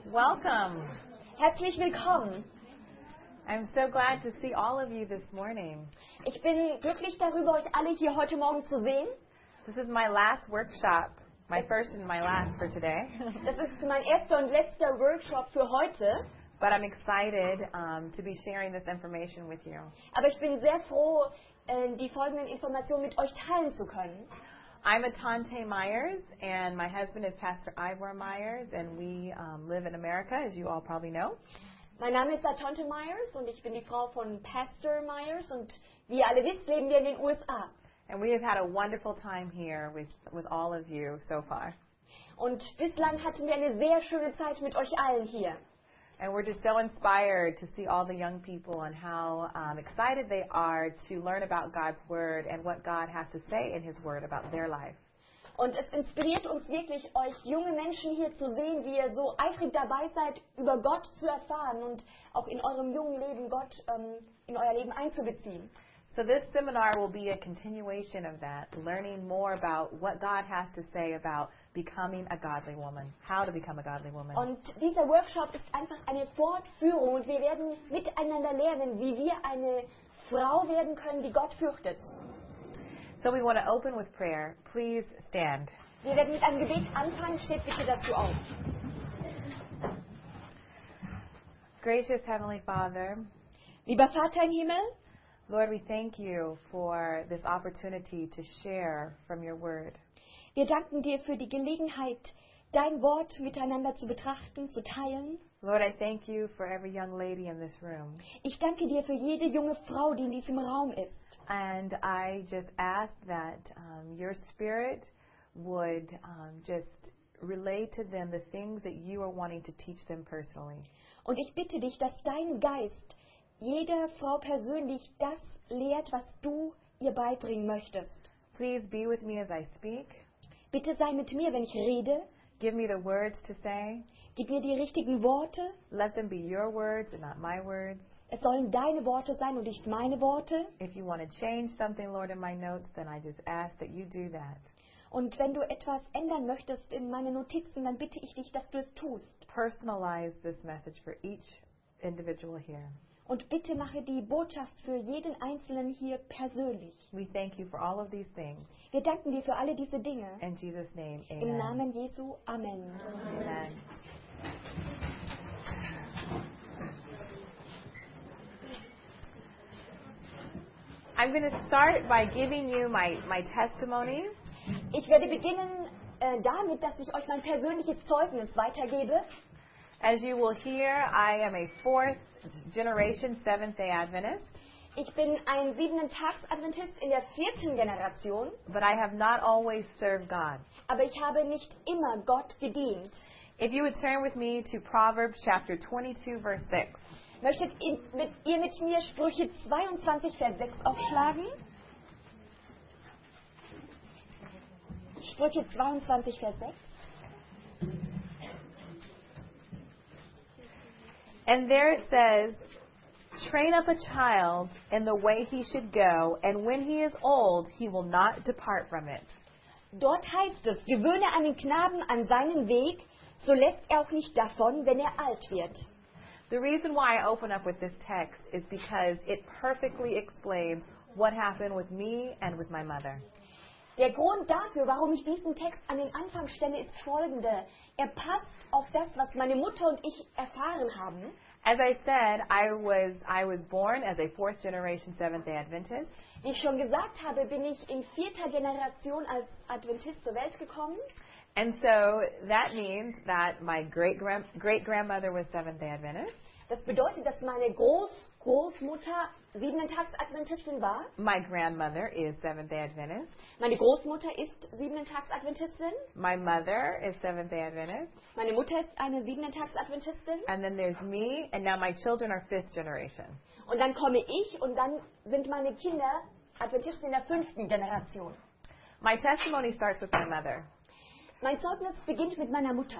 Welcome. Herzlich willkommen. I'm so glad to see all of you this morning. Ich bin glücklich darüber, euch alle hier heute Morgen zu sehen. This is my last workshop, my first and my last for today. Das ist mein erster und letzter Workshop für heute. But I'm excited to be sharing this information with you. Aber ich bin sehr froh, die folgenden Informationen mit euch teilen zu können. I'm Atante Myers, and my husband is Pastor Ivor Myers, and we live in America, as you all probably know. Mein Name ist Atante Myers und ich bin die Frau von Pastor Myers und wie ihr alle wisst, leben wir in den USA. And we have had a wonderful time here with all of you so far. Und bislang hatten wir eine sehr schöne Zeit mit euch allen hier. And we're just so inspired to see all the young people and how excited they are to learn about God's Word and what God has to say in His Word about their life. Und es inspiriert uns wirklich, euch junge Menschen hier zu sehen, wie ihr so eifrig dabei seid, über Gott zu erfahren und auch in eurem jungen Leben Gott in euer Leben einzubeziehen. So this seminar will be a continuation of that, learning more about what God has to say about becoming a godly woman, how to become a godly woman. Und dieser Workshop ist einfach eine Fortführung und wir werden miteinander lernen, wie wir eine Frau werden können, die Gott fürchtet. So we want to open with prayer. Please stand. Wir werden mit einem Gebet anfangen. Steht bitte dazu auf. Gracious Heavenly Father, Lieber Vater im Himmel, Lord, we thank you for this opportunity to share from your word. wir danken dir für die Gelegenheit, dein Wort miteinander zu betrachten, zu teilen. Lord, I thank you for every young lady in this room. Ich danke dir für jede junge Frau, die in diesem Raum ist. And I just ask that your Spirit would just relay to them the things that you are wanting to teach them personally. Und ich bitte dich, dass dein Geist jeder Frau persönlich das lehrt, was du ihr beibringen möchtest. Please be with me as I speak. Bitte sei mit mir, wenn ich rede. Give me the words to say. Gib mir die richtigen Worte. Let them be your words and not my words. Es sollen deine Worte sein und nicht meine Worte. If you want to change something, Lord, in my notes, then I just ask that you do that. Und wenn du etwas ändern möchtest in meine Notizen, dann bitte ich dich, dass du es tust. Personalize this message for each individual here. Und bitte mache die Botschaft für jeden Einzelnen hier persönlich. We thank you for all of these things. Wir danken dir für alle diese Dinge. In Jesus' name, amen. Im Namen Jesu, Amen. Amen. I'm going to start by giving you my testimony. Ich werde beginnen damit, dass ich euch mein persönliches Zeugnis weitergebe. As you will hear, I am a fourth generation Seventh-day Adventist. Ich bin ein 7-Tags-Adventist in der 4. Generation. But I have not always served God. Aber ich habe nicht immer Gott gedient. If you would turn with me to Proverbs chapter 22, verse 6. Möchtet ihr mit mir Sprüche 22, Vers 6 aufschlagen? Sprüche 22, Vers 6. And there it says, train up a child in the way he should go, and when he is old, he will not depart from it. Dort heißt es, gewöhne einen Knaben an seinen Weg, so lässt er auch nicht davon, wenn er alt wird. The reason why I open up with this text is because it perfectly explains what happened with me and with my mother. Der Grund dafür, warum ich diesen Text an den Anfang stelle, ist folgende. Er passt auf das, was meine Mutter und ich erfahren haben. As I said, I was born as a fourth generation Seventh-day Adventist. Wie ich schon gesagt habe, bin ich in 4. Generation als Adventist zur Welt gekommen. And so that means that my great-grandmother was Seventh-day Adventist. Das bedeutet, dass meine Großmutter 7-Tags-Adventistin war. My grandmother is Seventh-day Adventist. Meine Großmutter ist 7-Tags-Adventistin. My mother is Seventh-day Adventist. Meine Mutter ist eine 7-Tags-Adventistin. And then there's me, and now my children are fifth generation. Und dann komme ich und dann sind meine Kinder Adventisten in der 5. Generation. My testimony starts with my mother. Mein Zeugnis beginnt mit meiner Mutter.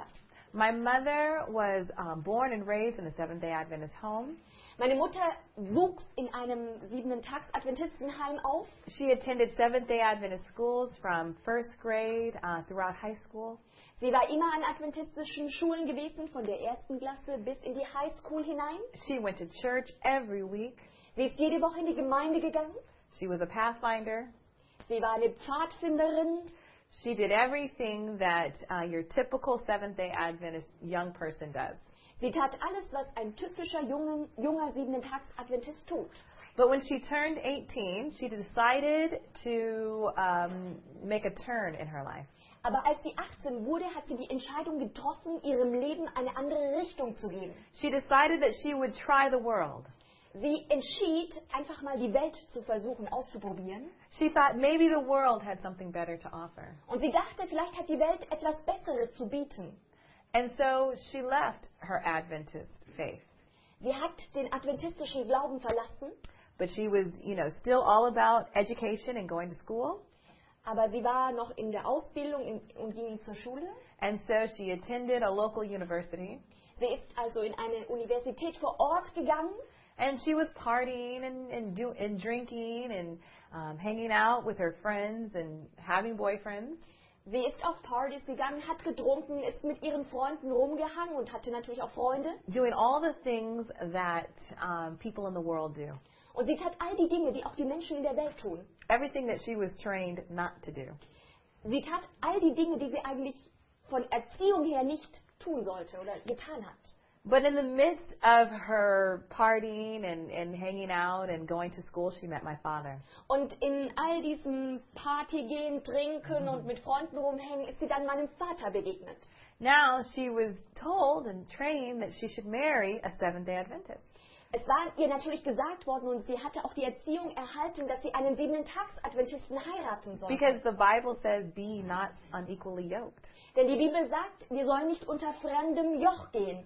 My mother was born and raised in a Seventh-day Adventist home. Meine Mutter wuchs in einem 7-Tags-Adventistenheim auf. She attended Seventh-day Adventist schools from first grade throughout high school. Sie war immer an adventistischen Schulen gewesen, von der 1. Klasse bis in die High School hinein. She went to church every week. Sie ist jede Woche in die Gemeinde gegangen. She was a pathfinder. Sie war eine Pfadfinderin. She did everything that your typical Seventh-day Adventist young person does. Sie tat alles, was ein typischer junger 7-Tags-Adventist tut. But when she turned 18, she decided to make a turn in her life. Aber als sie 18 wurde, hat sie die Entscheidung getroffen, ihrem Leben eine andere Richtung zu geben. She decided that she would try the world. Sie entschied, einfach mal die Welt zu versuchen, auszuprobieren. She thought maybe the world had something better to offer. Und sie dachte, vielleicht hat die Welt etwas Besseres zu bieten. And so she left her Adventist faith. Sie hat den adventistischen Glauben verlassen. But she was, still all about education and going to school. Aber sie war noch in der Ausbildung und ging zur Schule. And so she attended a local university. Sie ist also in eine Universität vor Ort gegangen. And she was partying and drinking and hanging out with her friends and having boyfriends. Sie ist auf Partys gegangen, hat getrunken, ist mit ihren Freunden rumgehangen und hatte natürlich auch Freunde. Doing all the things that people in the world do. Und sie tat all die Dinge, die auch die Menschen in der Welt tun. Everything that she was trained not to do. Sie tat all die Dinge, die sie eigentlich von Erziehung her nicht tun sollte oder getan hat. But in the midst of her partying and hanging out and going to school, she met my father. Und in all diesem Partygehen, Trinken und mit Freunden rumhängen, ist sie dann meinem Vater begegnet. Now she was told and trained that she should marry a Seventh-day Adventist. Es war ihr natürlich gesagt worden und sie hatte auch die Erziehung erhalten, dass sie einen 7-Tags-Adventisten heiraten sollte. Because the Bible says, be not unequally yoked. Denn die Bibel sagt, wir sollen nicht unter fremdem Joch gehen.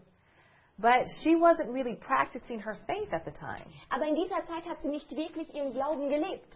But she wasn't really practicing her faith at the time. Aber in dieser Zeit hat sie nicht wirklich ihren Glauben gelebt.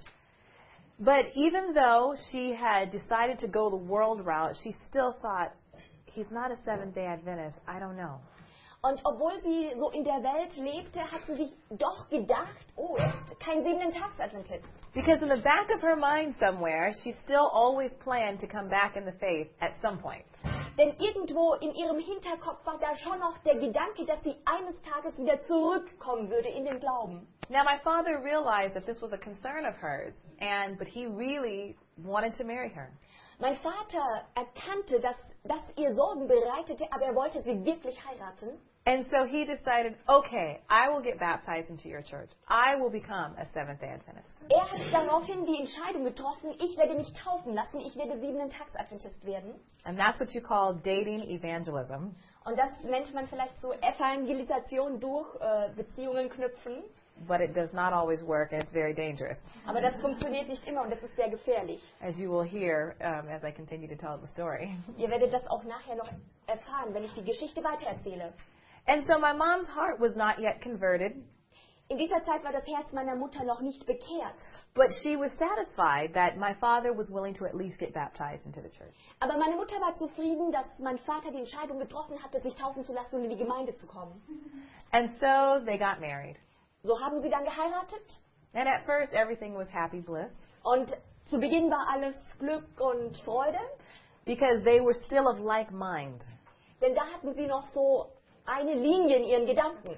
But even though she had decided to go the world route, she still thought, he's not a Seventh-day Adventist, I don't know. Und obwohl sie so in der Welt lebte, hat sie sich doch gedacht, oh, er ist kein 7-Tags-Adventist. Because in the back of her mind somewhere, she still always planned to come back in the faith at some point. Denn irgendwo in ihrem Hinterkopf war da schon noch der Gedanke, dass sie eines Tages wieder zurückkommen würde in den Glauben. Now my father realized that this was a concern of hers, but he really wanted to marry her. Mein Vater erkannte, dass das ihr Sorgen bereitete, aber er wollte sie wirklich heiraten. And so he decided, okay, I will get baptized into your church. I will become a Seventh-day Adventist. Er hat daraufhin die Entscheidung getroffen, ich werde mich taufen lassen, ich werde 7-Tags-Adventist werden. And that's what you call dating evangelism. Und das nennt man vielleicht so Evangelisation durch Beziehungen knüpfen. But it does not always work, and it's very dangerous. Aber das funktioniert nicht immer und das ist sehr gefährlich. As you will hear as I continue to tell the story. Ihr werdet das auch nachher noch erfahren, wenn ich die Geschichte weitererzähle. And so my mom's heart was not yet converted. In dieser Zeit war das Herz meiner Mutter noch nicht bekehrt. But she was satisfied that my father was willing to at least get baptized into the church. Aber meine Mutter war zufrieden, dass mein Vater die Entscheidung getroffen hatte, sich taufen zu lassen und in die Gemeinde zu kommen. And so they got married. So haben sie dann geheiratet. And at first everything was happy bliss. Und zu Beginn war alles Glück und Freude. Because they were still of like mind. Denn da hatten sie noch so eine Linie in ihren Gedanken.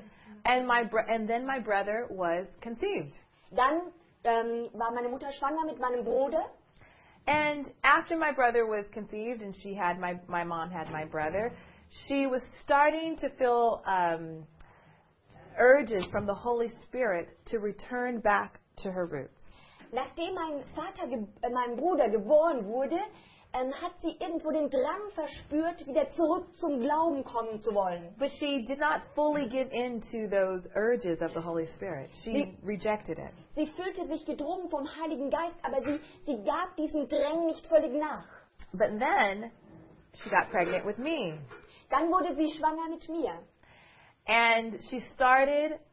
And then my brother was conceived. Dann war meine Mutter schwanger mit meinem Bruder. And after my brother was conceived and she had my mom had my brother, she was starting to feel urges from the Holy Spirit to return back to her roots. Nachdem mein Bruder geboren wurde, hat sie irgendwo den Drang verspürt, wieder zurück zum Glauben kommen zu wollen. But she did not fully give in to those urges of the Holy Spirit. She rejected it. Sie fühlte sich gedrungen vom Heiligen Geist, aber sie gab diesen Drang nicht völlig nach. But then she got pregnant with me. Dann wurde sie schwanger mit mir. And she started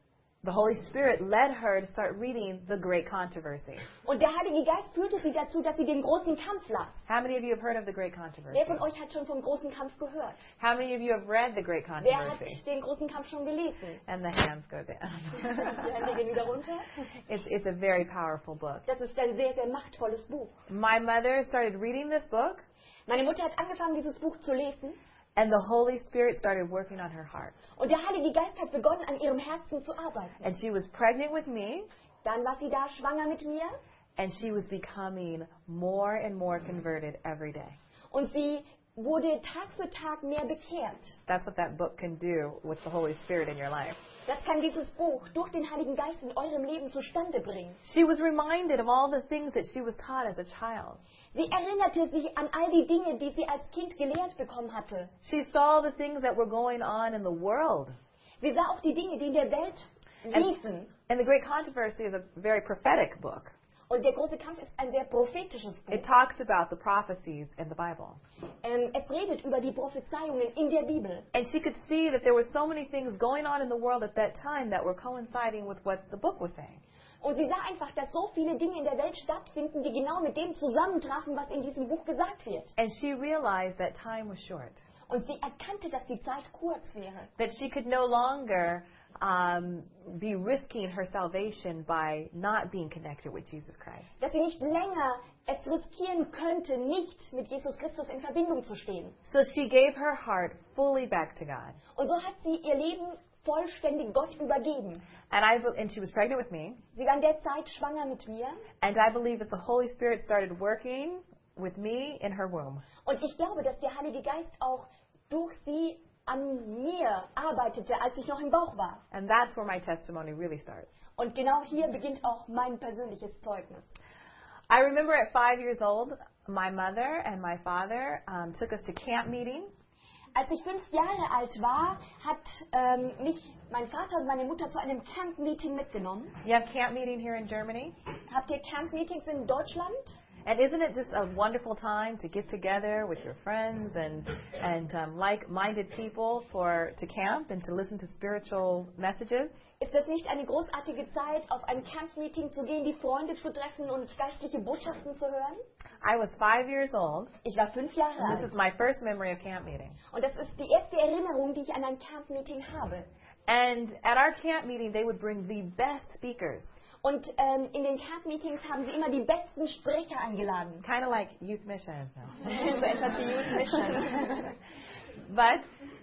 the Holy Spirit led her to start reading The Great Controversy. Und der Heilige Geist führte sie dazu, dass sie den großen Kampf las. How many of you have heard of The Great Controversy? Wer von euch hat schon vom großen Kampf gehört? How many of you have read The Great Wer hat Controversy? den großen Kampf schon gelesen? And the hands go Die down. Hände gehen wieder runter. It's a very powerful book. Das ist ein sehr, sehr machtvolles Buch. My mother started reading this book, Meine Mutter hat angefangen, dieses Buch zu lesen. and the Holy Spirit started working on her heart. Und der Heilige Geist hat begonnen, an ihrem Herzen zu arbeiten. And she was pregnant with me, Dann war sie da schwanger mit mir. and she was becoming more and more converted every day. Und sie wurde Tag für Tag mehr bekehrt. That's what that book can do with the Holy Spirit in your life. Das kann dieses Buch durch den Heiligen Geist in eurem Leben zustande bringen. She was reminded of all the things that she was taught as a child. Sie erinnerte sich an all die Dinge, die sie als Kind gelehrt bekommen hatte. She saw the things that were going on in the world. Sie sah auch die Dinge, die in der Welt liefen. And The Great Controversy is a very prophetic book. Und der große Kampf ist ein sehr prophetisches It Buch. talks about the prophecies in the Bible. Es redet über die Prophezeiungen in der Bibel. And she could see that there were so many things going on in the world at that time that were coinciding with what the book was saying. Und sie sah einfach, dass so viele Dinge in der Welt stattfinden, die genau mit dem zusammentrafen, was in diesem Buch gesagt wird. And she realized that time was short. Und sie erkannte, dass die Zeit kurz wäre. That she could no longer be risking her salvation by not being connected with Jesus Christ. Dass sie nicht länger es riskieren könnte, nicht mit Jesus Christus in Verbindung zu stehen. So she gave her heart fully back to God. Und so hat sie ihr Leben vollständig Gott übergeben. And she was pregnant with me. Sie war in der Zeit schwanger mit mir. And I believe that the Holy Spirit started working with me in her womb. Und ich glaube, dass der Heilige Geist auch durch sie an mir arbeitete, als ich noch im Bauch war. And that's where my testimony really starts. Und genau hier beginnt auch mein persönliches Zeugnis. I remember at 5 years old, my mother and my father took us to camp meeting. Als ich 5 Jahre alt war, hat mich mein Vater und meine Mutter zu einem Camp-Meeting mitgenommen. You have camp meeting here in Germany? Habt ihr Camp-Meetings in Deutschland? And isn't it just a wonderful time to get together with your friends and like-minded people to camp and to listen to spiritual messages? Ist das nicht eine großartige Zeit, auf ein Camp-Meeting zu gehen, die Freunde zu treffen und geistliche Botschaften zu hören? I was 5 years old. Ich war 5 Jahre And this alt. is my first memory of camp meeting. Und das ist die erste Erinnerung, die ich an ein Camp-Meeting habe. And at our camp meeting, they would bring the best speakers, Und in den Camp-Meetings haben sie immer die besten Sprecher eingeladen. kind of like youth mission. So etwas wie Youth Mission. But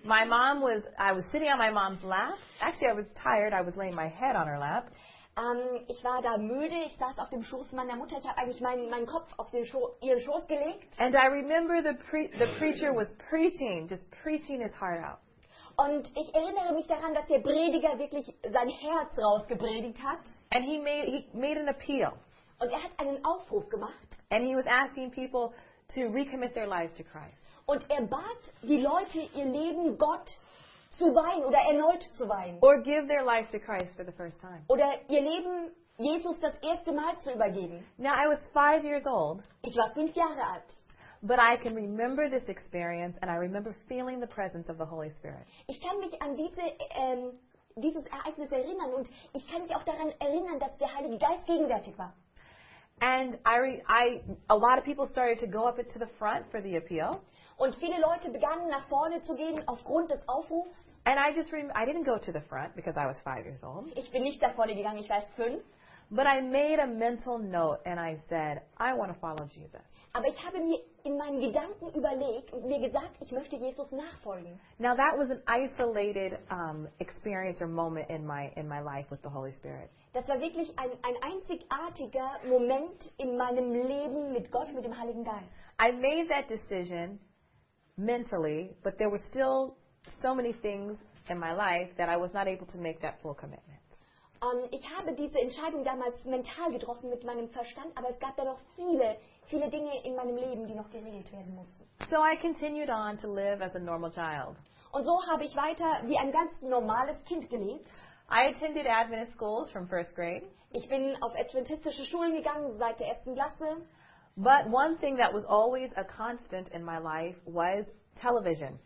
I was sitting on my mom's lap. Actually, I was tired. I was laying my head on her lap. Ich war da müde, ich saß auf dem Schoß meiner Mutter, ich habe eigentlich meinen Kopf auf ihren Schoß gelegt. And I remember the preacher was just preaching his heart out. Und ich erinnere mich daran, dass der Prediger wirklich sein Herz rausgepredigt hat. And he made an appeal. Und er hat einen Aufruf gemacht. And he was asking people to recommit their lives to Christ. Und er bat die Leute, ihr Leben Gott zu weihen oder erneut zu weihen. Or give their lives to Christ for the first time. Oder ihr Leben Jesus das erste Mal zu übergeben. Now, I was 5 years old, Ich war 5 Jahre alt. but I can remember this experience, and I remember feeling the presence of the Holy Spirit. Ich kann mich an dieses Ereignis erinnern und ich kann mich auch daran erinnern, dass der Heilige Geist gegenwärtig war. And a lot of people started to go up to the front for the appeal. Und viele Leute begannen nach vorne zu gehen aufgrund des Aufrufs. And I didn't go to the front because I was 5 years old. Ich bin nicht nach vorne gegangen, ich war erst 5. But I made a mental note and I said, I want to follow Jesus. Aber ich habe mir in meinen Gedanken überlegt und mir gesagt, ich möchte Jesus nachfolgen. Now that was an isolated experience or moment in my life with the Holy Spirit. Das war wirklich ein einzigartiger Moment in meinem Leben mit Gott, mit dem Heiligen Geist. I made that decision mentally, but there were still so many things in my life that I was not able to make that full commitment. Ich habe diese Entscheidung damals mental getroffen mit meinem Verstand, aber es gab da noch viele Dinge in meinem Leben, die noch geregelt werden mussten. So I continued on to live as a normal child. Und so habe ich weiter wie ein ganz normales Kind gelebt. I attended Adventist schools from first grade. Ich bin auf adventistische Schulen gegangen seit der 1. Klasse. But one thing that was always a constant in my life was television.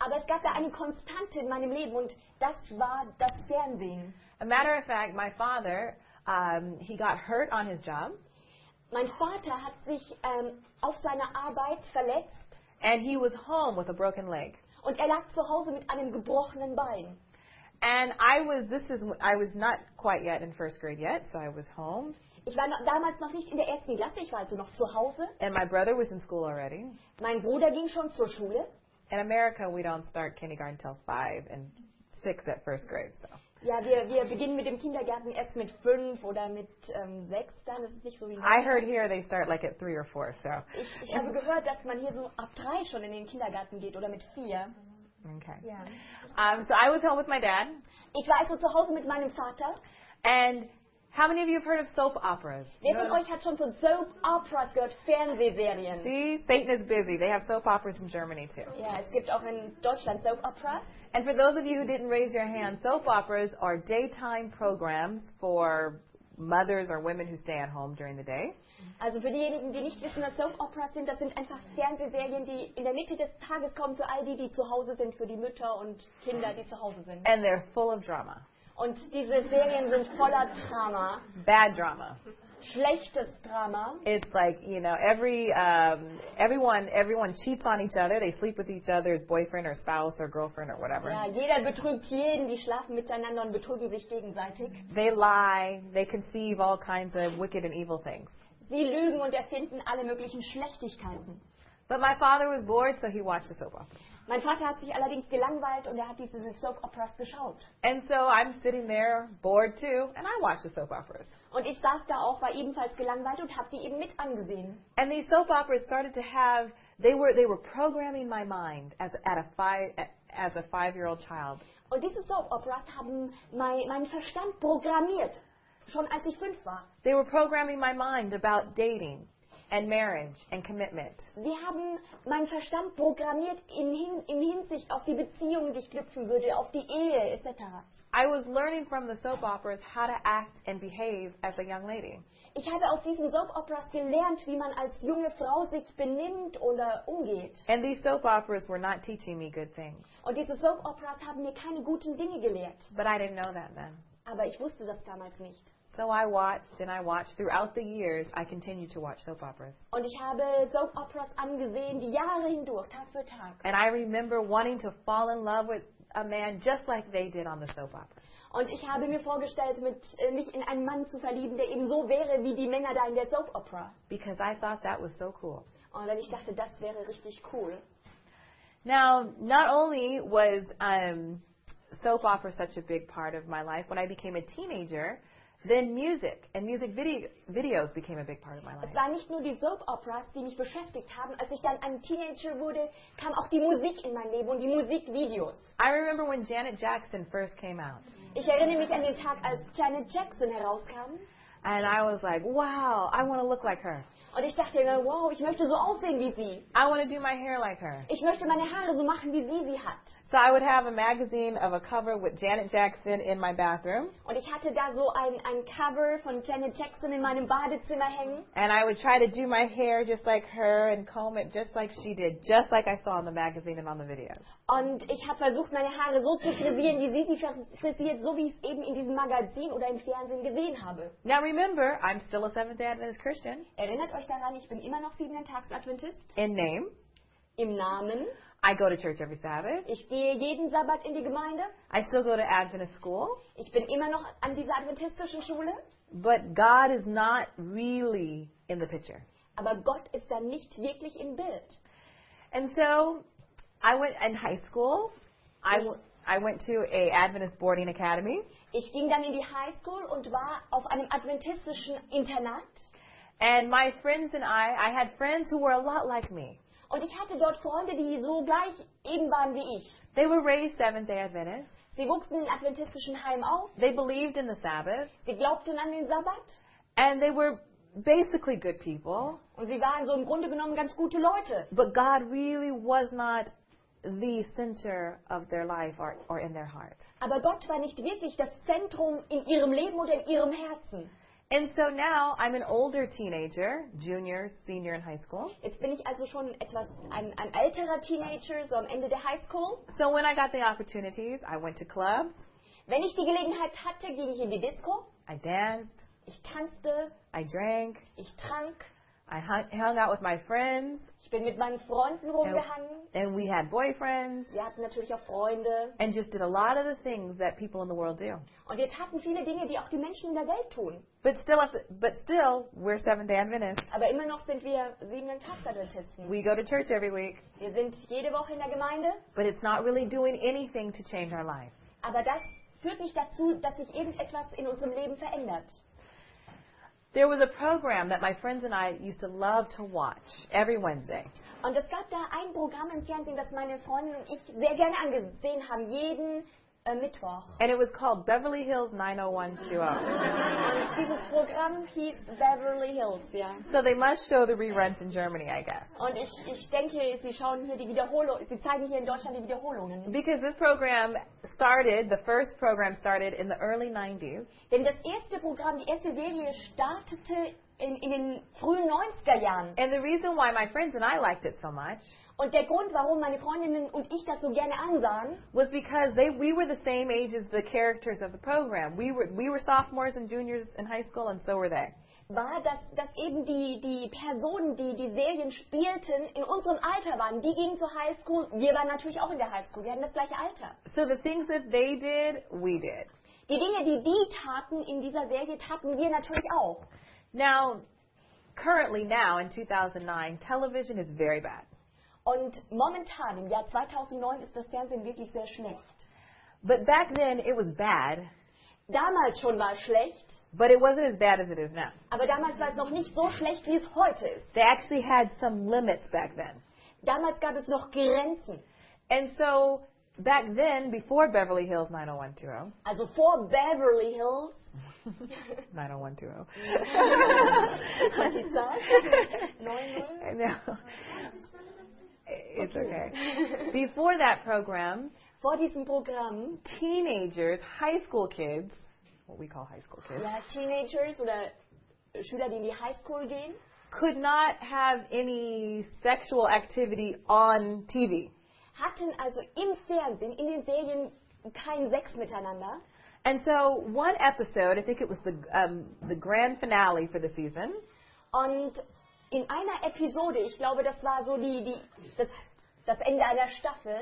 Aber es gab da eine Konstante in meinem Leben und das war das Fernsehen. A matter of fact, my father, he got hurt on his job, Mein Vater hat sich auf seiner Arbeit verletzt and he was home with a broken leg. und er lag zu Hause mit einem gebrochenen Bein. And I was not quite yet in first grade yet, so I was home, Ich war damals noch nicht in der 1. Klasse, ich war also noch zu Hause. and my brother was in school already. Mein Bruder ging schon zur Schule. In America, we don't start kindergarten till 5 and 6 at first grade, so. Ja, wir beginnen mit dem Kindergarten erst mit 5 oder mit 6, dann ist es nicht so wie I heard here they start like at 3 or 4, so. Ich habe gehört, dass man hier so ab 3 schon in den Kindergarten geht oder mit 4. Okay. Ja. So I was home with my dad, Ich war also zu Hause mit meinem Vater. and how many of you have heard of soap operas? Wer von euch hat schon von Soap Operas gehört, Fernsehserien? See, Satan is busy. They have soap operas in Germany too. Ja, es gibt auch in Deutschland Soap Operas. And for those of you who didn't raise your hand, soap operas are daytime programs for mothers or women who stay at home during the day. Also für diejenigen, die nicht wissen, was Soap Operas sind, das sind einfach Fernsehserien, die in der Mitte des Tages kommen für all die, die zu Hause sind, für die Mütter und Kinder, die zu Hause sind. And they're full of drama. Und diese Serien sind voller Drama, Bad drama. schlechtes Drama. It's like, everyone cheats on each other. They sleep with each other's boyfriend or spouse or girlfriend or whatever. Ja, jeder betrügt jeden, die schlafen miteinander und betrügen sich gegenseitig. They lie. They conceive all kinds of wicked and evil things. Sie lügen und erfinden alle möglichen Schlechtigkeiten. But my father was bored, so he watched the soap opera. Mein Vater hat sich allerdings gelangweilt und er hat diese Soap Operas geschaut. And so I'm sitting there bored too, and I watch the soap operas. Und ich saß da auch, war ebenfalls gelangweilt und habe die eben mit angesehen. And these soap operas started to have, they were programming my mind as a 5-year-old child. Und diese Soap Operas haben meinen Verstand programmiert, schon als ich 5 war. They were programming my mind about dating and marriage and commitment. Sie haben meinen Verstand programmiert in Hinsicht auf die Beziehung, die ich knüpfen würde, auf die Ehe etc. I was learning from the soap operas how to act and behave as a young lady. Ich habe aus diesen Soap Operas gelernt, wie man als junge Frau sich benimmt oder umgeht. And these soap operas were not teaching me good things. Und diese Soap Operas haben mir keine guten Dinge gelehrt. But I didn't know that then. Aber ich wusste das damals nicht. So I watched and I watched. Throughout the years, I continued to watch soap operas. Und ich habe Soap Operas angesehen, die Jahre hindurch, Tag für Tag. And I remember wanting to fall in love with a man just like they did on the soap opera. Und ich habe mir vorgestellt, mich in einen Mann zu verlieben, der eben so wäre wie die Männer da in der Soap Opera. Because I thought that was so cool. Und ich dachte, das wäre richtig cool. Now, not only was soap opera such a big part of my life, when I became a teenager, then music and music videos became a big part of my life. Es waren nicht nur die Soap Operas, die mich beschäftigt haben. Als ich dann ein Teenager wurde, kam auch die Musik in mein Leben und die Musikvideos. I remember when Janet Jackson first came out. Ich erinnere mich an den Tag, als Janet Jackson herauskam. And I was like, wow, I want to look like her. Und ich dachte mir, wow, ich möchte so aussehen wie sie. I want to do my hair like her. Ich möchte meine Haare so machen, wie sie hat. So I would have a magazine of a cover with Janet Jackson in my bathroom. Und ich hatte da so ein Cover von Janet Jackson in meinem Badezimmer hängen. And I would try to do my hair just like her and comb it just like she did, just like I saw in the magazine and on the videos. Und ich habe versucht, meine Haare so zu frisieren, wie sie frisiert, so wie ich es eben in diesem Magazin oder im Fernsehen gesehen habe. Now remember, I'm still a Seventh-day Adventist Christian. Erinnert euch daran, ich bin immer noch 7-Tags-Adventist. In name. Im Namen. I go to church every Sabbath. Ich gehe jeden Sabbat in die Gemeinde. I still go to Adventist school. Ich bin immer noch an dieser adventistischen Schule. But God is not really in the picture. Aber Gott ist da nicht wirklich im Bild. And so I went in high school. I went to a Adventist boarding academy. Ich ging dann in die Highschool und war auf einem adventistischen Internat. And my friends and I had friends who were a lot like me. Und ich hatte dort Freunde, die so gleich eben waren wie ich. They were raised Seventh-day Adventists. Sie wuchsen in adventistischen Heimen auf. They believed in the Sabbath. Sie glaubten an den Sabbat. And they were basically good people. Und sie waren so im Grunde genommen ganz gute Leute. But God really was not the center of their life or in their heart. Aber Gott war nicht wirklich das Zentrum in ihrem Leben oder in ihrem Herzen. And so now I'm an older teenager, junior, senior in high school. Jetzt bin ich also schon ein älterer Teenager, so am Ende der Highschool. So when I got the opportunities, I went to clubs. Wenn ich die Gelegenheit hatte, ging ich in die Disco. I danced. Ich tanzte. I drank. Ich trank. I hung out with my friends. Ich bin mit meinen Freunden rumgehangen. And we had boyfriends. Wir hatten natürlich auch Freunde. And just did a lot of the things that people in the world do. Und wir taten viele Dinge, die auch die Menschen in der Welt tun. But still, we're Seventh-day Adventists. Aber immer noch sind wir 7-Tags-Adventisten. We go to church every week. Wir sind jede Woche in der Gemeinde. But it's not really doing anything to change our life. Aber das führt nicht dazu, dass sich irgendetwas in unserem Leben verändert. There was a program that my friends and I used to love to watch every Wednesday. Und es gab da ein Programm im Fernsehen, das meine Freundin und ich sehr gerne angesehen haben, jeden Mittwoch. And it was called Beverly Hills 90120. Und dieses Programm hieß Beverly Hills, ja. So they must show the reruns in Germany, I guess. Und ich denke, sie schauen hier die Wiederholung, sie zeigen hier in Deutschland die Wiederholungen. Because this program the first program started in the early 90s. Denn das erste Programm, die erste Serie startete in den frühen 90er Jahren. And the reason why my friends and I liked it so much Und der Grund, warum meine Freundinnen und ich das so gerne ansahen, was because we were the same age as the characters of the program. We were sophomores and juniors in high school, and so were they. war, dass eben die Personen, die die Serien spielten, in unserem Alter waren. Die gingen zur Highschool, wir waren natürlich auch in der Highschool, wir hatten das gleiche Alter. So the things that they did, we did. Die Dinge, die taten in dieser Serie, taten wir natürlich auch. Now, now in 2009, television is very bad. Und momentan, im Jahr 2009, ist das Fernsehen wirklich sehr schlecht. But back then, it was bad. Damals schon war es schlecht. But it wasn't as bad as it is now. Aber damals war es noch nicht so schlecht, wie es heute ist. They actually had some limits back then. Damals gab es noch Grenzen. And so, back then, before Beverly Hills 90120. Also vor Beverly Hills. 90120. What you said? 90? No. It's okay. Before that program, vor diesem Programm, teenagers, high school kids, what we call high school kids, ja, Teenagers oder Schüler, die in die Highschool gehen, could not have any sexual activity on TV. Hatten also im Fernsehen, in den Serien keinen Sex miteinander. And so one episode, I think it was the grand finale for the season. Und in einer Episode, ich glaube, das war so das Ende einer Staffel,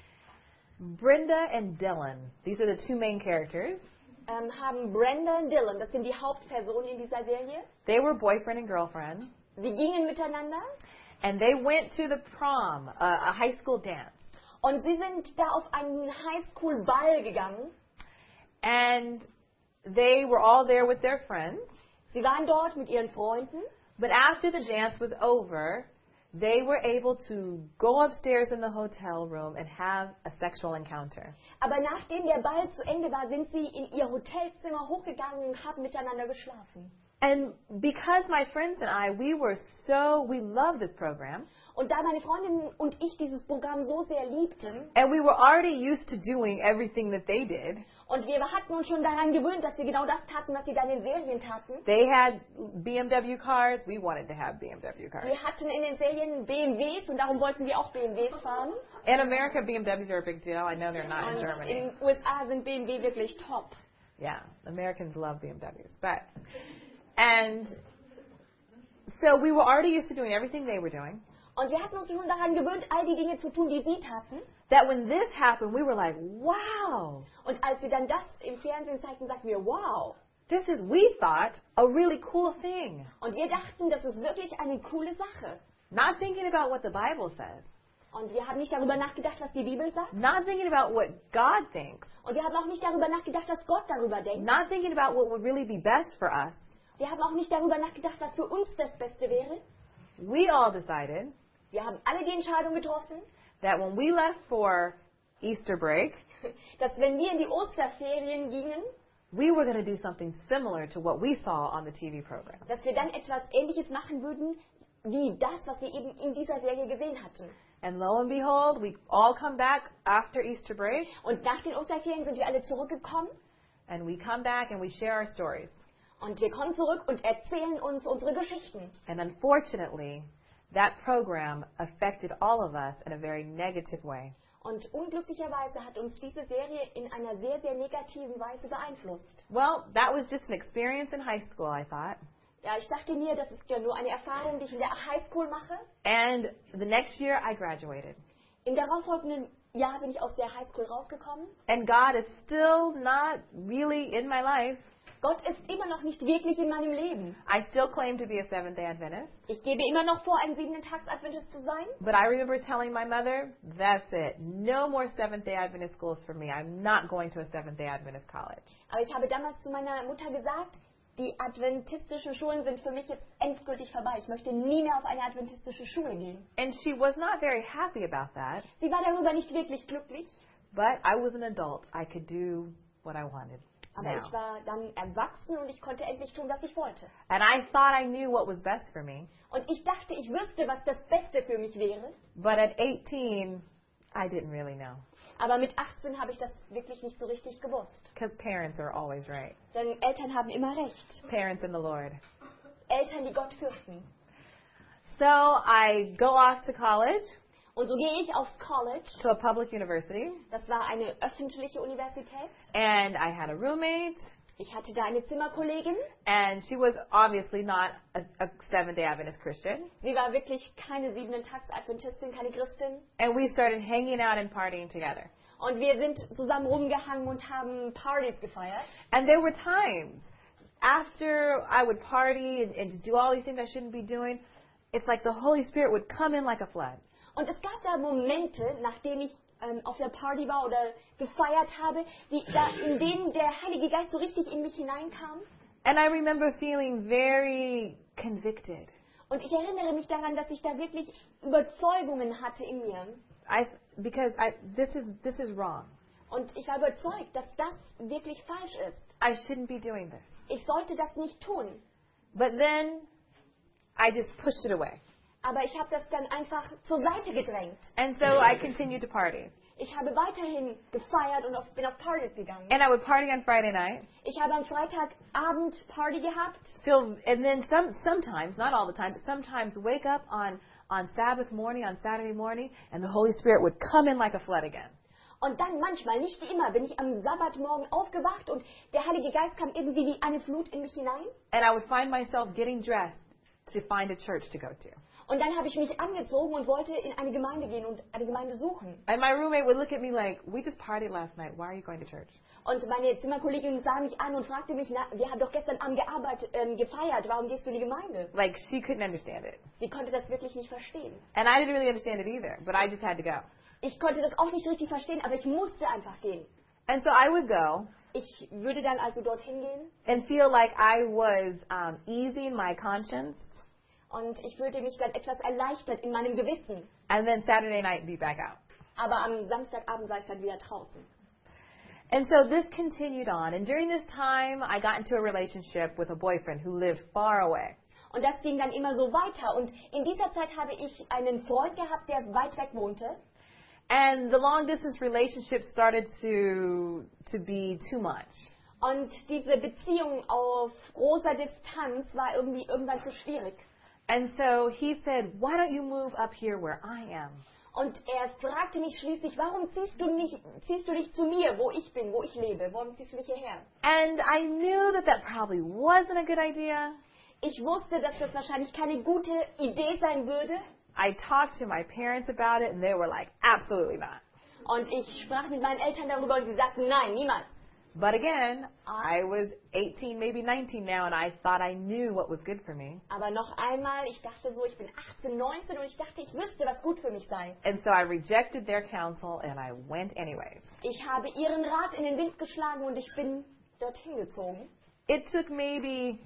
Brenda and Dylan, these are the two main characters. Haben Brenda und Dylan, das sind die Hauptpersonen in dieser Serie. They were boyfriend and girlfriend. Sie gingen miteinander. And they went to the prom, a high school dance. Und sie sind da auf einen Highschool-Ball gegangen. And they were all there with their friends. Sie waren dort mit ihren Freunden. But after the dance was over, they were able to go upstairs in the hotel room and have a sexual encounter. Aber nachdem der Ball zu Ende war, sind sie in ihr Hotelzimmer hochgegangen und haben miteinander geschlafen. And because my friends and I, we loved this program. Und da meine Freundinnen und ich dieses Programm so sehr liebten, And we were already used to doing everything that they did. Und wir hatten uns schon daran gewöhnt, dass wir genau das taten, was sie dann in Serien taten. They had BMW cars. We wanted to have BMW cars. Wir hatten in den Serien BMWs und darum wollten wir auch BMWs fahren. In America, BMWs are a big deal. I know they're not in Und Germany. in den USA sind BMW wirklich top. Yeah, Americans love BMWs. And so we were already used to doing everything they were doing. Und wir hatten uns schon daran gewöhnt, all die Dinge zu tun, die sie taten. That when this happened, we were like, wow. Und als sie dann das im Fernsehen zeigten, sagten wir, wow. This is, we thought, a really cool thing. Und wir dachten, das ist wirklich eine coole Sache. Not thinking about what the Bible says. Und wir haben nicht darüber nachgedacht, was die Bibel sagt. Not thinking about what God thinks. Und wir haben auch nicht darüber nachgedacht, was Gott darüber denkt. Not thinking about what would really be best for us. Wir haben auch nicht darüber nachgedacht, was für uns das Beste wäre. We all decided Wir haben alle die Entscheidung getroffen, that when we left for Easter break, dass wenn wir in die Osterferien gingen, we were going to do something similar to what we saw on the TV program. dass wir dann etwas Ähnliches machen würden, wie das, was wir eben in dieser Serie gesehen hatten. And lo and behold, we all come back after Easter break, Und nach den Osterferien sind wir alle zurückgekommen and we come back and we share our stories. Und wir kommen zurück und erzählen uns unsere Geschichten. And unfortunately, that program affected all of us in a very negative way. Und unglücklicherweise hat uns diese Serie in einer sehr, sehr negativen Weise beeinflusst. Well, that was just an experience in high school, I thought. Ja, ich dachte mir, das ist ja nur eine Erfahrung, die ich in der Highschool mache. And the next year, I graduated. Im darauffolgenden Jahr bin ich aus der Highschool rausgekommen. And God is still not really in my life. Gott ist immer noch nicht wirklich in meinem Leben. I still claim to be a Seventh-day Adventist. Ich gebe immer noch vor, ein 7-Tags-Adventist zu sein. But I remember telling my mother, that's it. No more Seventh-day Adventist schools for me. I'm not going to a Seventh-day Adventist college. Aber ich habe damals zu meiner Mutter gesagt, die adventistischen Schulen sind für mich jetzt endgültig vorbei. Ich möchte nie mehr auf eine adventistische Schule gehen. And she was not very happy about that. Sie war darüber nicht wirklich glücklich. But I was an adult. I could do what I wanted. Aber Now. ich war dann erwachsen und ich konnte endlich tun, was ich wollte. And I thought I knew what was best for me. Und ich dachte, ich wüsste, was das Beste für mich wäre. But at 18, I didn't really know. Aber mit 18 habe ich das wirklich nicht so richtig gewusst. Because parents are always right. Denn Eltern haben immer recht. Parents in the Lord. Eltern, die Gott fürchten. So I go off to college, Und so gehe ich aufs College. to a public university. Das war eine öffentliche Universität. And I had a roommate. Ich hatte da eine Zimmerkollegin. And she was obviously not a Seventh-day Adventist Christian. Sie war wirklich keine 7-Tags-Adventistin, keine Christin. And we started hanging out and partying together. Und wir sind zusammen rumgehangen und haben Partys gefeiert. And there were times after I would party and just do all these things I shouldn't be doing, it's like the Holy Spirit would come in like a flood. Und es gab da Momente, nachdem ich auf der Party war oder gefeiert habe, in denen der Heilige Geist so richtig in mich hineinkam. And I remember feeling very convicted. Und ich erinnere mich daran, dass ich da wirklich Überzeugungen hatte in mir. This is wrong. Und ich war überzeugt, dass das wirklich falsch ist. I shouldn't be doing this. Ich sollte das nicht tun. But then I just pushed it away. Aber ich habe das dann einfach zur Seite gedrängt. And so I continued to party. Ich habe weiterhin gefeiert und bin auf Partys gegangen. And I would party on Friday night. Ich habe am Freitagabend Party gehabt. And then sometimes, not all the time, but sometimes wake up on Sabbath morning, on Saturday morning, and the Holy Spirit would come in like a flood again. Und dann manchmal, nicht immer, bin ich am Sabbatmorgen aufgewacht und der Heilige Geist kam irgendwie wie eine Flut in mich hinein. And I would find myself getting dressed to find a church to go to. Und dann habe ich mich angezogen und wollte in eine Gemeinde gehen und eine Gemeinde suchen. And my roommate would look at me like, we just partied last night. Why are you going to church? Und meine Zimmerkollegin sah mich an und fragte mich, wir haben doch gestern Abend gefeiert, warum gehst du in die Gemeinde? Like, she couldn't understand it. Sie konnte das wirklich nicht verstehen. And I didn't really understand it either, but I just had to go. Ich konnte das auch nicht richtig verstehen, aber ich musste einfach gehen. And so I would go Ich würde dann also dorthin gehen and feel like I was easing my conscience. und ich fühlte mich dann etwas erleichtert in meinem Gewissen. And then Saturday night be back out. Aber am Samstagabend war ich dann wieder draußen. And so this continued on. And during this time, I got into a relationship with a boyfriend who lived far away. Und das ging dann immer so weiter. Und in dieser Zeit habe ich einen Freund gehabt, der weit weg wohnte. And the long distance relationship started to be too much. Und diese Beziehung auf großer Distanz war irgendwann zu schwierig. And so he said, why don't you move up here where I am? Und er fragte mich schließlich, warum ziehst du nicht zu mir, wo ich bin, wo ich lebe? Warum ziehst du mich hierher? And I knew that probably wasn't a good idea. Ich wusste, dass das wahrscheinlich keine gute Idee sein würde. I talked to my parents about it and they were like, absolutely not. Und ich sprach mit meinen Eltern darüber und sie sagten, nein, niemals. But again, I was 18, maybe 19 now, and I thought I knew what was good for me. Aber noch einmal, ich dachte so, ich bin 18, 19 und ich dachte, ich wüsste, was gut für mich sei. And so I rejected their counsel and I went anyways. Ich habe ihren Rat in den Wind geschlagen und ich bin dorthin gezogen. It took maybe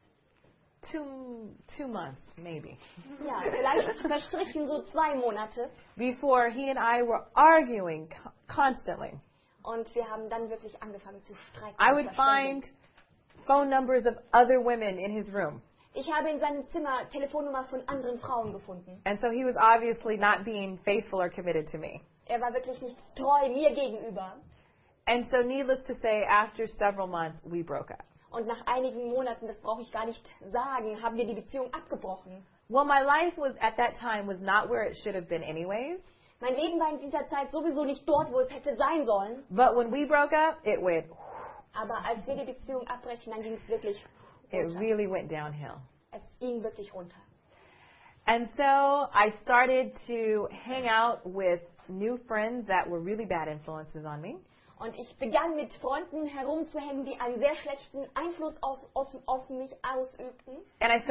two months, maybe, Ja, vielleicht verstrichen so 2 Monate before he and I were arguing constantly. und wir haben dann wirklich angefangen zu streiten. I would find phone numbers of other women in his room. Ich habe in seinem Zimmer Telefonnummer von anderen Frauen gefunden. And so he was obviously not being faithful or committed to me. Er war wirklich nicht treu mir gegenüber. And so needless to say, after several months, we broke up. Und nach einigen Monaten, das brauche ich gar nicht sagen, haben wir die Beziehung abgebrochen. Well, my life was at that time was not where it should have been anyways. Mein Leben war in dieser Zeit sowieso nicht dort, wo es hätte sein sollen. But when we broke up, it went. Aber als wir die Beziehung abbrechen, dann ging es wirklich It runter. really went downhill. Es ging wirklich runter. And so I started to hang out with new friends that were really bad influences on me. Und ich begann mit Freunden herumzuhängen, die einen sehr schlechten Einfluss auf mich ausübten. And I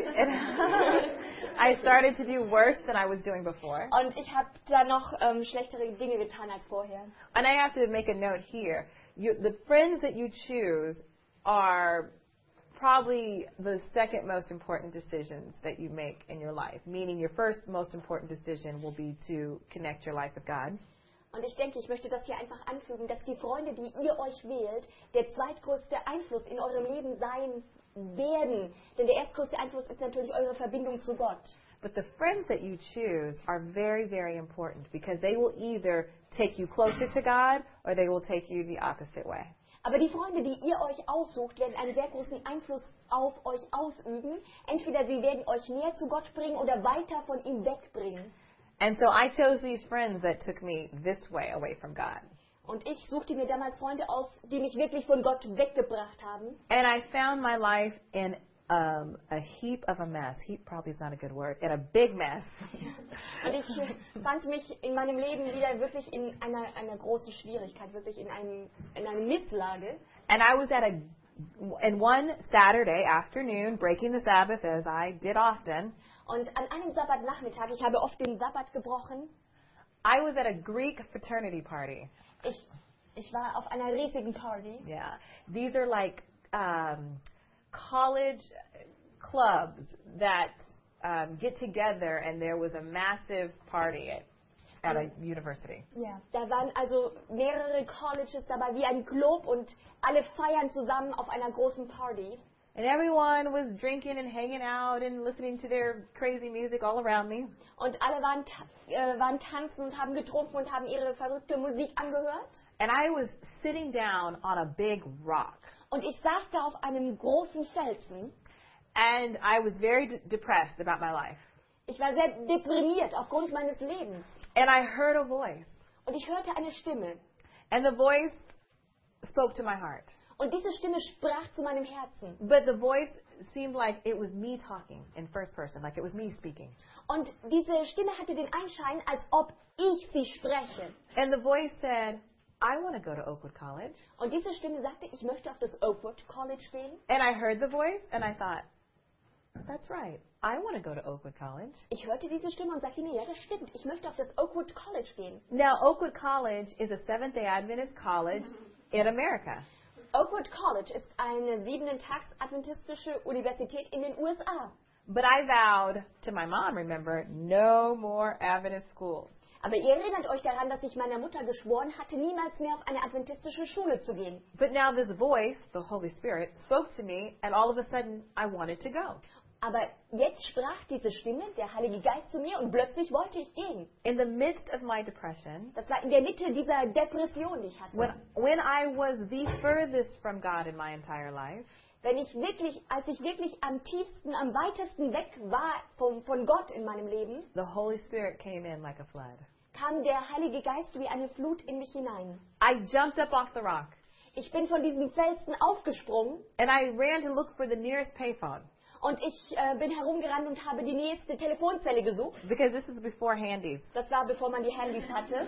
started to do worse than I was doing before. Und ich habe da noch schlechtere Dinge getan als vorher. And I have to make a note here. The friends that you choose are probably the second most important decisions that you make in your life. Meaning your first most important decision will be to connect your life with God. Und ich denke, ich möchte das hier einfach anfügen, dass die Freunde, die ihr euch wählt, der zweitgrößte Einfluss in eurem Leben sein werden. Denn der erstgrößte Einfluss ist natürlich eure Verbindung zu Gott. But the friends that you choose are very, very important because they will either take you closer to God or they will take you the opposite way. Aber die Freunde, die ihr euch aussucht, werden einen sehr großen Einfluss auf euch ausüben. Entweder sie werden euch näher zu Gott bringen oder weiter von ihm wegbringen. And so I chose these friends that took me this way away from God. Und ich suchte mir damals Freunde aus, die mich wirklich von Gott weggebracht haben. And I found my life in a heap of a mess. Heap probably is not a good word. In a big mess. Und ich fand mich in meinem Leben wieder wirklich in einer großen Schwierigkeit, wirklich in einer Misslage. And I was in one Saturday afternoon, breaking the Sabbath as I did often. Und an einem Sabbatnachmittag, ich habe oft den Sabbat gebrochen. I was at a Greek fraternity party. Ich war auf einer riesigen Party. Yeah. These are like college clubs that get together, and there was a massive party at a university. Ja, da waren also mehrere Colleges dabei, wie ein Club, und alle feiern zusammen auf einer großen Party. And everyone was drinking and hanging out and listening to their crazy music all around me. Und alle waren tanzen und haben getrunken und haben ihre verrückte Musik angehört. And I was sitting down on a big rock. Und ich saß da auf einem großen Felsen. And I was very depressed about my life. Ich war sehr deprimiert aufgrund meines Lebens. And I heard a voice. Und ich hörte eine Stimme. And the voice spoke to my heart. Und diese Stimme sprach zu meinem Herzen. But the voice seemed like it was me talking in first person, like it was me speaking. Und diese Stimme hatte den Anschein, als ob ich sie spreche. And the voice said, I want to go to Oakwood College. Und diese Stimme sagte, ich möchte auf das Oakwood College gehen. And I heard the voice and I thought, that's right. I want to go to Oakwood College. Ich hörte diese Stimme und sagte mir, ja, das stimmt. Ich möchte auf das Oakwood College gehen. Now, Oakwood College is a Seventh-day Adventist college in America. Oakwood College ist eine 7-tags-adventistische Universität in den USA. But I vowed to my mom, remember, no more Adventist schools. Aber ihr erinnert euch daran, dass ich meiner Mutter geschworen hatte, niemals mehr auf eine adventistische Schule zu gehen. But now this voice, the Holy Spirit, spoke to me, and all of a sudden I wanted to go. Aber jetzt sprach diese Stimme, der Heilige Geist, zu mir, und plötzlich wollte ich gehen. In the midst of my depression, Das war in der Mitte dieser Depression, die ich hatte. when I was the furthest from God in my entire life, Als ich wirklich am tiefsten, am weitesten weg war von Gott in meinem Leben, the Holy Spirit came in like a flood. kam der Heilige Geist wie eine Flut in mich hinein. I jumped up off the rock, Ich bin von diesem Felsen aufgesprungen and I ran to look for the nearest payphone. und ich bin herumgerannt und habe die nächste Telefonzelle gesucht. Because this is before handies. Das war, bevor man die Handys hatte.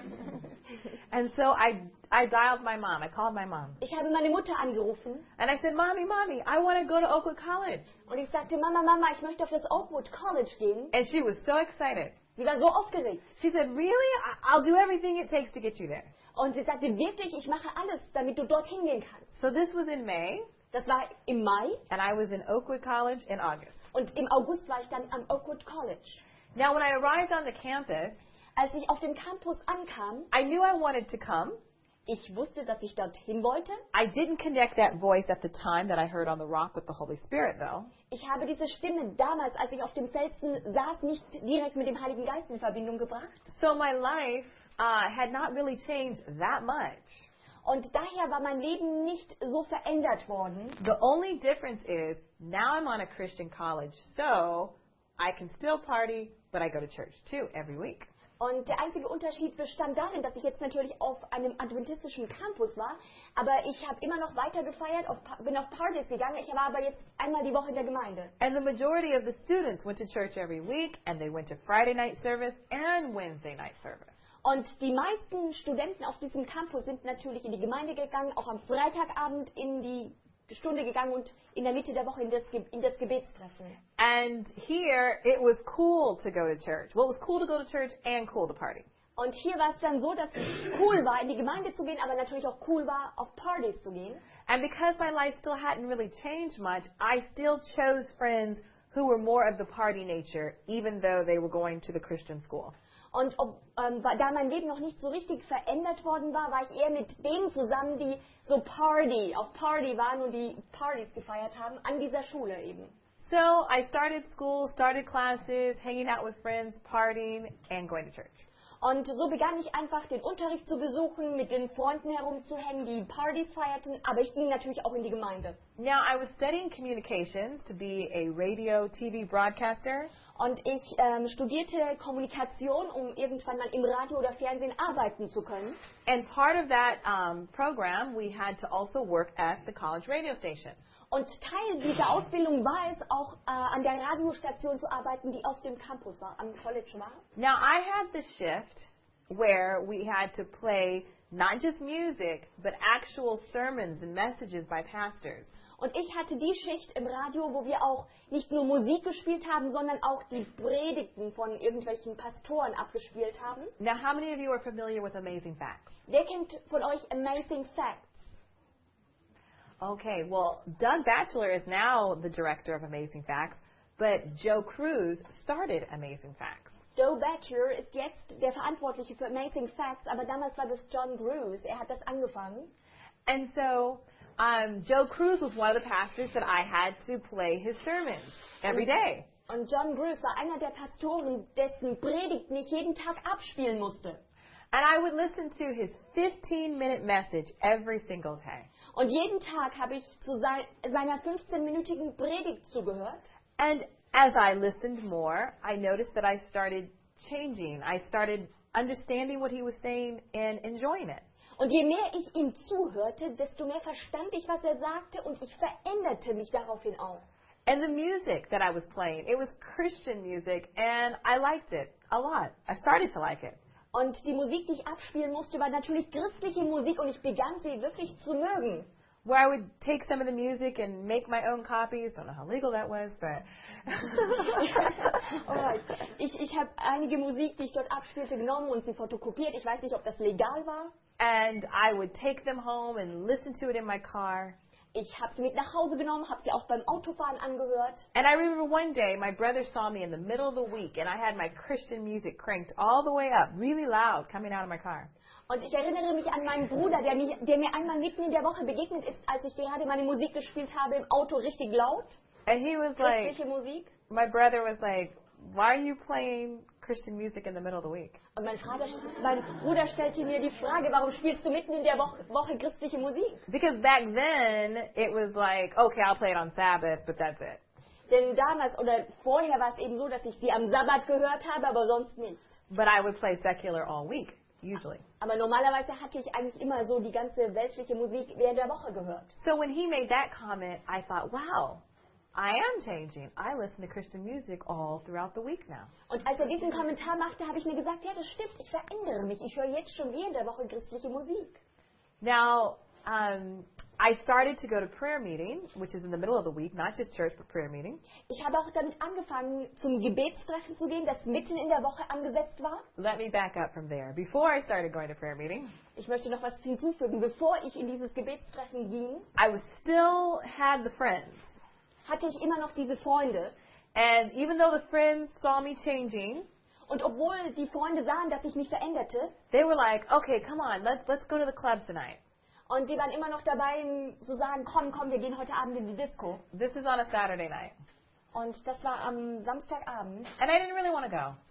And so I dialed my mom. I called my mom. Ich habe meine Mutter angerufen And I said, Mommy, I want to go to Oakwood College. und ich sagte, Mama, ich möchte auf das Oakwood College gehen. And she was so excited. Sie war so aufgeregt. She said, really? I'll do everything it takes to get you there. Und sie sagte, wirklich, ich mache alles, damit du dorthin gehen kannst. So this was in May. Das war im Mai And I was in Oakwood College in August. und im August war ich dann am Oakwood College. Now, when I arrived on the campus, Als ich auf dem Campus ankam, I knew I wanted to come. ich wusste, dass ich dorthin wollte. I didn't connect that voice at the time that I heard on the rock with the Holy Spirit, though. Ich habe diese Stimme damals, als ich auf dem Felsen saß, nicht direkt mit dem Heiligen Geist in Verbindung gebracht. So my life had not really changed that much. Und daher war mein Leben nicht so verändert worden. The only difference is now I'm on a Christian college, so I can still party, but I go to church too every week. Und der einzige Unterschied bestand darin, dass ich jetzt natürlich auf einem adventistischen Campus war, aber ich habe immer noch weiter gefeiert, bin auf Partys gegangen, ich war aber jetzt einmal die Woche in der Gemeinde. And the majority of the students went to church every week, and they went to Friday night service and Wednesday night service. Und die meisten Studenten auf diesem Campus sind natürlich in die Gemeinde gegangen, auch am Freitagabend in die Stunde gegangen und in der Mitte der Woche in das Gebetstreffen. And here, it was cool to go to church. Well, it was cool to go to church and cool to party. Und hier war es dann so, dass es cool war, in die Gemeinde zu gehen, aber natürlich auch cool war, auf Partys zu gehen. And because my life still hadn't really changed much, I still chose friends who were more of the party nature, even though they were going to the Christian school. Und da mein Leben noch nicht so richtig verändert worden war, war ich eher mit denen zusammen, die so auf Party waren und die Partys gefeiert haben, an dieser Schule eben. So I started school, started classes, hanging out with friends, partying, and going to church. Und so begann ich einfach den Unterricht zu besuchen, mit den Freunden herumzuhängen, die Partys feierten, aber ich ging natürlich auch in die Gemeinde. Now I was studying communications to be a radio, TV broadcaster. Und ich studierte Kommunikation, um irgendwann mal im Radio oder Fernsehen arbeiten zu können. And part of that program, we had to also work at the college radio station. Und Teil dieser Ausbildung war es auch, an der Radiostation zu arbeiten, die auf dem Campus war, am College war. Now I had the shift where we had to play not just music, but actual sermons and messages by pastors. Und ich hatte die Schicht im Radio, wo wir auch nicht nur Musik gespielt haben, sondern auch die Predigten von irgendwelchen Pastoren abgespielt haben. Now, how many of you are familiar with Amazing Facts? Wer kennt von euch Amazing Facts? Okay, well, Doug Batchelor is now the director of Amazing Facts, but Joe Cruz started Amazing Facts. Joe Batchelor ist jetzt der Verantwortliche für Amazing Facts, aber damals war das John Cruz. Er hat das angefangen. And so Joe Cruz was one of the pastors that I had to play his sermons every day. Und John Cruz war einer der Pastoren, dessen Predigten ich jeden Tag abspielen musste. And I would listen to his 15-minute message every single day. Und jeden Tag habe ich zu seiner 15-minütigen Predigt zugehört. And as I listened more, I noticed that I started changing. I started understanding what he was saying and enjoying it. Und je mehr ich ihm zuhörte, desto mehr verstand ich, was er sagte, und ich veränderte mich daraufhin auch. And the music that I was playing, it was Christian music, and I liked it a lot. I started to like it. Und die Musik, die ich abspielen musste, war natürlich christliche Musik, und ich begann sie wirklich zu mögen. Where I would take some of the music and make my own copies. Don't know how legal that was, but... Alright. Ich habe einige Musik, die ich dort abspielte, genommen und sie fotokopiert. Ich weiß nicht, ob das legal war. And I would take them home and listen to it in my car. Ich habe sie mit nach Hause genommen, habe sie auch beim Autofahren angehört. And I remember one day my brother saw me in the middle of the week and I had my Christian music cranked all the way up, really loud, coming out of my car. Und ich erinnere mich an meinen Bruder, der mir einmal mitten in der Woche begegnet ist, als ich gerade meine Musik gespielt habe im Auto, richtig laut. And he was like, christliche Musik. My brother was like, why are you playing Christian music in the middle of the week? Und mein Bruder stellte mir die Frage, warum spielst du mitten in der Woche christliche Musik? Because back then it was like, okay, I'll play it on Sabbath, but that's it. Denn damals oder vorher war es eben so, dass ich sie am Sabbat gehört habe, aber sonst nicht. But I would play secular all week, usually. Aber normalerweise hatte ich eigentlich immer so die ganze weltliche Musik während der Woche gehört. So when he made that comment, I thought, wow, I am changing. I listen to Christian music all throughout the week now. Und als er diesen Kommentar machte, habe ich mir gesagt, ja, das stimmt, ich verändere mich. Ich höre jetzt schon während der Woche christliche Musik. Now, I started to go to prayer meeting, which is in the middle of the week, not just church, but prayer meeting. Ich habe auch damit angefangen, zum Gebetstreffen zu gehen, das mitten in der Woche angesetzt war. Let me back up from there. Before I started going to prayer meeting, ich möchte noch was hinzufügen. Bevor ich in dieses Gebetstreffen ging, I still had the friends. Hatte ich immer noch diese Freunde. And even though the friends saw me changing, und obwohl die Freunde sahen, dass ich mich veränderte, they were like, okay, come on, let's go to the club tonight. Und die waren immer noch dabei, zu sagen, komm, wir gehen heute Abend in die Disco. This is on a Saturday night. Und das war am Samstagabend. And I didn't really want to go.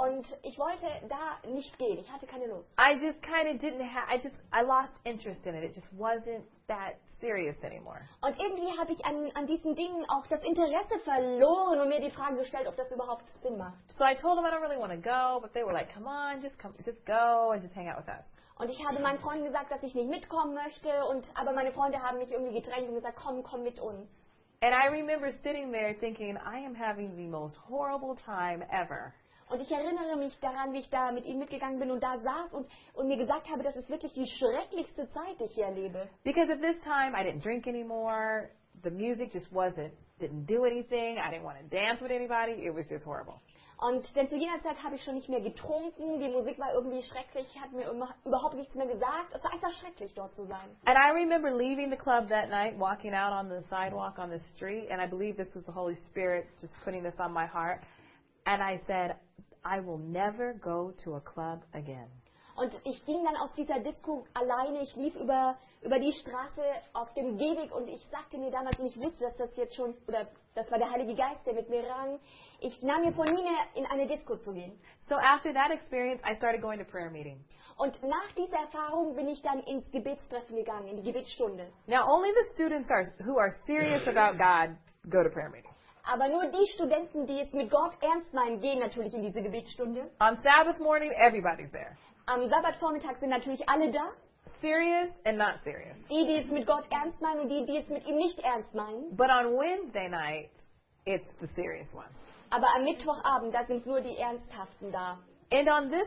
Und ich wollte da nicht gehen. Ich hatte keine Lust. I just kind of didn't I lost interest in it. It just wasn't that serious anymore. Und irgendwie habe ich an diesen Dingen auch das Interesse verloren und mir die Frage gestellt, ob das überhaupt Sinn macht. So I told them I don't really want to go, but they were like, come on, just go and just hang out with us. Und ich habe meinen Freunden gesagt, dass ich nicht mitkommen möchte, aber meine Freunde haben mich irgendwie gedrängt und gesagt, komm mit uns. And I remember sitting there thinking, I am having the most horrible time ever. Und ich erinnere mich daran, wie ich da mit ihnen mitgegangen bin und da saß und mir gesagt habe, das ist wirklich die schrecklichste Zeit, die ich hier erlebe. Because at this time, I didn't drink anymore. The music just didn't do anything. I didn't want to dance with anybody. It was just horrible. Denn zu jener Zeit habe ich schon nicht mehr getrunken, die Musik war irgendwie schrecklich, hat mir überhaupt nichts mehr gesagt. Es war einfach schrecklich, dort zu sein. And I remember leaving the club that night, walking out on the sidewalk on the street, and I believe this was the Holy Spirit just putting this on my heart. And I said, I will never go to a club again. Und ich ging dann aus dieser Disco alleine, ich lief über die Straße auf dem Gehweg und ich sagte mir damals, und ich wusste, dass das jetzt schon, oder das war der Heilige Geist, der mit mir rang, ich nahm mir vor, nie mehr in eine Disco zu gehen. So after that experience, I started going to prayer meetings. Und nach dieser Erfahrung bin ich dann ins Gebetstreffen gegangen, in die Gebetsstunde. Now only the students who are serious about God go to prayer meetings. Aber nur die Studenten, die es mit Gott ernst meinen, gehen natürlich in diese Gebetsstunde. On Sabbath morning, everybody's there. Am Sabbatvormittag sind natürlich alle da. Serious and not serious. Die es mit Gott ernst meinen und die es mit ihm nicht ernst meinen. But on Wednesday night, it's the serious ones. Aber am Mittwochabend, da sind nur die Ernsthaften da. And on this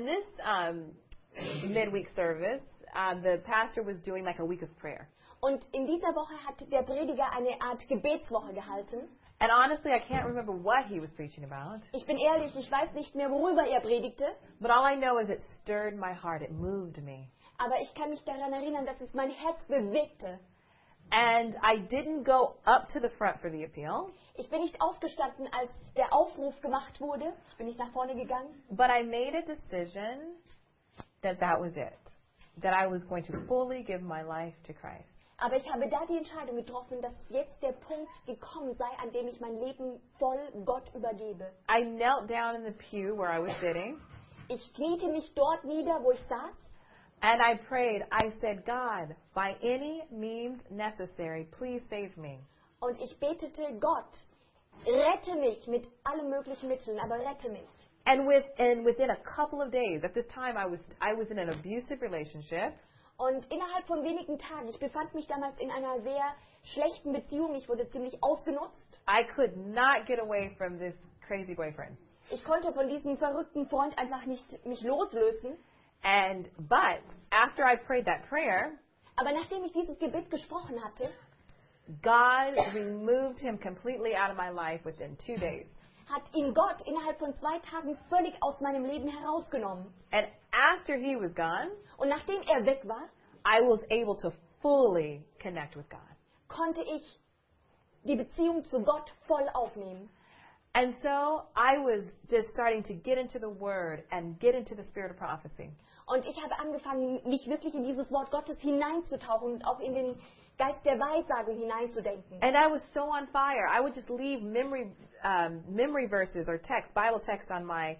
midweek service, the pastor was doing like a week of prayer. Und in dieser Woche hat der Prediger eine Art Gebetswoche gehalten. And honestly, I can't remember what he was preaching about. Ich bin ehrlich, ich weiß nicht mehr, worüber er predigte. But all I know is it stirred my heart. It moved me. Aber ich kann mich daran erinnern, dass es mein Herz bewegte. And I didn't go up to the front for the appeal. Ich bin nicht aufgestanden, als der Aufruf gemacht wurde. Ich bin nicht nach vorne gegangen. But I made a decision that was it. That I was going to fully give my life to Christ. Aber ich habe da die Entscheidung getroffen, dass jetzt der Punkt gekommen sei, an dem ich mein Leben voll Gott übergebe. I knelt down in the pew where I was sitting. Ich kniete mich dort nieder, wo ich saß. And I prayed. I said, God, by any means necessary, please save me. Und ich betete, Gott, rette mich mit allen möglichen Mitteln, aber rette mich. And within a couple of days, at this time I was in an abusive relationship. Und innerhalb von wenigen Tagen, ich befand mich damals in einer sehr schlechten Beziehung, ich wurde ziemlich ausgenutzt. I could not get away from this crazy boyfriend. Ich konnte von diesem verrückten Freund einfach nicht mich loslösen. But after I prayed that prayer, aber nachdem ich dieses Gebet gesprochen hatte, God removed him completely out of my life within 2 days. Hat ihn Gott innerhalb von 2 Tagen völlig aus meinem Leben herausgenommen. And after he was gone, und nachdem er weg war, I was able to fully connect with God. Konnte ich die Beziehung zu Gott voll aufnehmen. And so I was just starting to get into the Word and get into the spirit of prophecy. Und ich habe angefangen, mich wirklich in dieses Wort Gottes hineinzutauchen und auch in den Geist der Weissagung hineinzudenken. And I was so on fire. I would just leave memory verses or Bible text on my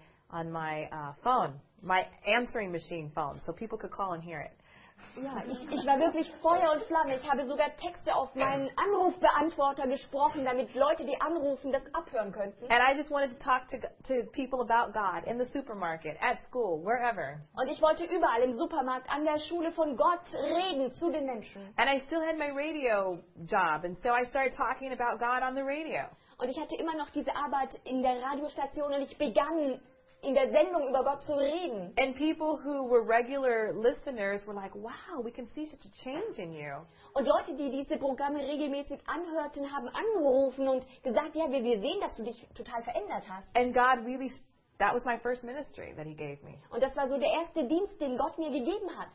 phone, my answering machine phone, so people could call and hear it. Ja, ich war wirklich Feuer und Flamme. Ich habe sogar Texte auf meinen Anrufbeantworter gesprochen, damit Leute, die anrufen, das abhören könnten. And I just wanted to talk to people about God in the supermarket, at school, wherever. Und ich wollte überall im Supermarkt, an der Schule von Gott reden zu den Menschen. And I still had my radio job, and so I started talking about God on the radio. Und ich hatte immer noch diese Arbeit in der Radiostation und ich begann in der Sendung über Gott zu reden. And people who were regular listeners were like, wow, we can see such a change in you. Und Leute, die diese Programme regelmäßig anhörten, haben angerufen und gesagt, ja, wir sehen, dass du dich total verändert hast. And God really, that was my first ministry that He gave me. Und das war so der erste Dienst, den Gott mir gegeben hat.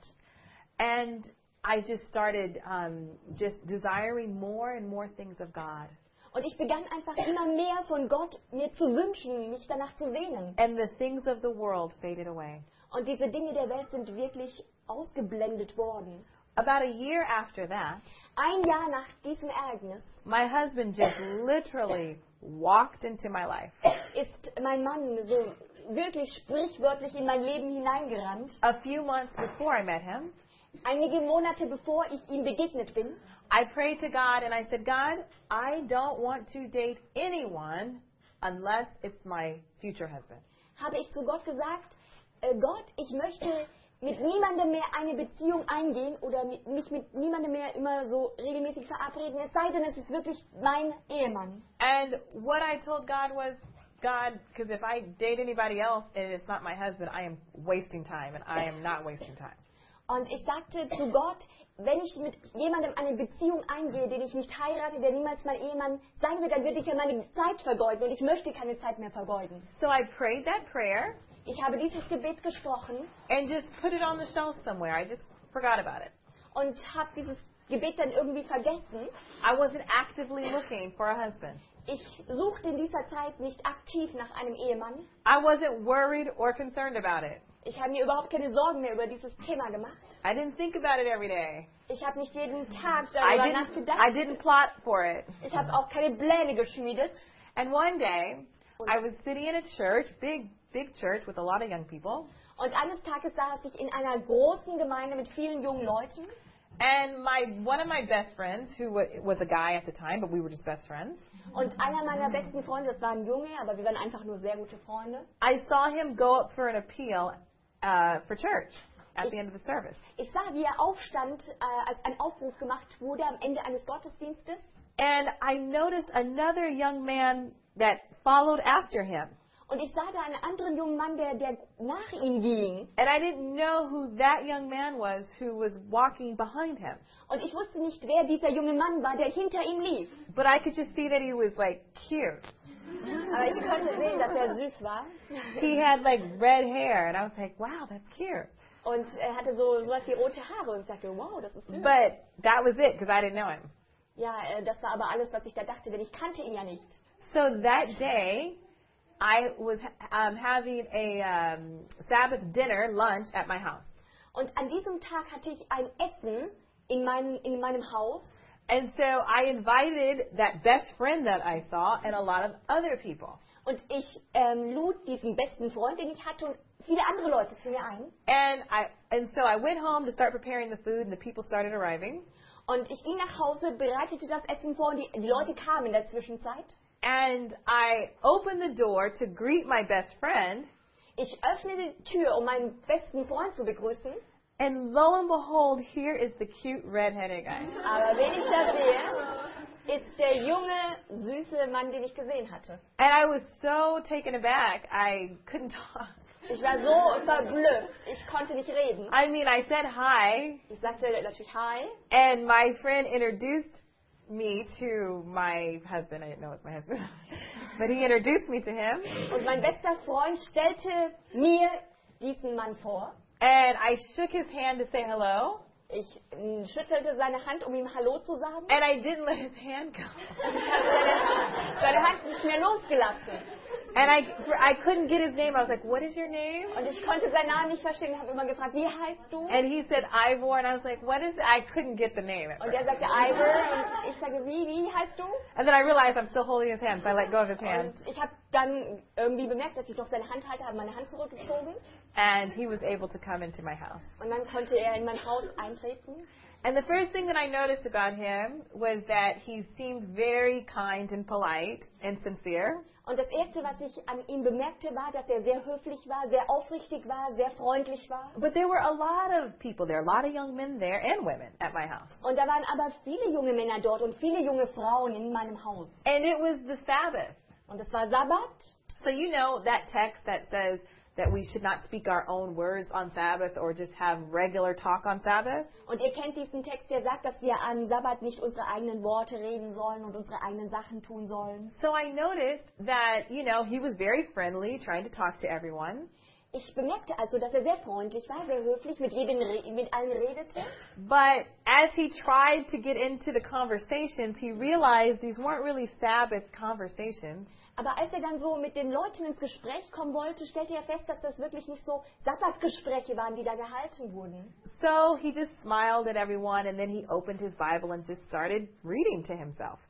And I just started just desiring more and more things of God. Und ich begann einfach immer mehr von Gott mir zu wünschen, mich danach zu sehnen. And the things of the world faded away. Und diese Dinge der Welt sind wirklich ausgeblendet worden. About a year after that, ein Jahr nach diesem Ereignis, my husband just literally walked into my life. Ist mein Mann so wirklich sprichwörtlich in mein Leben hineingerannt. A few months before I met him, Einige Monate bevor ich ihm begegnet bin, I prayed to God and I said, God, I don't want to date anyone unless it's my future husband. habe ich zu Gott gesagt, Gott, ich möchte mit niemandem mehr eine Beziehung eingehen oder mich mit niemandem mehr immer so regelmäßig verabreden, es sei denn, es ist wirklich mein Ehemann. And what I told God was, God, because if I date anybody else and it's not my husband, I am wasting time and I am not wasting time. Und ich sagte zu Gott, wenn ich mit jemandem eine Beziehung eingehe, den ich nicht heirate, der niemals mein Ehemann sein wird, dann würde ich ja meine Zeit vergeuden und ich möchte keine Zeit mehr vergeuden. So I prayed that prayer Ich habe dieses Gebet gesprochen and just put it on the shelf somewhere. I just forgot about it. und habe dieses Gebet dann irgendwie vergessen. I wasn't actively looking for a husband. Ich suchte in dieser Zeit nicht aktiv nach einem Ehemann. I wasn't worried or concerned about it. Ich habe mir überhaupt keine Sorgen mehr über dieses Thema gemacht. I didn't think about it every day. Ich habe nicht jeden Tag I darüber didn't nachgedacht. plot for it. Ich habe auch keine Pläne geschmiedet. And one day, I was sitting in a church, big church with a lot of young people. Und eines Tages saß ich in einer großen Gemeinde mit vielen jungen Leuten. And one of my best friends, who was a guy at the time, but we were just best friends, Und einer meiner besten Freunde, das war ein Junge, aber wir waren einfach nur sehr gute Freunde. I saw him go up for an appeal for church at the end of the service. Ich sah, wie er aufstand, als ein Aufruf gemacht wurde am Ende eines Gottesdienstes. And I noticed another young man that followed after him. Und ich sah da einen anderen jungen Mann, der nach ihm ging. And I didn't know who that young man was who was walking behind him. Und ich wusste nicht, wer dieser junge Mann war, der hinter ihm lief. But I could just see that he was like cute. Aber ich konnte sehen, dass er süß war. He had like red hair and I was like, wow, that's cute. Und er hatte sowas wie rote Haare und ich sagte, wow, das ist süß. But that was it because I didn't know him. Ja, das war aber alles, was ich da dachte, denn ich kannte ihn ja nicht. So that day, I was having a Sabbath dinner, lunch at my house. Und an diesem Tag hatte ich ein Essen in meinem Haus. And so I invited that best friend that I saw and a lot of other people. Und ich lud diesen besten Freund, den ich hatte, und viele andere Leute zu mir ein. And so I went home to start preparing the food and the people started arriving. Und ich ging nach Hause, bereitete das Essen vor und die Leute kamen in der Zwischenzeit. And I opened the door to greet my best friend. Ich öffnete die Tür, um meinen besten Freund zu begrüßen. And lo and behold, here is the cute red-headed guy. Aber wen ich da sehe, ist der junge, süße Mann, den ich gesehen hatte. And I was so taken aback, I couldn't talk. Ich war so verblüfft, ich konnte nicht reden. I mean, I said hi, Ich sagte natürlich Hi. and my friend introduced me to my husband. I didn't know it was my husband. But he introduced me to him. Und mein bester Freund stellte mir diesen Mann vor. And I shook his hand to say hello. Ich schüttelte seine Hand, um ihm Hallo zu sagen. And I didn't let his hand go. Und ich habe seine Hand nicht mehr losgelassen. And I couldn't get his name. I was like, what is your name? Und ich konnte seinen Namen nicht verstehen. Ich habe immer gefragt, wie heißt du? And he said Ivor. And I was like, what is it? I couldn't get the name at Und first. er sagte Ivor. Und ich sage, wie heißt du? And then I realized I'm still holding his hand. So I let go of his hand. Und ich habe dann irgendwie bemerkt, dass ich noch seine Hand halte, habe meine Hand zurückgezogen. And he was able to come into my house. Und dann konnte er in mein Haus eintreten. And the first thing that I noticed about him was that he seemed very kind and polite and sincere. Und das Erste, was ich an ihm bemerkte, war, dass er sehr höflich war, sehr aufrichtig war, sehr freundlich war. But there were a lot of people there, a lot of young men there and women at my house. Und da waren aber viele junge Männer dort und viele junge Frauen in meinem Haus. And it was the Sabbath. Und es war Sabbat. So you know that text that says that we should not speak our own words on Sabbath or just have regular talk on Sabbath? Und ihr kennt diesen Text, der sagt, dass wir am Sabbat nicht unsere eigenen Worte reden sollen und unsere eigenen Sachen tun sollen. So I noticed that, he was very friendly, trying to talk to everyone. Ich bemerkte also, dass er sehr freundlich war, sehr höflich, mit allen redete. But as he tried to get into the conversations, he realized these weren't really Sabbath conversations. Aber als er dann so mit den Leuten ins Gespräch kommen wollte, stellte er fest, dass das wirklich nicht so Sabbatgespräche waren, die da gehalten wurden. So he just smiled at everyone and then he opened his Bible and just started reading to himself.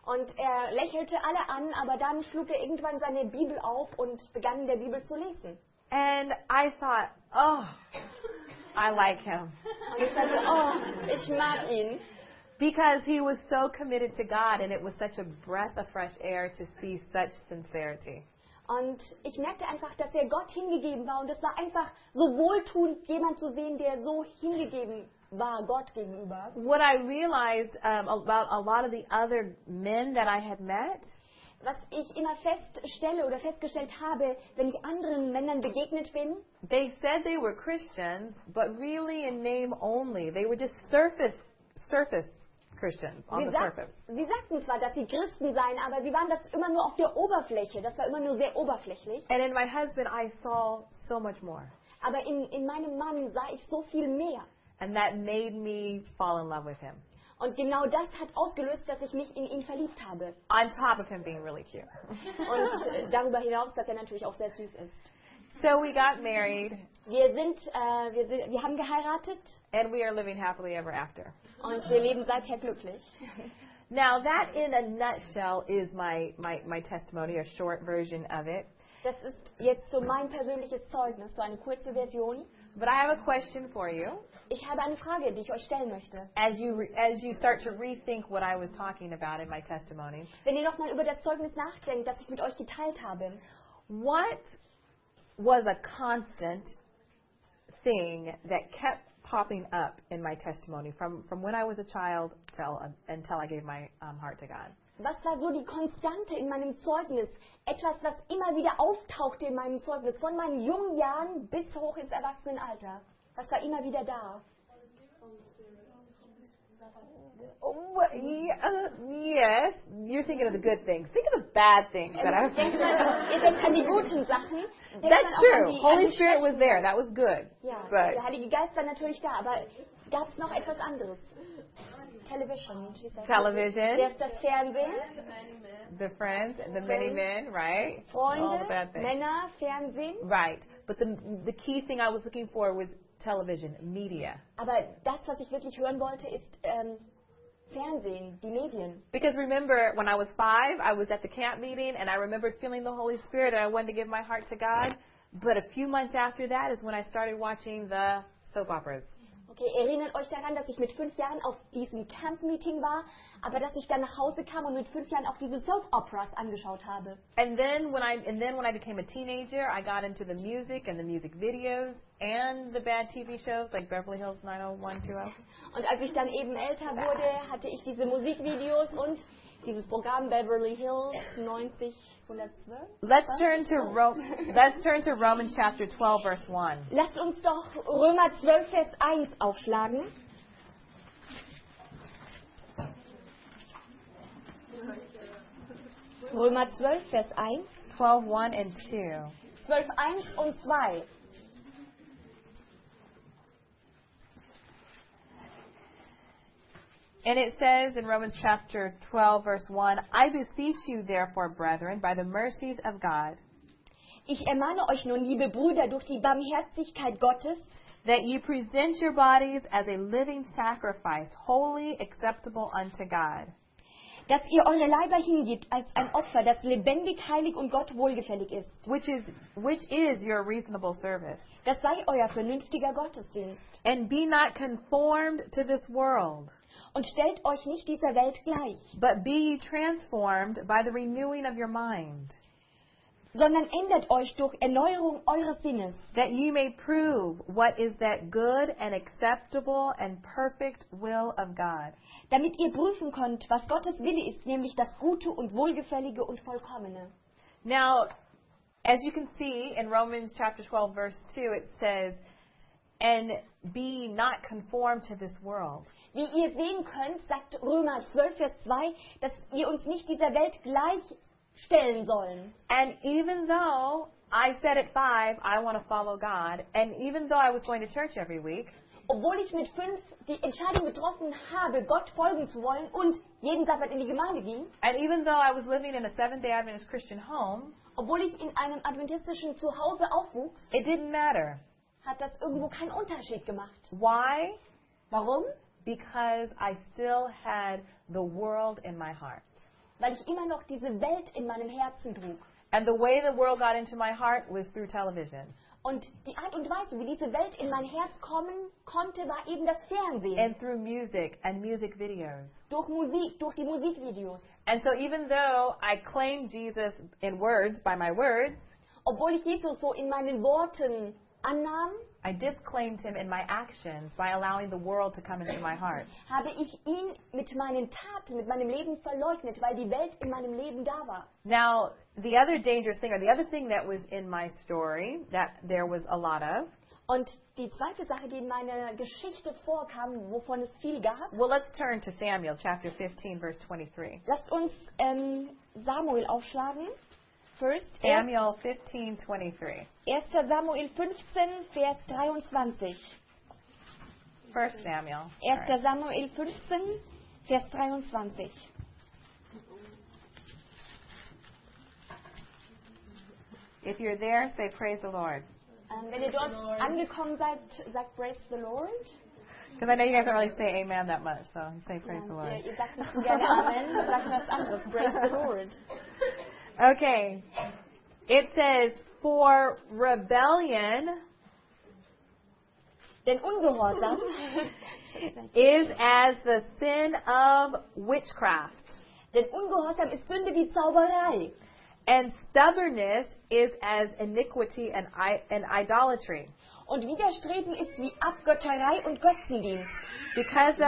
Und er lächelte alle an, aber dann schlug er irgendwann seine Bibel auf und begann in der Bibel zu lesen. And I thought, oh, I like him. Und ich dachte, oh, ich mag ihn. Because he was so committed to God, and it was such a breath of fresh air to see such sincerity. Und ich merkte einfach, dass er Gott hingegeben war. Und es war einfach so wohltuend, jemand zu sehen, der so hingegeben war Gott gegenüber. What I realized about a lot of the other men that I had met, Was ich immer feststelle oder festgestellt habe, wenn ich anderen Männern begegnet bin, they said they were Christians, but really in name only. They were just surface Christians on the surface. sie sagten zwar, dass sie Christen seien, aber sie waren das immer nur auf der Oberfläche. Das war immer nur sehr oberflächlich. And in my husband, I saw so much more. Aber in meinem Mann sah ich so viel mehr. And that made me fall in love with him. Und genau das hat ausgelöst, dass ich mich in ihn verliebt habe. On top of him being really cute. Und darüber hinaus, dass er natürlich auch sehr süß ist. So we got married, Wir haben geheiratet and we are living happily ever after. und wir leben seither glücklich. Now that in a nutshell is my testimony, a short version of it. Das ist jetzt so mein persönliches Zeugnis, so eine kurze Version. But I have a question for you. Ich habe eine Frage, die ich euch stellen möchte. As you start to rethink what I was talking about in my testimony, Wenn ihr nochmal über das Zeugnis nachdenkt, das ich mit euch geteilt habe, what was a constant thing that kept popping up in my testimony from when I was a child until I gave my heart to God? was war so die Konstante in meinem Zeugnis? Etwas, was immer wieder auftauchte in meinem Zeugnis, von meinen jungen Jahren bis hoch ins Erwachsenenalter. Was war immer wieder da? Yes, you're thinking of the good things. Think of the bad things that I was Denkt mal, ihr denkt an die guten Sachen. Denkt mal That's auch true. an die Holy Spirit was there. That was good. Ja, But der Heilige Geist war natürlich da, aber gab es noch etwas anderes? Television. she said. television, Das Fernsehen, the friends, the many men, right? All the Freunde, bad things. Männer, Fernsehen. Right. But the key thing I was looking for was television, media. Aber das, was ich wirklich hören wollte, ist Fernsehen, die Medien. Because remember, when I was 5, I was at the camp meeting, and I remembered feeling the Holy Spirit, and I wanted to give my heart to God. But a few months after that is when I started watching the soap operas. Okay, erinnert euch daran, dass ich mit 5 Jahren auf diesem Camp-Meeting war, aber dass ich dann nach Hause kam und mit 5 Jahren auch diese Soap-Operas angeschaut habe. And then when I became a teenager, I got into the music and the music videos and the bad TV shows like Beverly Hills 90210. Und als ich dann eben älter wurde, hatte ich diese Musikvideos und dieses Programm Beverly Hills 90112. Let's turn to Romans chapter 12 verse 1. Lasst uns doch Römer 12, Vers 1 aufschlagen. Römer 12, Vers 1. 12:1 and 2. 12, 1 und 2. And it says in Romans chapter 12 verse 1, I beseech you therefore, brethren, by the mercies of God, Ich ermahne euch nun, liebe Brüder, durch die Barmherzigkeit Gottes, that you present your bodies as a living sacrifice, holy, acceptable unto God. dass ihr eure Leiber hingebt als ein Opfer, das lebendig, heilig und Gott wohlgefällig ist. Which is your reasonable service. Das sei euer vernünftiger Gottesdienst. And be not conformed to this world, Und stellt euch nicht dieser Welt gleich, but be ye transformed by the renewing of your mind, sondern ändert euch durch Erneuerung eures Sinnes, that ye may prove what is that good and acceptable and perfect will of God. damit ihr prüfen könnt, was Gottes Wille ist, nämlich das Gute und Wohlgefällige und Vollkommene. Now, as you can see in Romans chapter 12 verse 2, it says, and be not conformed to this world. Wie ihr sehen könnt, sagt Römer 12, Vers 2, dass wir uns nicht dieser Welt gleichstellen sollen. And even though I said at 5, I want to follow God, and even though I was going to church every week, Obwohl ich mit 5 die Entscheidung getroffen habe, Gott folgen zu wollen und jeden Sabbat in die Gemeinde ging, and even though I was living in a Seventh-day Adventist Christian home, obwohl ich in einem adventistischen Zuhause aufwuchs, it didn't matter. hat das irgendwo keinen Unterschied gemacht. Why? Warum? Because I still had the world in my heart. weil ich immer noch diese Welt in meinem Herzen trug. And the way the world got into my heart was through television. Und die Art und Weise, wie diese Welt in mein Herz kommen konnte, war eben das Fernsehen. And through music and music videos. Durch Musik, durch die Musikvideos. And so even though I claimed Jesus in words, by my words, Obwohl ich Jesus so in meinen Worten annahm, I disclaimed him in my actions by allowing the world to come into my heart. habe ich ihn mit meinen Taten, mit meinem Leben verleugnet, weil die Welt in meinem Leben da war. Now, the other dangerous thing, or the other thing that was in my story, that there was a lot of, Und die zweite Sache, die in meiner Geschichte vorkam, wovon es viel gab, well, let's turn to Samuel chapter 15, verse 23. lasst uns Samuel aufschlagen. First, Samuel 15:23. 1. Samuel 15, Vers 23. First Samuel. 1. Samuel 15, Vers 23. If you're there, say praise the Lord. Wenn ihr dort angekommen seid, sagt Praise the Lord. Because I know you guys don't really say amen that much, so you say praise the Lord. Ihr sagt nicht so gerne Amen, sagt was anderes. Praise the Lord. Okay. It says, for rebellion Denn Ungehorsam is as the sin of witchcraft, denn Ungehorsam ist Sünde wie Zauberei. and stubbornness is as iniquity and idolatry. Und Widerstreben ist wie Abgötterei und Götzendienst. Because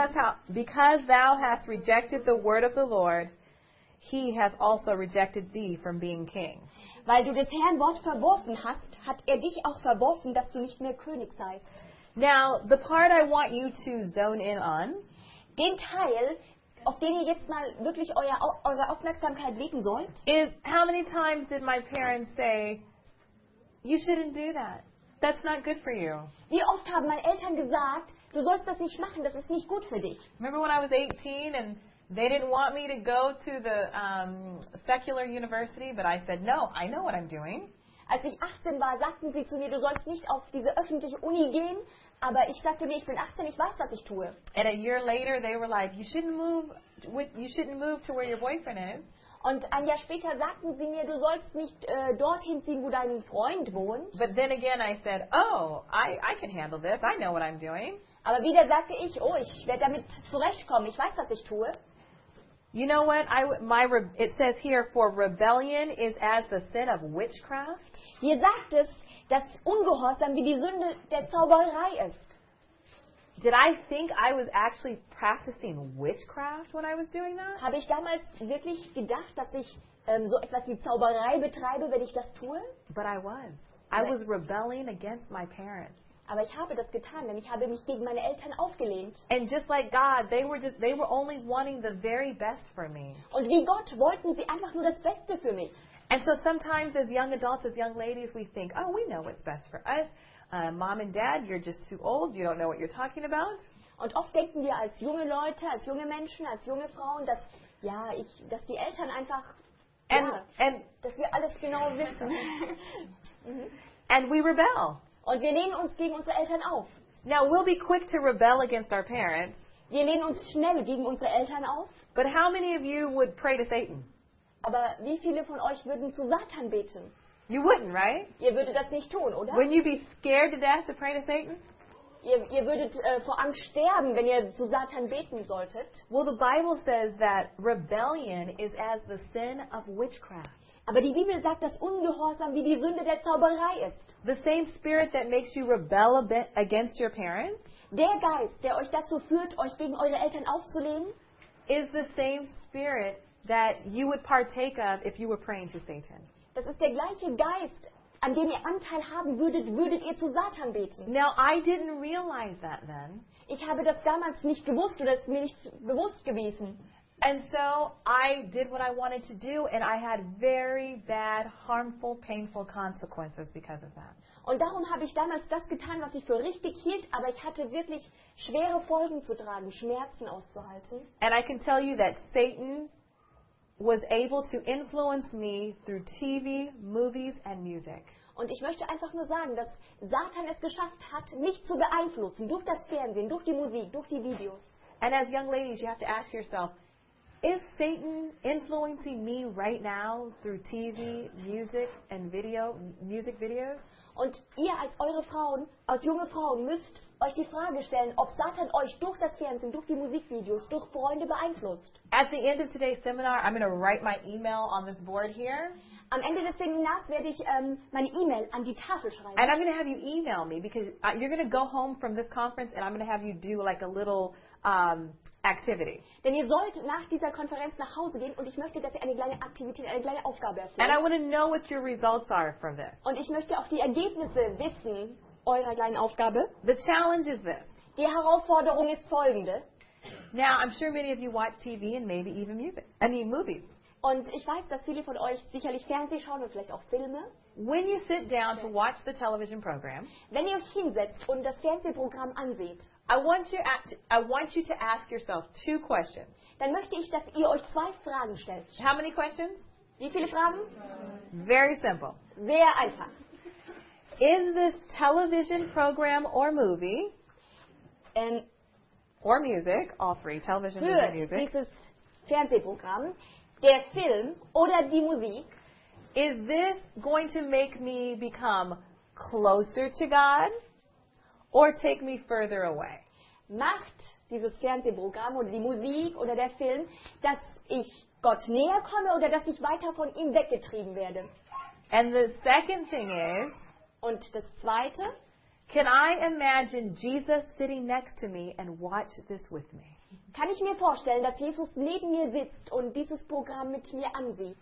thou hast rejected the word of the Lord, he has also rejected thee from being king. Weil du des Herrn Wort verworfen hast, hat er dich auch verworfen, dass du nicht mehr König seist. Now, the part I want you to zone in on Den Teil, auf den ihr jetzt mal wirklich eure Aufmerksamkeit legen sollt, is how many times did my parents say, you shouldn't do that. That's not good for you. wie oft haben meine Eltern gesagt, du sollst das nicht machen, das ist nicht gut für dich. Remember when I was 18 and they didn't want me to go to the secular university, but I said, no, I know what I'm doing. Als ich 18 war, sagten sie zu mir, du sollst nicht auf diese öffentliche Uni gehen, aber ich sagte mir, ich bin 18, ich weiß, was ich tue. And a year later, they were like, you shouldn't move to where your boyfriend is. Und ein Jahr später sagten sie mir, du sollst nicht dorthin ziehen, wo dein Freund wohnt. But then again, I said, oh, I can handle this. I know what I'm doing. Aber wieder sagte ich, oh, ich werde damit zurechtkommen, ich weiß, was ich tue. You know what? It says here, for rebellion is as the sin of witchcraft. Hier sagt es, dass Ungehorsam wie die Sünde der Zauberei ist. Did I think I was actually practicing witchcraft when I was doing that? Habe ich damals wirklich gedacht, dass ich so etwas wie Zauberei betreibe, wenn ich das tue? But I was. I was rebelling against my parents. Aber ich habe das getan, denn ich habe mich gegen meine Eltern aufgelehnt. And just like God, they were only wanting the very best for me. Und wie Gott wollten sie einfach nur das Beste für mich. And so sometimes as young adults, as young ladies, we think, oh, we know what's best for us. Mom and Dad, you're just too old. You don't know what you're talking about. Und oft denken wir als junge Leute, als junge Menschen, als junge Frauen, dass die Eltern einfach, dass wir alles genau wissen. And we rebel. Und wir lehnen uns gegen unsere Eltern auf. Now, we'll be quick to rebel against our parents. Wir lehnen uns schnell gegen unsere Eltern auf. But how many of you would pray to Satan? Aber wie viele von euch würden zu Satan beten? You wouldn't, right? Ihr würdet das nicht tun, oder? Wouldn't you be scared to death to pray to Satan? Ihr würdet vor Angst sterben, wenn ihr zu Satan beten solltet. Well, the Bible says that rebellion is as the sin of witchcraft. Aber die Bibel sagt, dass Ungehorsam wie die Sünde der Zauberei ist. The same spirit that makes you rebel against your parents Der Geist, der euch dazu führt, euch gegen eure Eltern aufzulehnen, is the same spirit that you would partake of if you were praying to Satan. das ist der gleiche Geist, an dem ihr Anteil haben würdet ihr zu Satan beten. Now, I didn't realize that then. Ich habe das damals nicht gewusst oder es ist mir nicht bewusst gewesen. And so I did what I wanted to do, and I had very bad, harmful, painful consequences because of that. Und darum habe ich damals das getan, was ich für richtig hielt, aber ich hatte wirklich schwere Folgen zu tragen, Schmerzen auszuhalten. And I can tell you that Satan was able to influence me through TV, movies, and music. Und ich möchte einfach nur sagen, dass Satan es geschafft hat, mich zu beeinflussen, durch das Fernsehen, durch die Musik, durch die Videos. And as young ladies, you have to ask yourself, Is Satan influencing me right now through TV, music, and music videos? Und ihr als eure Frauen, als junge Frauen, müsst euch die Frage stellen, ob Satan euch durch das Fernsehen, durch die Musikvideos, durch Freunde beeinflusst. At the end of today's seminar, I'm going to write my email on this board here. Am Ende des Seminars werde ich meine E-Mail an die Tafel schreiben. And I'm going to have you email me because you're going to go home from this conference and I'm going to have you do like a little activity. Denn ihr sollt nach dieser Konferenz nach Hause gehen und ich möchte, dass ihr eine kleine Aktivität, eine kleine Aufgabe erfüllt. And I want to know what your results are from this. Und ich möchte auch die Ergebnisse wissen eurer kleinen Aufgabe. The challenge is this. Die Herausforderung ist folgende. Now, I'm sure many of you watch TV and maybe even movies. Und ich weiß, dass viele von euch sicherlich Fernsehen schauen und vielleicht auch Filme. When you sit down to watch the television program, Wenn ihr euch hinsetzt und das Fernsehprogramm anseht, I want you to ask yourself 2 questions. dann möchte ich, dass ihr euch 2 Fragen stellt. How many questions? Wie viele Fragen? Very simple. Sehr einfach. Is this television program or movie or music, all 3, television, movie, Für music, dieses Fernsehprogramm, der Film oder die Musik, is this going to make me become closer to God or take me further away? macht dieses Fernsehprogramm oder die Musik oder der Film, dass ich Gott näher komme oder dass ich weiter von ihm weggetrieben werde. And the second thing is, Und das Zweite, can I imagine Jesus sitting next to me and watch this with me? kann ich mir vorstellen, dass Jesus neben mir sitzt und dieses Programm mit mir ansieht.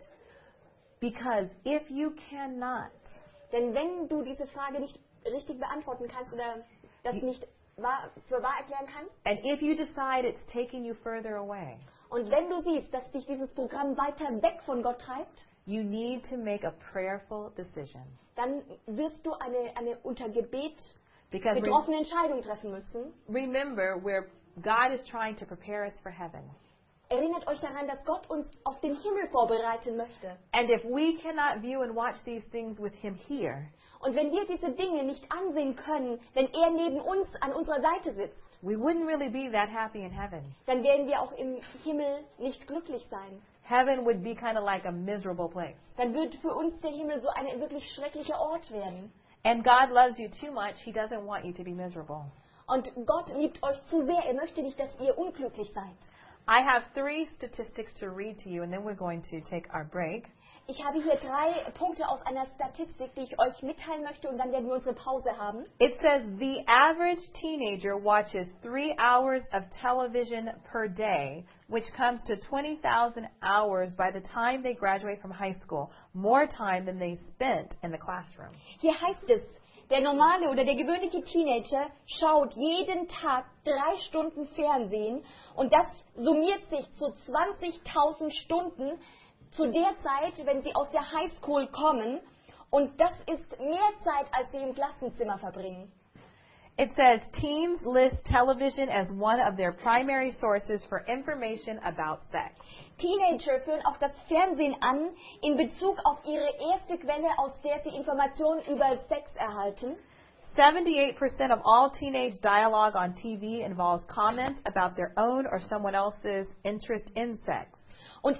Because if you cannot, Denn wenn du diese Frage nicht richtig beantworten kannst oder das nicht für wahr erklären kannst, and if you decide it's taking you further away, und wenn du siehst, dass dich dieses Programm weiter weg von Gott treibt, you need to make a prayerful decision. dann wirst du eine unter Gebet Because getroffene Entscheidung treffen müssen. remember, God is trying to prepare us for heaven. Erinnert euch daran, dass Gott uns auf den Himmel vorbereiten möchte. And if we cannot view and watch these things with Him here, Und wenn wir diese Dinge nicht ansehen können, wenn er neben uns an unserer Seite sitzt, we wouldn't really be that happy in heaven. dann werden wir auch im Himmel nicht glücklich sein. Heaven would be kind of like a miserable place. Dann wird für uns der Himmel so ein wirklich schrecklicher Ort werden. And God loves you too much. He doesn't want you to be miserable. Und Gott liebt euch zu sehr. Er möchte nicht, dass ihr unglücklich seid. I have 3 statistics to read to you, and then we're going to take our break. Ich habe hier 3 Punkte aus einer Statistik, die ich euch mitteilen möchte, und dann werden wir unsere Pause haben. It says the average teenager watches 3 hours of television per day, which comes to 20,000 hours by the time they graduate from high school, more time than they spent in the classroom. Hier heißt es, der normale oder der gewöhnliche Teenager schaut jeden Tag 3 Stunden Fernsehen und das summiert sich zu 20.000 Stunden zu der Zeit, wenn sie aus der Highschool kommen, und das ist mehr Zeit, als sie im Klassenzimmer verbringen. It says teens list television as one of their primary sources for information about sex. Teenager führen auch das Fernsehen an in Bezug auf ihre erste Quelle, aus der sie Informationen über Sex erhalten. 78% of all teenage dialogue on TV involves comments about their own or someone else's interest in sex. Und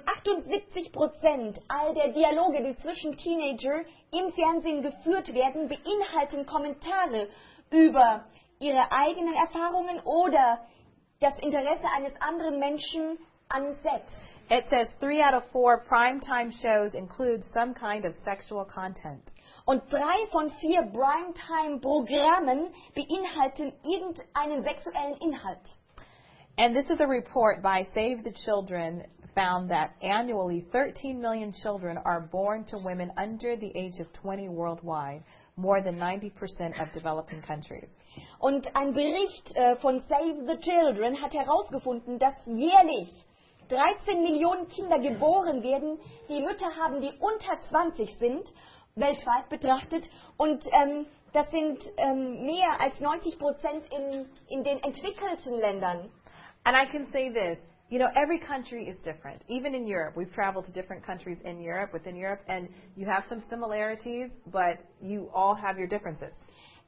78% all der Dialoge, die zwischen Teenager im Fernsehen geführt werden, beinhalten Kommentare über ihre eigenen Erfahrungen oder das Interesse eines anderen Menschen an Sex. It says 3 out of 4 primetime shows include some kind of sexual content. Und 3 von 4 Primetime-Programmen beinhalten irgendeinen sexuellen Inhalt. And this is a report by Save the Children found that annually 13 million children are born to women under the age of 20 worldwide, more than 90% of developing countries. Und ein Bericht von Save the Children hat herausgefunden, dass jährlich 13 Millionen Kinder geboren werden, die Mütter haben, die unter 20 sind, weltweit betrachtet. Und das sind mehr als 90% in den entwickelten Ländern. And I can say this, you know, every country is different. Even in Europe, we've traveled to different countries in Europe, within Europe, and you have some similarities, but you all have your differences.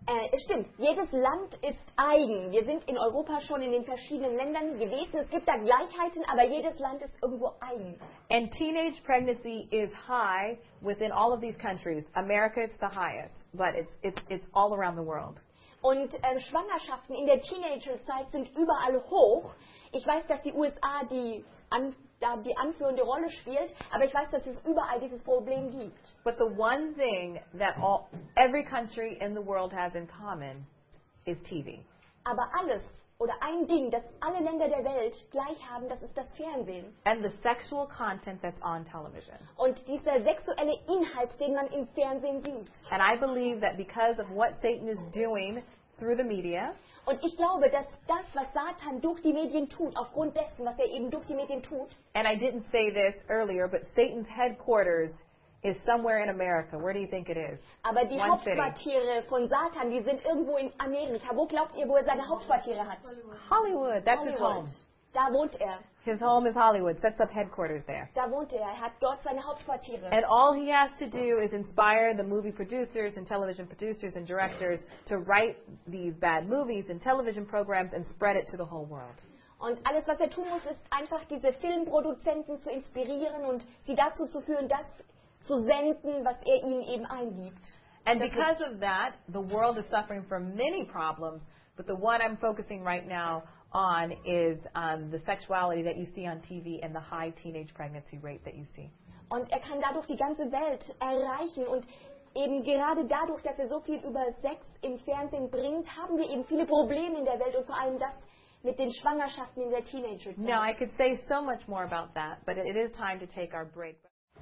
Es stimmt, jedes Land ist eigen. Wir sind in Europa schon in den verschiedenen Ländern gewesen. Es gibt da Gleichheiten, aber jedes Land ist irgendwo eigen. And teenage pregnancy is high within all of these countries. America, it's the highest, but it's all around the world. Und Schwangerschaften in der Teenagerzeit sind überall hoch. Ich weiß, dass die USA die anführende Rolle spielt, aber ich weiß, dass es überall dieses Problem gibt. But the one thing that every country in the world has in common is TV. Aber alles oder ein Ding, das alle Länder der Welt gleich haben, das ist das Fernsehen. And the sexual content that's on television. Und dieser sexuelle Inhalt, den man im Fernsehen sieht. And I believe that because of what Satan is doing through the media, und ich glaube, dass das, was Satan durch die Medien tut, aufgrund dessen, was er eben durch die Medien tut. And I didn't say this earlier, but Satan's headquarters is somewhere in America. Where do you think it is? Aber die One city. Hauptquartiere von Satan, die sind irgendwo in Amerika. Wo glaubt ihr, wo er seine Hauptquartiere hat? Hollywood. That's his home. Da wohnt er. His home is Hollywood. Sets up headquarters there. Da wohnt er. Er hat dort seine Hauptquartiere. And all he has to do is inspire the movie producers and television producers and directors to write these bad movies and television programs and spread it to the whole world. Und alles, was er tun muss, ist einfach diese Filmproduzenten zu inspirieren und sie dazu zu führen, das zu senden, was er ihnen eben eingibt. And because of that, the world is suffering from many problems, but the one I'm focusing right now on is the sexuality that you see on TV and the high teenage pregnancy rate that you see. Und er kann dadurch die ganze Welt erreichen und eben gerade dadurch, dass er so viel über Sex im Fernsehen bringt, haben wir eben viele Probleme in der Welt und vor allem das mit den Schwangerschaften in der Teenagerzeit. Now, I could say so much more about that, but it is time to take our break.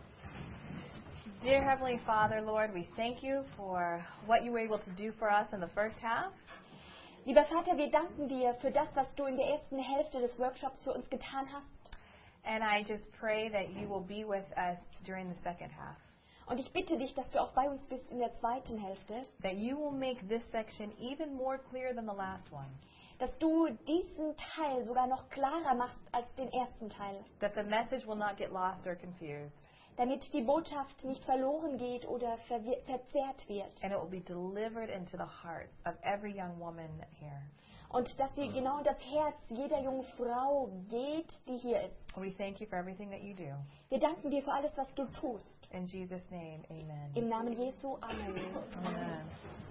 Dear Heavenly Father, Lord, we thank you for what you were able to do for us in the first half. Lieber Vater, wir danken dir für das, was du in der ersten Hälfte des Workshops für uns getan hast. And I just pray that you will be with us during the second half. Und ich bitte dich, dass du auch bei uns bist in der zweiten Hälfte. That you will make this section even more clear than the last one. Dass du diesen Teil sogar noch klarer machst als den ersten Teil. That the message will not get lost or confused. Damit die Botschaft nicht verloren geht oder verzerrt wird. And it will be delivered into the heart of every young woman here. Und dass sie genau in das Herz jeder jungen Frau geht, die hier ist. We thank you for everything that you do. Wir danken dir für alles, was du tust. In Jesus' name, amen. Im Namen Jesu, Amen. Amen.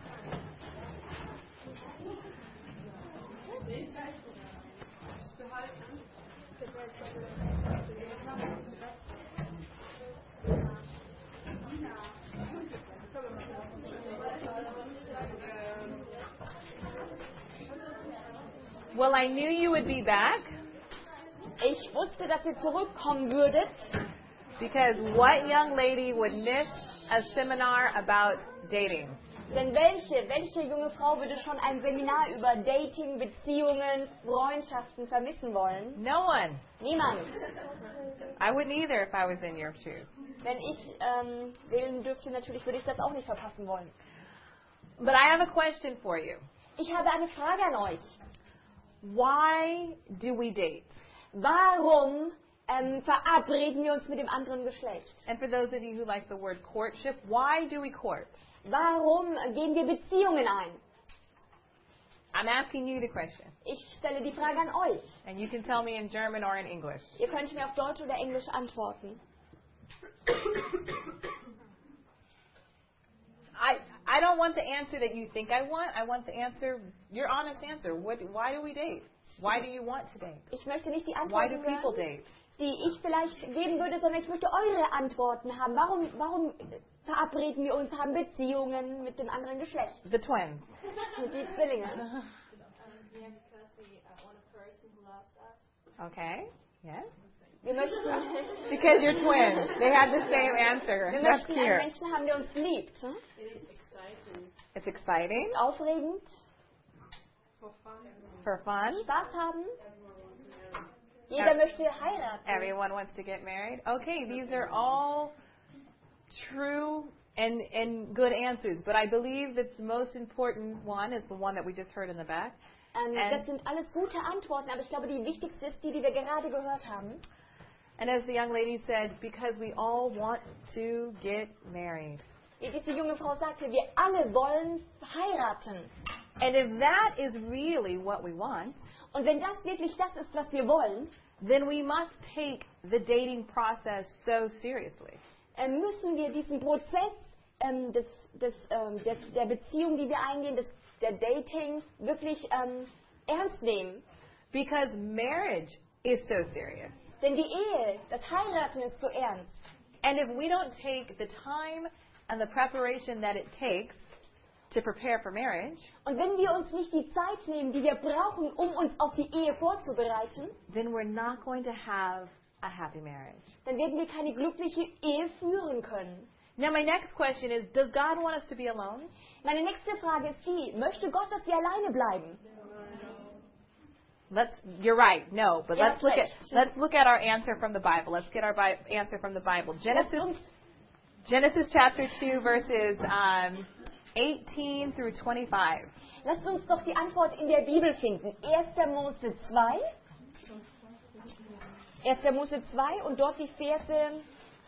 Well, I knew you would be back. Ich wusste, dass ihr zurückkommen würdet. Because what young lady would miss a seminar about dating? Denn welche junge Frau würde schon ein Seminar über Dating, Beziehungen, Freundschaften vermissen wollen? No one. Niemand. I wouldn't either if I was in your shoes. Wenn ich wählen dürfte, natürlich würde ich das auch nicht verpassen wollen. But I have a question for you. Ich habe eine Frage an euch. Why do we date? Warum verabreden wir uns mit dem anderen Geschlecht? And for those of you who like the word courtship, why do we court? Warum gehen wir Beziehungen ein? I'm asking you the question. Ich stelle die Frage an euch. And you can tell me in German or in English. Ihr könnt mir auf Deutsch oder Englisch antworten. I don't want the answer that you think I want. I want the answer, your honest answer. Why do we date? Why do you want to date? Ich möchte nicht die Why do Antworten people hören, date? die ich vielleicht geben würde, sondern ich möchte eure Antworten haben. Warum verabreden wir uns, haben Beziehungen mit dem anderen Geschlecht? The twins. Mit die Zwillinge. Okay. Yes. Wir möchten, Because you're twins. They had the same answer. wir That's möchten einen cute. Menschen haben, der uns liebt. Hm? It's exciting. Aufregend, For fun. Spaß haben. Jeder möchte heiraten. Everyone wants to get married. Okay, these are all true and good answers. But I believe that the most important one is the one that we just heard in the back. Das sind alles gute Antworten, aber ich glaube, die wichtigste ist die, die wir gerade gehört haben. And as the young lady said, because we all want to get married. wie diese junge Frau sagte, wir alle wollen heiraten. And if that is really what we want, Und wenn das wirklich das ist, was wir wollen, then we must take the dating process so seriously. müssen wir diesen Prozess der Beziehung, die wir eingehen, der Dating, wirklich ernst nehmen. Because marriage is so serious. Denn die Ehe, das Heiraten ist so ernst. And if we don't take the time and the preparation that it takes to prepare for marriage, Und wenn wir uns nicht die Zeit nehmen, die wir brauchen, um uns auf die Ehe vorzubereiten, then we're not going to have a happy marriage. dann werden wir keine glückliche Ehe führen können. Now my next question is, does God want us to be alone? Meine nächste Frage ist die, möchte Gott, dass wir alleine bleiben? You're right, no, but Yeah, let's look at our answer from the Bible. Let's get our answer from the Bible. Genesis chapter 2 verses 18 through 25. Lasst uns doch die Antwort in der Bibel finden. 1. Mose 2. 1. Mose 2 und dort die Verse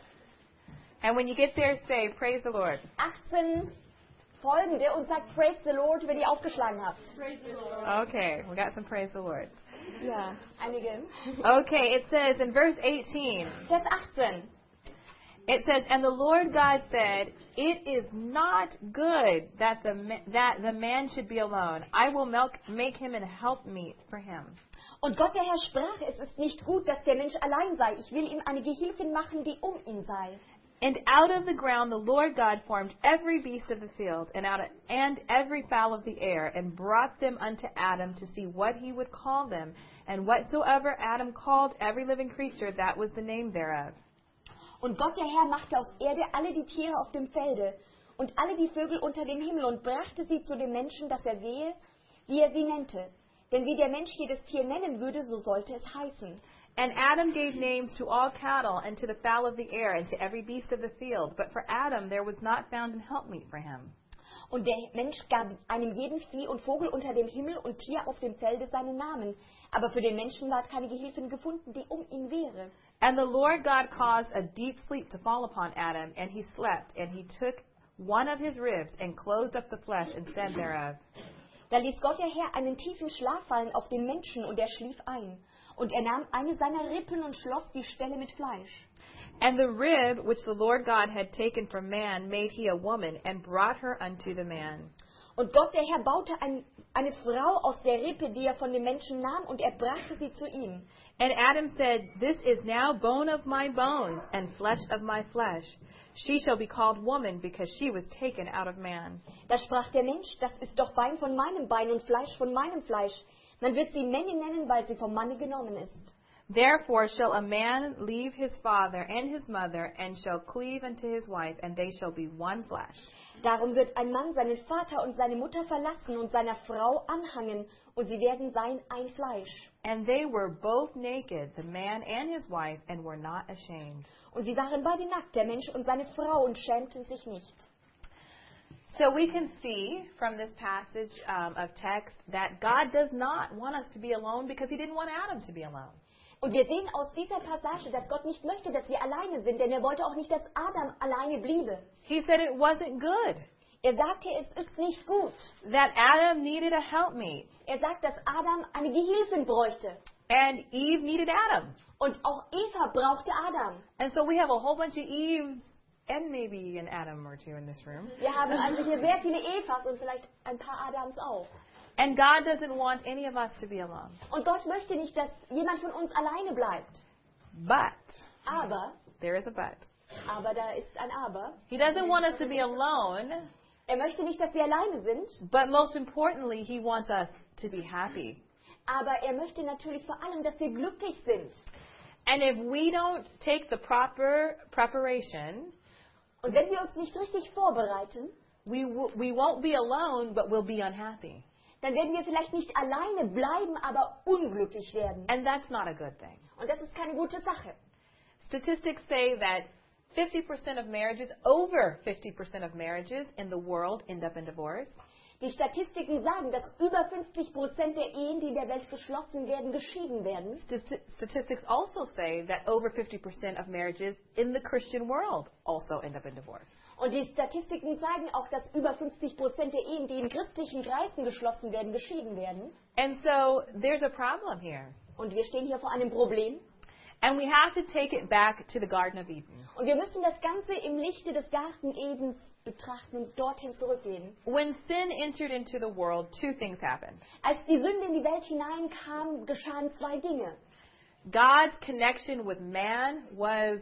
And when you get there, say, praise the Lord. 18 folgende und sagt Praise the Lord, wenn ihr aufgeschlagen habt. Okay, we got some praise the Lord. Ja, einige. Okay, it says in verse 18, Vers 18. it says, And the Lord God said, It is not good that the man should be alone. I will make him a helpmeet for him. Und Gott der Herr sprach, es ist nicht gut, dass der Mensch allein sei. Ich will ihm eine Gehilfin machen, die ihn sei. And out of the ground the Lord God formed every beast of the field and every fowl of the air, and brought them unto Adam to see what he would call them. And whatsoever Adam called every living creature, that was the name thereof. Und Gott der Herr machte aus Erde alle die Tiere auf dem Felde und alle die Vögel unter dem Himmel und brachte sie zu dem Menschen, dass er sehe, wie er sie nennte. Denn wie der Mensch jedes Tier nennen würde, so sollte es heißen. And Adam gave names to all cattle, and to the fowl of the air, and to every beast of the field. But for Adam there was not found an helpmeet for him. Und der Mensch gab einem jeden Vieh und Vogel unter dem Himmel und Tier auf dem Felde seinen Namen. Aber für den Menschen ward keine Gehilfin gefunden, die ihn wäre. And the Lord God caused a deep sleep to fall upon Adam, and he slept. And he took one of his ribs, and closed up the flesh, and said thereof. Da ließ Gott der Herr einen tiefen Schlaf fallen auf den Menschen, und er schlief ein. Und er nahm eine seiner Rippen und schloss die Stelle mit Fleisch. And the rib which the Lord God had taken from man made he a woman, and brought her unto the man. Und Gott der Herr baute eine Frau aus der Rippe, die er von dem Menschen nahm, und er brachte sie zu ihm. And Adam said, This is now bone of my bones, and flesh of my flesh. She shall be called woman, because she was taken out of man. Da sprach der Mensch, das ist doch Bein von meinem Bein und Fleisch von meinem Fleisch. Man wird sie Männin nennen, weil sie vom Manne genommen ist. Therefore shall a man leave his father and his mother, and shall cleave unto his wife, and they shall be one flesh. Darum wird ein Mann seinen Vater und seine Mutter verlassen und seiner Frau anhangen, und sie werden sein ein Fleisch. And they were both naked, the man and his wife, and were not ashamed. Und sie waren beide nackt, der Mensch und seine Frau, und schämten sich nicht. So we can see from this passage of text that God does not want us to be alone because he didn't want Adam to be alone. Und wir sehen aus dieser Passage, dass Gott nicht möchte, dass wir alleine sind, denn er wollte auch nicht, dass Adam alleine bliebe. He said it wasn't good. Er sagte, es ist nicht gut. That Adam needed a helpmeet. Er sagt, dass Adam eine Gehilfin bräuchte. And Eve needed Adam. Und auch Eva brauchte Adam. And so we have a whole bunch of Eves and maybe an Adam or two in this room. Wir haben also hier sehr viele Evas und vielleicht ein paar Adams auch. And God doesn't want any of us to be alone. Und Gott möchte nicht, dass jemand von uns alleine bleibt. But, Aber there is a but. da ist ein Aber. He doesn't want us to be alone, Er möchte nicht, dass wir alleine sind, but most importantly, he wants us to be happy. aber er möchte natürlich vor allem, dass wir glücklich sind. And if we don't take the proper preparation, Und wenn wir uns nicht richtig vorbereiten, we won't be alone, but we'll be unhappy. dann werden wir vielleicht nicht alleine bleiben, aber unglücklich werden. And that's not a good thing. Und das ist keine gute Sache. Statistics say that 50% of marriages, over 50% of marriages in the world end up in divorce. Die Statistiken sagen, dass über 50% der Ehen, die in der Welt geschlossen werden, geschieden werden. Statistics also say that over 50% of marriages in the Christian world also end up in divorce. Und die Statistiken zeigen auch, dass über 50% der Ehen, die in christlichen Kreisen geschlossen werden, geschieden werden. And so there's a problem here. Und wir stehen hier vor einem Problem. And we have to take it back to the Garden of Eden. Und wir müssen das Ganze im Lichte des Garten Edens betrachten und dorthin zurückgehen. When sin entered into the world, two things happened. Als die Sünde in die Welt hineinkam, geschahen zwei Dinge. God's connection with man was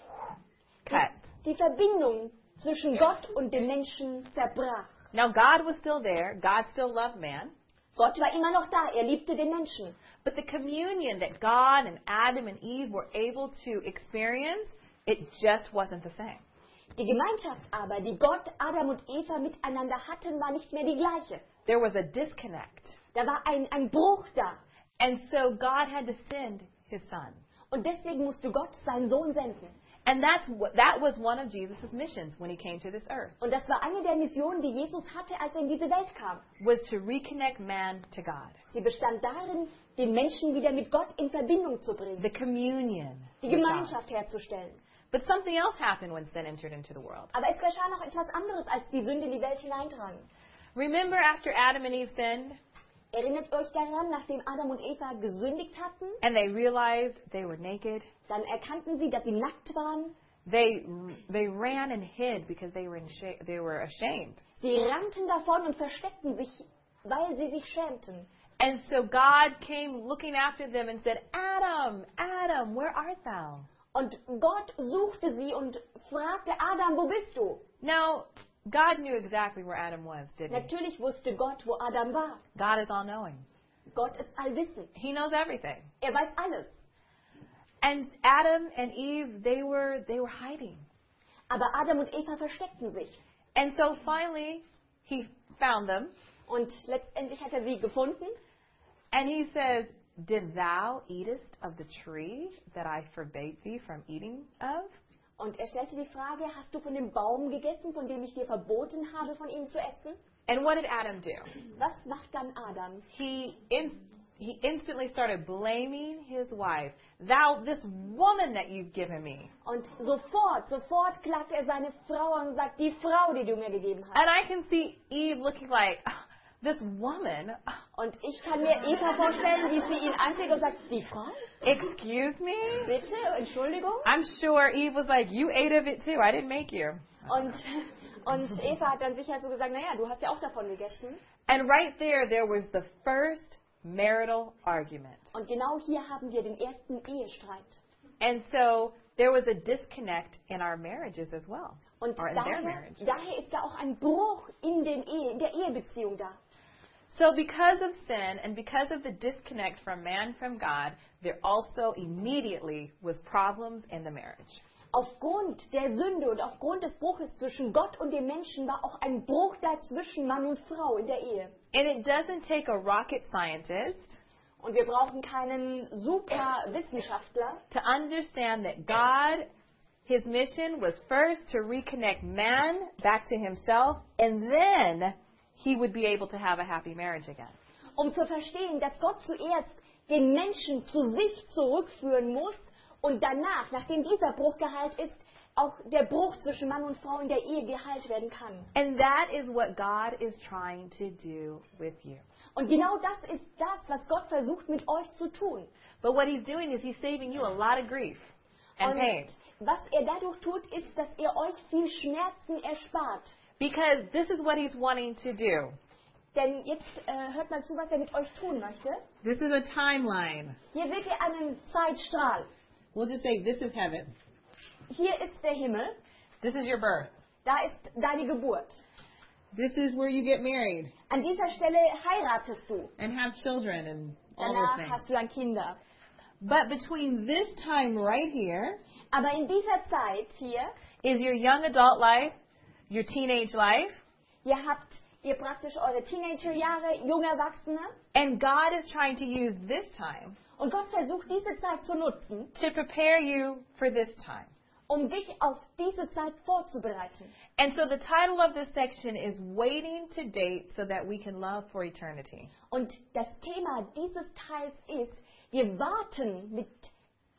cut. Die Verbindung zwischen Gott und dem Menschen zerbrach. Now God was still there. God still loved man. Gott war immer noch da, er liebte den Menschen. But the communion that God and Adam and Eve were able to experience, it just wasn't the same. Die Gemeinschaft aber, die Gott, Adam und Eva miteinander hatten, war nicht mehr die gleiche. There was a disconnect. Da war ein Bruch da. And so God had to send his son. Und deswegen musste Gott seinen Sohn senden. And that was one of Jesus' missions when he came to this earth, Und das war eine der Missionen, die Jesus hatte, als er in diese Welt kam. was to reconnect man to God. Sie bestand darin, den Menschen wieder mit Gott in Verbindung zu bringen, The communion. die with God. Gemeinschaft herzustellen. But something else happened when sin entered into the world. Aber es geschah noch etwas anderes, als die Sünde in die Welt hineindrang. Remember after Adam and Eve sinned, Erinnert euch daran, nachdem Adam und Eva gesündigt hatten, and they realized they were naked, dann erkannten sie, dass sie nackt waren. they ran and hid because they were ashamed. Sie rannten davon und versteckten sich, weil sie sich schämten. And so God came looking after them and said, Adam, Adam, where art thou? Und Gott suchte sie und fragte, Adam, wo bist du? Now, God knew exactly where Adam was, didn't he? Natürlich wusste Gott, wo Adam war. God is all-knowing. Gott ist allwissend. He knows everything. Er weiß alles. And Adam and Eve, they were hiding. Aber Adam und Eva versteckten sich. And so finally, he found them, Und letztendlich hat er sie gefunden. and he says, Did thou eatest of the tree that I forbade thee from eating of? Und er stellte die Frage, hast du von dem Baum gegessen, von dem ich dir verboten habe, von ihm zu essen? And what did Adam do? Was macht dann Adam? He instantly started blaming his wife. Thou, this woman that you've given me. Und sofort klagt er seine Frau an und sagt, die Frau, die du mir gegeben hast. And I can see Eve looking like, this woman? Und ich kann mir Eva vorstellen, wie sie ihn ansieht und sagt, die Frau? Excuse me? Bitte, Entschuldigung? I'm sure Eve was like, you ate of it too. I didn't make you. Und Eva hat dann sicher so gesagt, naja, du hast ja auch davon gegessen. And right there was the first marital argument. Und genau hier haben wir den ersten Ehestreit. And so there was a disconnect in our marriages as well. Und Or in their marriage. daher ist da auch ein Bruch in der Ehebeziehung da. So because of sin and because of the disconnect from man from God, there also immediately was problems in the marriage. Aufgrund der Sünde und aufgrund des Bruches zwischen Gott und dem Menschen war auch ein Bruch da zwischen Mann und Frau in der Ehe. And it doesn't take a rocket scientist Und wir brauchen keinen super Wissenschaftler, to understand that God, his mission was first to reconnect man back to himself, and then he would be able to have a happy marriage again. um zu verstehen, dass Gott zuerst den Menschen zu sich zurückführen muss und danach, nachdem dieser Bruch geheilt ist, auch der Bruch zwischen Mann und Frau in der Ehe geheilt werden kann. And that is what God is trying to do with you. Und genau das ist das, was Gott versucht mit euch zu tun. But what he's doing is he's saving you a lot of grief and Und pain. was er dadurch tut, ist, dass er euch viel Schmerzen erspart. Because this is what he's wanting to do. Denn jetzt hört mal zu, was er mit euch tun möchte. This is a timeline. Hier seht ihr einen Zeitstrahl. We'll just say this is heaven. Hier ist der Himmel. This is your birth. Da ist deine Geburt. This is where you get married An dieser Stelle heiratest du. and have children and all those Danach things. hast du dann Kinder. But between this time right here Aber in dieser Zeit hier, is your young adult life, your teenage life, hier habt ihr praktisch eure Teenagerjahre, junge Erwachsene. and God is trying to use this time Und Gott versucht diese Zeit zu nutzen, to prepare you for this time. um dich auf diese Zeit vorzubereiten. And so the title of this section is Waiting to Date so that we can love for eternity. Und das Thema dieses Teils ist, wir warten mit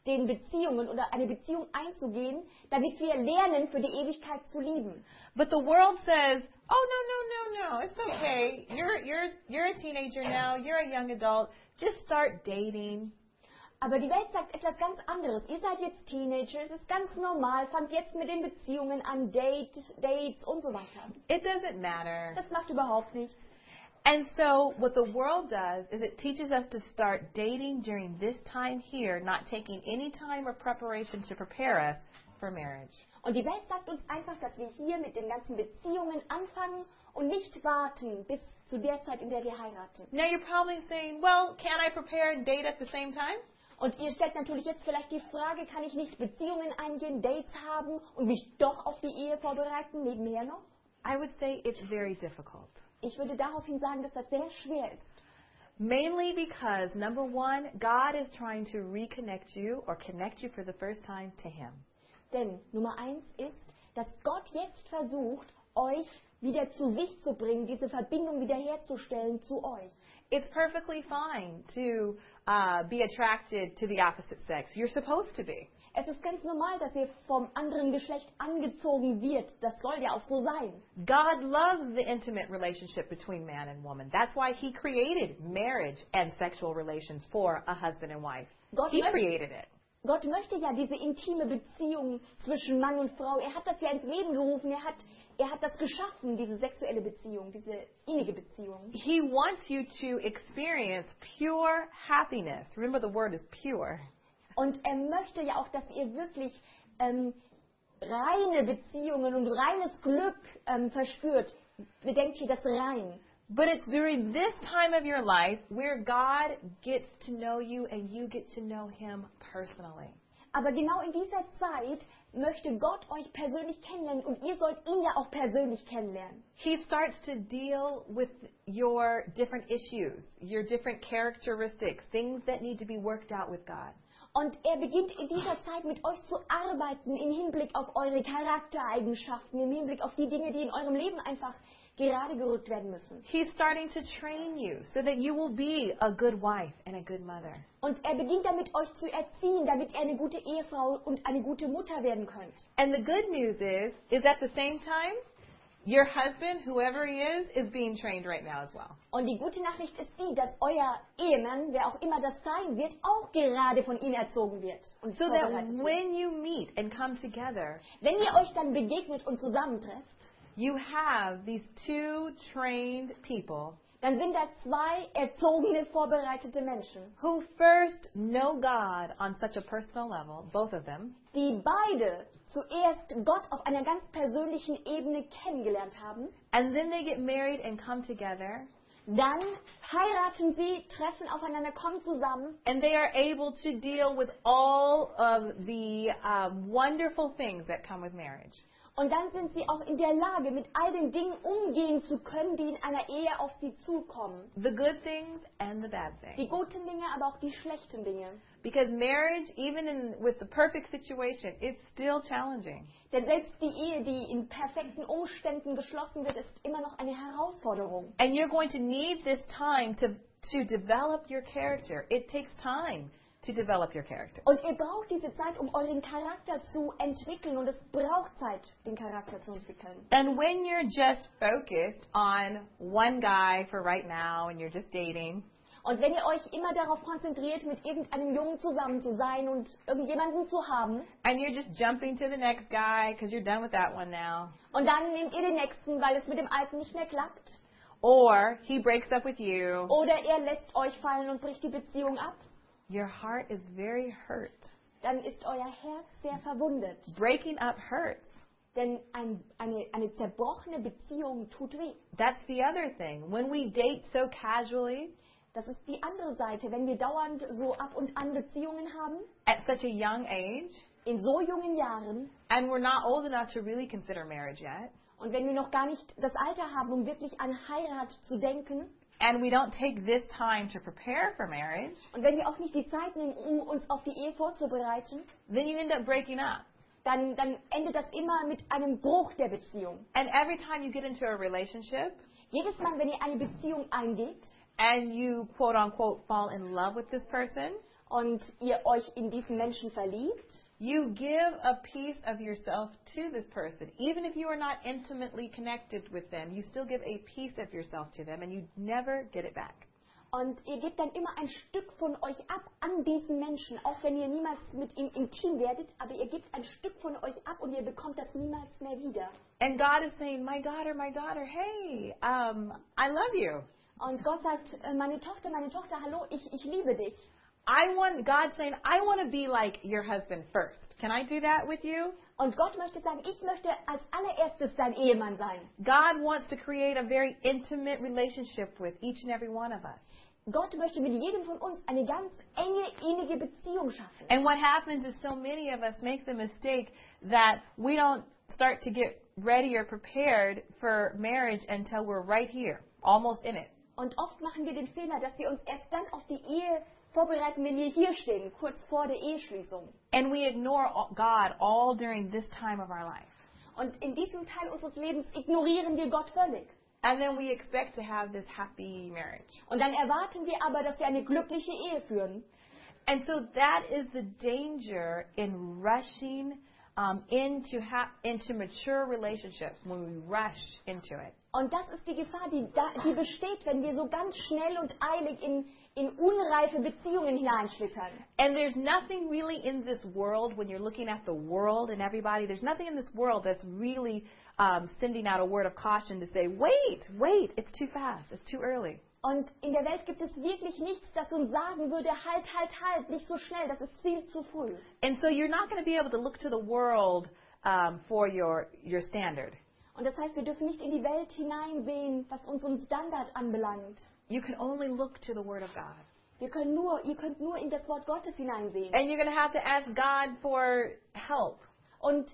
den Beziehungen oder eine Beziehung einzugehen, damit wir lernen, für die Ewigkeit zu lieben. But the world says, oh, no, it's okay. You're a teenager now. You're a young adult. Just start dating. Aber die Welt sagt etwas ganz anderes. Ihr seid jetzt Teenager, es ist ganz normal, fangt jetzt mit den Beziehungen an, Dates und so weiter. It doesn't matter. Das macht überhaupt nichts. And so what the world does is it teaches us to start dating during this time here, not taking any time or preparation to prepare us for marriage. Und die Welt sagt uns einfach, dass wir hier mit den ganzen Beziehungen anfangen und nicht warten bis zu der Zeit, in der wir heiraten. Now you're probably saying, well, can I prepare and date at the same time? Und ihr stellt natürlich jetzt vielleicht die Frage, kann ich nicht Beziehungen eingehen, Dates haben und mich doch auf die Ehe vorbereiten, nebenher noch? I would say it's very difficult. Ich würde daraufhin sagen, dass das sehr schwer ist. Mainly because, number one, God is trying to reconnect you or connect you for the first time to Him. Denn Nummer 1 ist, dass Gott jetzt versucht, euch wieder zu sich zu bringen, diese Verbindung wiederherzustellen zu euch. It's perfectly fine to be attracted to the opposite sex. You're supposed to be. Es ist ganz normal, dass ihr vom anderen Geschlecht angezogen wird. Das soll ja auch so sein. God loves the intimate relationship between man and woman. That's why He created marriage and sexual relations for a husband and wife. He created it. Gott möchte ja diese intime Beziehung zwischen Mann und Frau. Er hat das ja ins Leben gerufen. Er hat das geschaffen, diese sexuelle Beziehung, diese innige Beziehung. He wants you to experience pure happiness. Remember, the word is pure. Und er möchte ja auch, dass ihr wirklich reine Beziehungen und reines Glück verspürt. Bedenkt hier das rein. But it's during this time of your life where God gets to know you and you get to know Him personally. Aber genau in dieser Zeit möchte Gott euch persönlich kennenlernen und ihr sollt ihn ja auch persönlich kennenlernen. He starts to deal with your different issues, your different characteristics, things that need to be worked out with God. Und er beginnt in dieser Zeit mit euch zu arbeiten im Hinblick auf eure Charaktereigenschaften, im Hinblick auf die Dinge, die in eurem Leben einfach gerade gerückt werden müssen. He's starting to train you so that you will be a good wife and a good mother. Und er beginnt damit, euch zu erziehen, damit ihr eine gute Ehefrau und eine gute Mutter werden könnt. And the good news is at the same time, your husband, whoever he is being trained right now as well. Und die gute Nachricht ist die, dass euer Ehemann, wer auch immer das sein wird, auch gerade von ihm erzogen wird. Und So that vorbereitet wird. when you meet and come together, Wenn ihr euch dann begegnet und zusammentrefft, you have these two trained people dann sind da zwei erzogene, vorbereitete Menschen, who first know God on such a personal level, both of them, die beide zuerst Gott auf einer ganz persönlichen Ebene kennengelernt haben. and then they get married and come together, Dann heiraten sie, treffen aufeinander, kommen zusammen and they are able to deal with all of the wonderful things that come with marriage. und dann sind sie auch in der Lage, mit all den Dingen umgehen zu können, die in einer Ehe auf sie zukommen. The good things and the bad Die things. guten Dinge, aber auch die schlechten Dinge. Because marriage, even with the perfect situation, it's still challenging. Denn selbst die Ehe, die in perfekten Umständen geschlossen wird, ist immer noch eine Herausforderung. And you're going to need this time to develop your character. It takes time to develop your character. Und ihr braucht diese Zeit, um euren Charakter zu entwickeln. Und es braucht Zeit, den Charakter zu entwickeln. And when you're just focused on one guy for right now and you're just dating, Und wenn ihr euch immer darauf konzentriert, mit irgendeinem Jungen zusammen zu sein und irgendjemanden zu haben, and you're just jumping to the next guy because you're done with that one now, und dann nehmt ihr den nächsten, weil es mit dem alten nicht mehr klappt, or he breaks up with you, oder er lässt euch fallen und bricht die Beziehung ab, your heart is very hurt. dann ist euer Herz sehr verwundet. Breaking up hurts. Denn eine zerbrochene Beziehung tut weh. That's the other thing. When we date so casually, Das ist die andere Seite. Wenn wir dauernd so ab und an Beziehungen haben, at such a young age, in so jungen Jahren, and we're not old enough to really consider marriage yet, und wenn wir noch gar nicht das Alter haben, um wirklich an Heirat zu denken, and we don't take this time to prepare for marriage, und wenn wir auch nicht die Zeit nehmen, um uns auf die Ehe vorzubereiten, then you end up breaking up. dann endet das immer mit einem Bruch der Beziehung. And every time you get into a relationship, Jedes Mal, wenn ihr eine Beziehung eingeht and you quote unquote fall in love with this person, und ihr euch in diesen Menschen verliebt, you give a piece of yourself to this person. Even if you are not intimately connected with them, you still give a piece of yourself to them and you never get it back. und ihr gebt dann immer ein Stück von euch ab an diesen Menschen, auch wenn ihr niemals mit ihm intim werdet, aber ihr gebt ein Stück von euch ab und ihr bekommt das niemals mehr wieder. And God is saying, my daughter, hey, I love you. Und Gott sagt, meine Tochter, hallo, ich liebe dich. God's saying, I want to be like your husband first. Can I do that with you? Und Gott möchte sagen, ich möchte als allererstes dein Ehemann sein. God wants to create a very intimate relationship with each and every one of us. Gott möchte mit jedem von uns eine ganz enge, innige Beziehung schaffen. And what happens is so many of us make the mistake that we don't start to get ready or prepared for marriage until we're right here, almost in it. Und oft machen wir den Fehler, dass wir uns erst dann auf die Ehe vorbereiten, wenn wir hier stehen, kurz vor der Eheschließung. And we ignore God all during this time of our life. Und in diesem Teil unseres Lebens ignorieren wir Gott völlig. And then we expect to have this happy marriage. Und dann erwarten wir aber, dass wir eine glückliche Ehe führen. And so that is the danger in rushing into mature relationships when we rush into it. Und das ist die Gefahr, die besteht, wenn wir so ganz schnell und eilig in unreife Beziehungen hineinschlittern. And there's nothing really in this world, when you're looking at the world and everybody, there's nothing in this world that's really sending out a word of caution to say, wait, it's too fast, it's too early. Und in der Welt gibt es wirklich nichts, das uns sagen würde, halt, nicht so schnell, das ist viel zu früh. And so you're not going to be able to look to the world for your standard. Und das heißt, wir dürfen nicht in die Welt hineinsehen, was unseren Standard anbelangt. You can only look to the Word of God. Ihr könnt nur in das Wort Gottes hineinsehen. And you're going to have to ask God for help. Und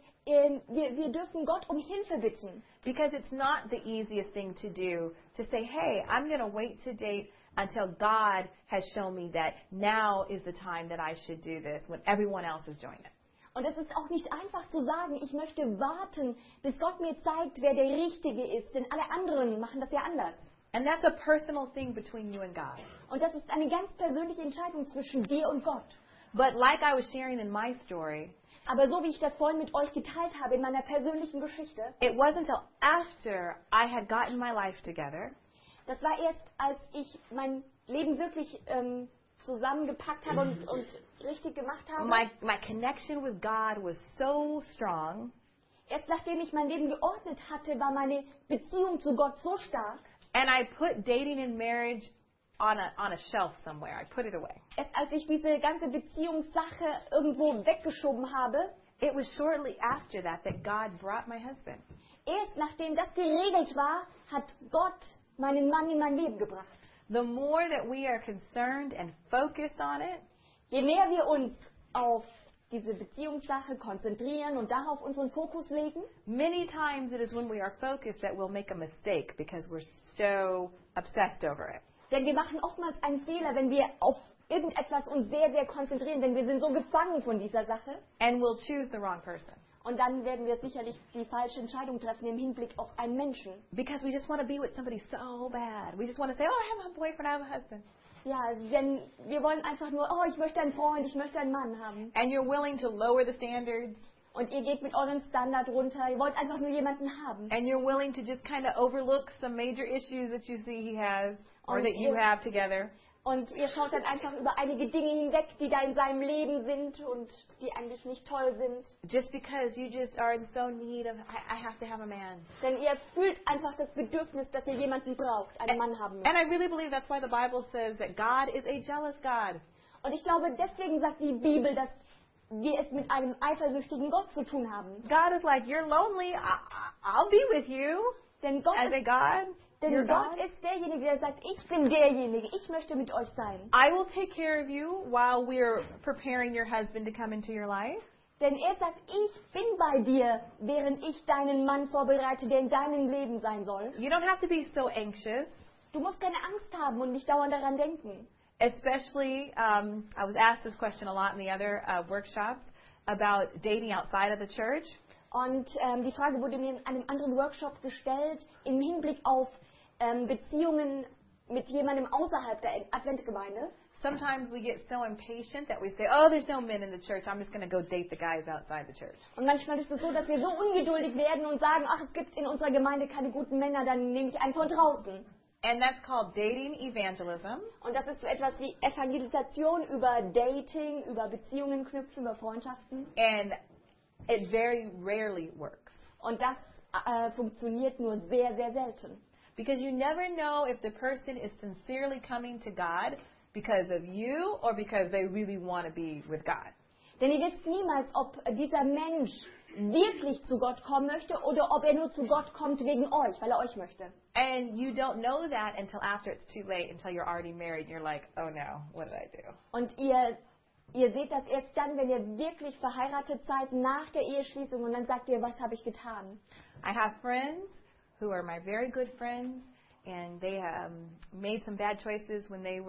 wir dürfen Gott um Hilfe bitten. Because it's not the easiest thing to do to say, hey, I'm going to wait to date until God has shown me that now is the time that I should do this when everyone else is doing it. Und es ist auch nicht einfach zu sagen, ich möchte warten, bis Gott mir zeigt, wer der Richtige ist, denn alle anderen machen das ja anders. And that's a personal thing between you and God. Und das ist eine ganz persönliche Entscheidung zwischen dir und Gott. But like I was sharing in my story, aber so wie ich das vorhin mit euch geteilt habe in meiner persönlichen Geschichte, it wasn't until after I had gotten my life together, das war erst, als ich mein Leben wirklich zusammengepackt habe und richtig gemacht habe. My connection with God was so strong. Erst nachdem ich mein Leben geordnet hatte, war meine Beziehung zu Gott so stark. And I put dating and marriage on a shelf somewhere. I put it away. Erst als ich diese ganze Beziehungssache irgendwo weggeschoben habe, it was shortly after that God brought my husband. Erst nachdem das geregelt war, hat Gott meinen Mann in mein Leben gebracht. The more that we are concerned and focused on it, je mehr wir uns auf diese Beziehungssache konzentrieren und darauf unseren Fokus legen, many times it is when we are focused that we'll make a mistake because we're so obsessed over it. Denn wir machen oftmals einen Fehler, wenn wir auf irgendetwas uns sehr, sehr konzentrieren, denn wir sind so gefangen von dieser Sache. And we'll choose the wrong person. Und dann werden wir sicherlich die falsche Entscheidung treffen im Hinblick auf einen Menschen. Because we just want to be with somebody so bad. We just want to say, oh, I have a boyfriend, I have a husband. Ja, denn wir wollen einfach nur, oh, ich möchte einen Freund, ich möchte einen Mann haben. And you're willing to lower the standards. Und ihr geht mit eurem Standard runter, ihr wollt einfach nur jemanden haben. And you're willing to just kind of overlook some major issues that you see he has or that you have together. Und ihr schaut dann einfach über einige Dinge hinweg, die da in seinem Leben sind und die eigentlich nicht toll sind. Just because you just are in so need of, I have to have a man. Denn ihr fühlt einfach das Bedürfnis, dass ihr jemanden braucht, einen Mann haben müsst. And I really believe that's why the Bible says that God is a jealous God. Und ich glaube, deswegen sagt die Bibel, dass wir es mit einem eifersüchtigen Gott zu tun haben. God is like, you're lonely, I'll be with you. Denn Gott as a God. Denn Gott ist derjenige, der sagt, ich bin derjenige, ich möchte mit euch sein. I will take care of you while we're preparing your husband to come into your life. Denn er sagt, ich bin bei dir, während ich deinen Mann vorbereite, der in deinem Leben sein soll. You don't have to be so anxious. Du musst keine Angst haben und nicht dauernd daran denken. Especially, I was asked this question a lot in the other workshops about dating outside of the church. Und die Frage wurde mir in einem anderen Workshop gestellt, im Hinblick auf Beziehungen mit jemandem außerhalb der Adventgemeinde. sometimes we get so impatient that we say, oh, there's no men in the church. I'm just going to go date the guys outside the church. Und manchmal ist es so, dass wir so ungeduldig werden und sagen, ach, es gibt in unserer Gemeinde keine guten Männer, dann nehme ich einen von draußen. And that's called dating evangelism. Und das ist so etwas wie Evangelisation über Dating, über Beziehungen knüpfen, über Freundschaften. And it very rarely works. Und das funktioniert nur sehr, sehr selten. Because you never know if the person is sincerely coming to God because of you or because they really want to be with God. Denn ihr wisst niemals, ob dieser Mensch wirklich zu Gott kommen möchte oder ob er nur zu Gott kommt wegen euch, weil er euch möchte. And you don't know that until after it's too late, until you're already married and you're like, oh no, what did I do? Und ihr seht das erst dann, wenn ihr wirklich verheiratet seid, nach der Eheschließung, und dann sagt ihr, was habe ich getan? I have friends who are my very good friends, and they made some bad choices when they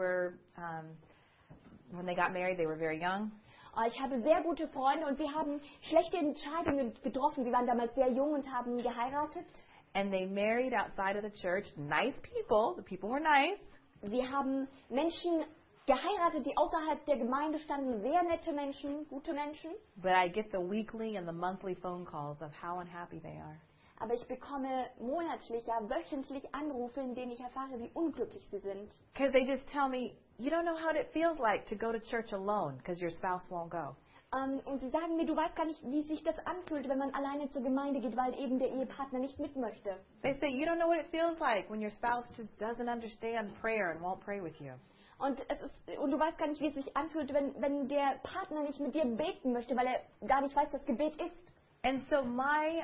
got married. They were very young. Ich habe sehr gute Freunde und sie haben schlechte Entscheidungen getroffen. Sie waren damals sehr jung und haben geheiratet. And they married outside of the church. Nice people. The people were nice. Sie haben Menschen geheiratet, die außerhalb der Gemeinde standen. Sehr nette Menschen, gute Menschen. But I get the weekly and the monthly phone calls of how unhappy they are. Aber ich bekomme monatlich, ja wöchentlich Anrufe, in denen ich erfahre, wie unglücklich sie sind. Because they just tell me, you don't know what it feels like to go to church alone because your spouse won't go. Und sie sagen mir, du weißt gar nicht, wie sich das anfühlt, wenn man alleine zur Gemeinde geht, weil eben der Ehepartner nicht mit möchte. They say, you don't know what it feels like when your spouse just doesn't understand prayer and won't pray with you. Und du weißt gar nicht, wie es sich anfühlt, wenn der Partner nicht mit dir beten möchte, weil er gar nicht weiß, was Gebet ist. And so my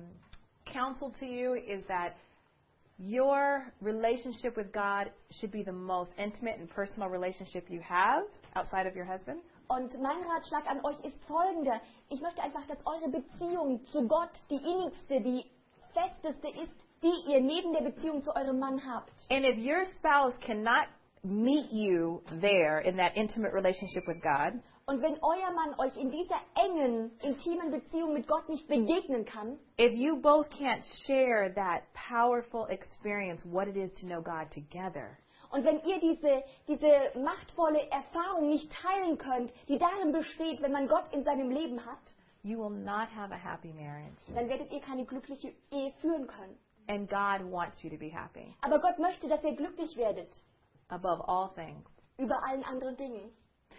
counsel to you is that your relationship with God should be the most intimate and personal relationship you have outside of your husband. Und mein Ratschlag an euch ist folgender. Ich möchte einfach, dass eure Beziehung zu Gott die innigste, die festeste ist, die ihr neben der Beziehung zu eurem Mann habt. And if your spouse cannot meet you there in that intimate relationship with God, und wenn euer Mann euch in dieser engen, intimen Beziehung mit Gott nicht begegnen kann, if you both can't share that powerful experience, what it is to know God together, und wenn ihr diese machtvolle Erfahrung nicht teilen könnt, die darin besteht, wenn man Gott in seinem Leben hat, you will not have a happy marriage. dann werdet ihr keine glückliche Ehe führen können. And God wants you to be happy Aber Gott möchte, dass ihr glücklich werdet, above all things. über allen anderen Dingen.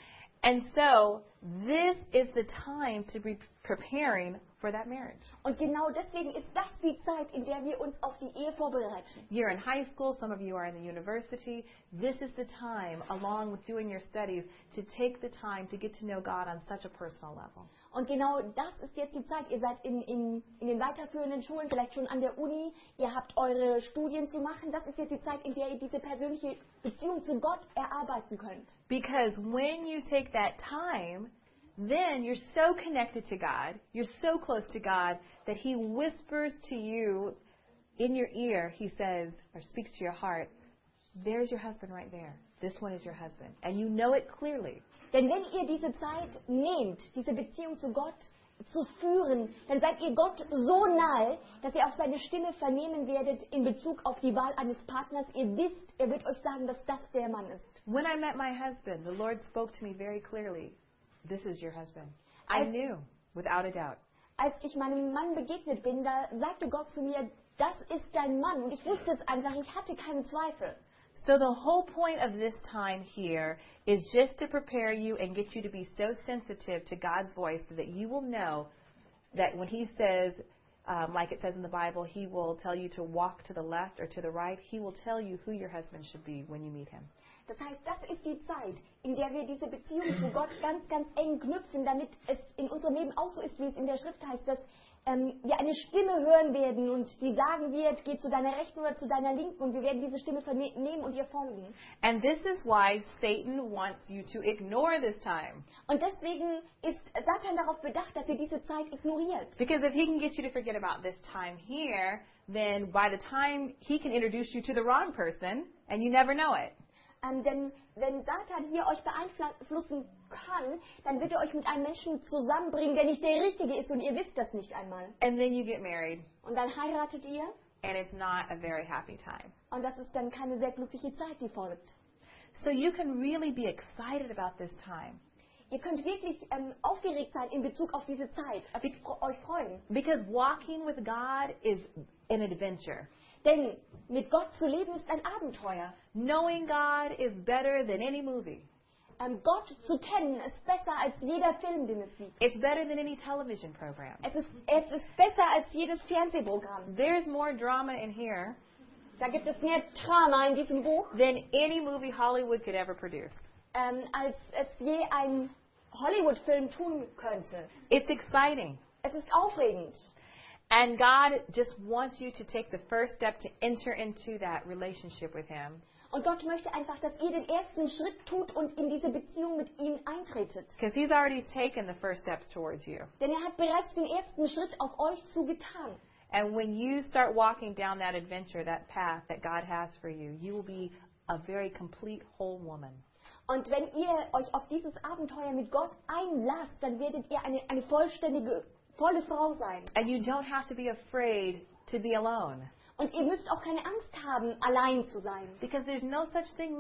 And so, this is the time to be preparing for that marriage. Und genau deswegen ist das die Zeit, in der wir uns auf die Ehe vorbereiten. You're in high school, some of you are in the university. This is the time, along with doing your studies, to take the time to get to know God on such a personal level. Und genau das ist jetzt die Zeit. Ihr seid in den weiterführenden Schulen, vielleicht schon an der Uni. Ihr habt eure Studien zu machen. Das ist jetzt die Zeit, in der ihr diese persönliche Beziehung zu Gott erarbeiten könnt. Because when you take that time, then you're so connected to God, you're so close to God, that He whispers to you in your ear, He says, or speaks to your heart, there's your husband right there. This one is your husband. And you know it clearly. Denn wenn ihr diese Zeit nehmt, diese Beziehung zu Gott zu führen, dann seid ihr Gott so nahe, dass ihr auch seine Stimme vernehmen werdet in Bezug auf die Wahl eines Partners. Ihr wisst, er wird euch sagen, dass das der Mann ist. When I met my husband, the Lord spoke to me very clearly, this is your husband. I knew, without a doubt. Als ich meinem Mann begegnet bin, da sagte Gott zu mir, das ist dein Mann. Und ich wusste es einfach, ich hatte keinen Zweifel. So the whole point of this time here is just to prepare you and get you to be so sensitive to God's voice so that you will know that when He says, like it says in the Bible, He will tell you to walk to the left or to the right. He will tell you who your husband should be when you meet him. Das heißt, das ist die Zeit, in der wir diese Beziehung zu Gott ganz, ganz eng knüpfen, damit es in unserem Leben auch so ist, wie es in der Schrift heißt, dass wir eine Stimme hören werden und die sagen wird, geh zu deiner Rechten oder zu deiner Linken, und wir werden diese Stimme vernehmen und ihr folgen. And this is why Satan wants you to ignore this time. Und deswegen ist Satan darauf bedacht, dass ihr diese Zeit ignoriert. Because if he can get you to forget about this time here, then by the time he can introduce you to the wrong person, and you never know it. Denn wenn Satan hier euch beeinflussen kann, dann wird er euch mit einem Menschen zusammenbringen, der nicht der Richtige ist, und ihr wisst das nicht einmal. And then you get married, Und dann heiratet ihr, and it's not a very happy time. und das ist dann keine sehr glückliche Zeit, die folgt. So you can really be excited about this time. Ihr könnt wirklich aufgeregt sein in Bezug auf diese Zeit, euch freuen. Because walking with God is an adventure. Denn mit Gott zu leben ist ein Abenteuer. Knowing God is better than any movie. Gott zu kennen ist besser als jeder Film, den es gibt. It's better than any television program. Es ist besser als jedes Fernsehprogramm. There's more drama in here Da gibt es mehr Drama in diesem Buch, than any movie Hollywood could ever produce. als es je ein Hollywood-Film tun könnte. It's exciting. Es ist aufregend. And God just wants you to take the first step to enter into that relationship with Him. Und Gott möchte einfach, dass ihr den ersten Schritt tut und in diese Beziehung mit ihm eintretet. Because He's already taken the first steps towards you. Denn er hat bereits den ersten Schritt auf euch zugetan. And when you start walking down that adventure, that path that God has for you, you will be a very complete whole woman. Und wenn ihr euch auf dieses Abenteuer mit Gott einlasst, dann werdet ihr eine vollständige, volle Frau sein. And you don't have to be afraid to be alone. Und ihr müsst auch keine Angst haben, allein zu sein. Because there's no such thing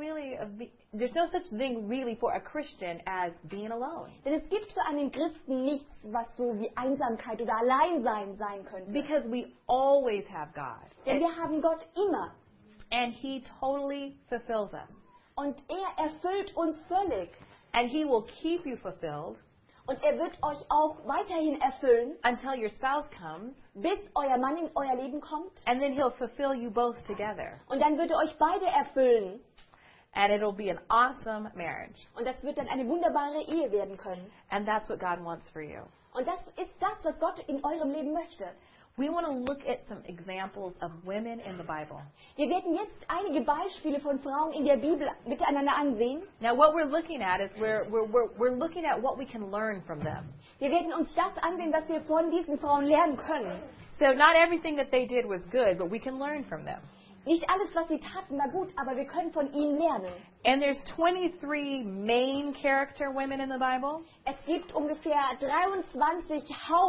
really for a Christian as being alone. Denn es gibt für einen Christen nichts, was so wie Einsamkeit oder Alleinsein sein könnte. Because we always have God. Denn wir haben Gott immer. And He totally fulfills us. Und er erfüllt uns völlig. And He will keep you fulfilled Und er wird euch auch weiterhin erfüllen, until your spouse comes. bis euer Mann in euer Leben kommt. And then He'll fulfill you both together. Und dann wird er euch beide erfüllen. And it'll be an awesome marriage. Und das wird dann eine wunderbare Ehe werden können. And that's what God wants for you. Und das ist das, was Gott in eurem Leben möchte. We want to look at some examples of women in the Bible. Wir werden jetzt einige Beispiele von Frauen in der Bibel miteinander ansehen. Now, what we're looking at is we're looking at what we can learn from them. Wir werden uns das ansehen, was wir von diesen Frauen lernen können. So, not everything that they did was good, but we can learn from them. Nicht alles, was sie taten, war gut, aber wir können von ihnen lernen. And there's 23 main character women in the Bible. Es gibt ungefähr 23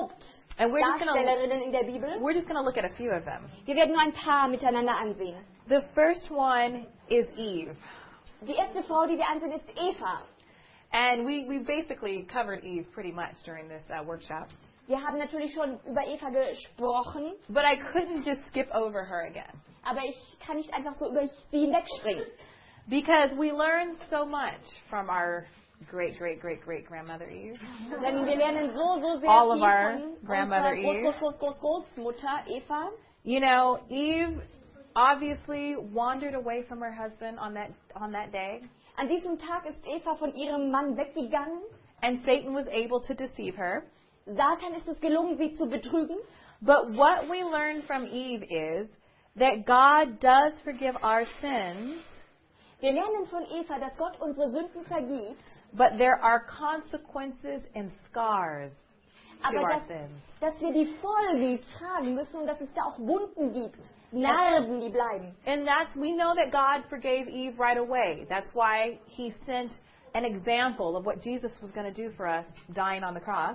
And Hauptdarstellerinnen in der Bibel. we're just going to look at a few of them. Wir werden nur ein paar miteinander ansehen. The first one is Eve. Die erste Frau, die wir ansehen, ist Eva. And we basically covered Eve pretty much during this workshop. Wir haben natürlich schon über Eva gesprochen, But I couldn't just skip over her again. aber ich kann nicht einfach so über sie hinwegspringen. Because we learned so much from our great-grandmother Eve. Denn wir lernen so sehr All of viel our von grandmother unserer Großmutter Eva. You know, Eve obviously wandered away from her husband on that day. An diesem Tag ist Eva von ihrem Mann weggegangen. And Satan was able to deceive her. Satan ist es gelungen, sie zu betrügen. But what we learn from Eve is that God does forgive our sins, Wir lernen von Eva, dass Gott unsere Sünden vergibt, but there are consequences and scars to aber our sins. dass wir die Folgen tragen müssen und dass es da auch Wunden gibt, Narben, die bleiben. And we know that God forgave Eve right away. That's why He sent an example of what Jesus was going to do for us, dying on the cross.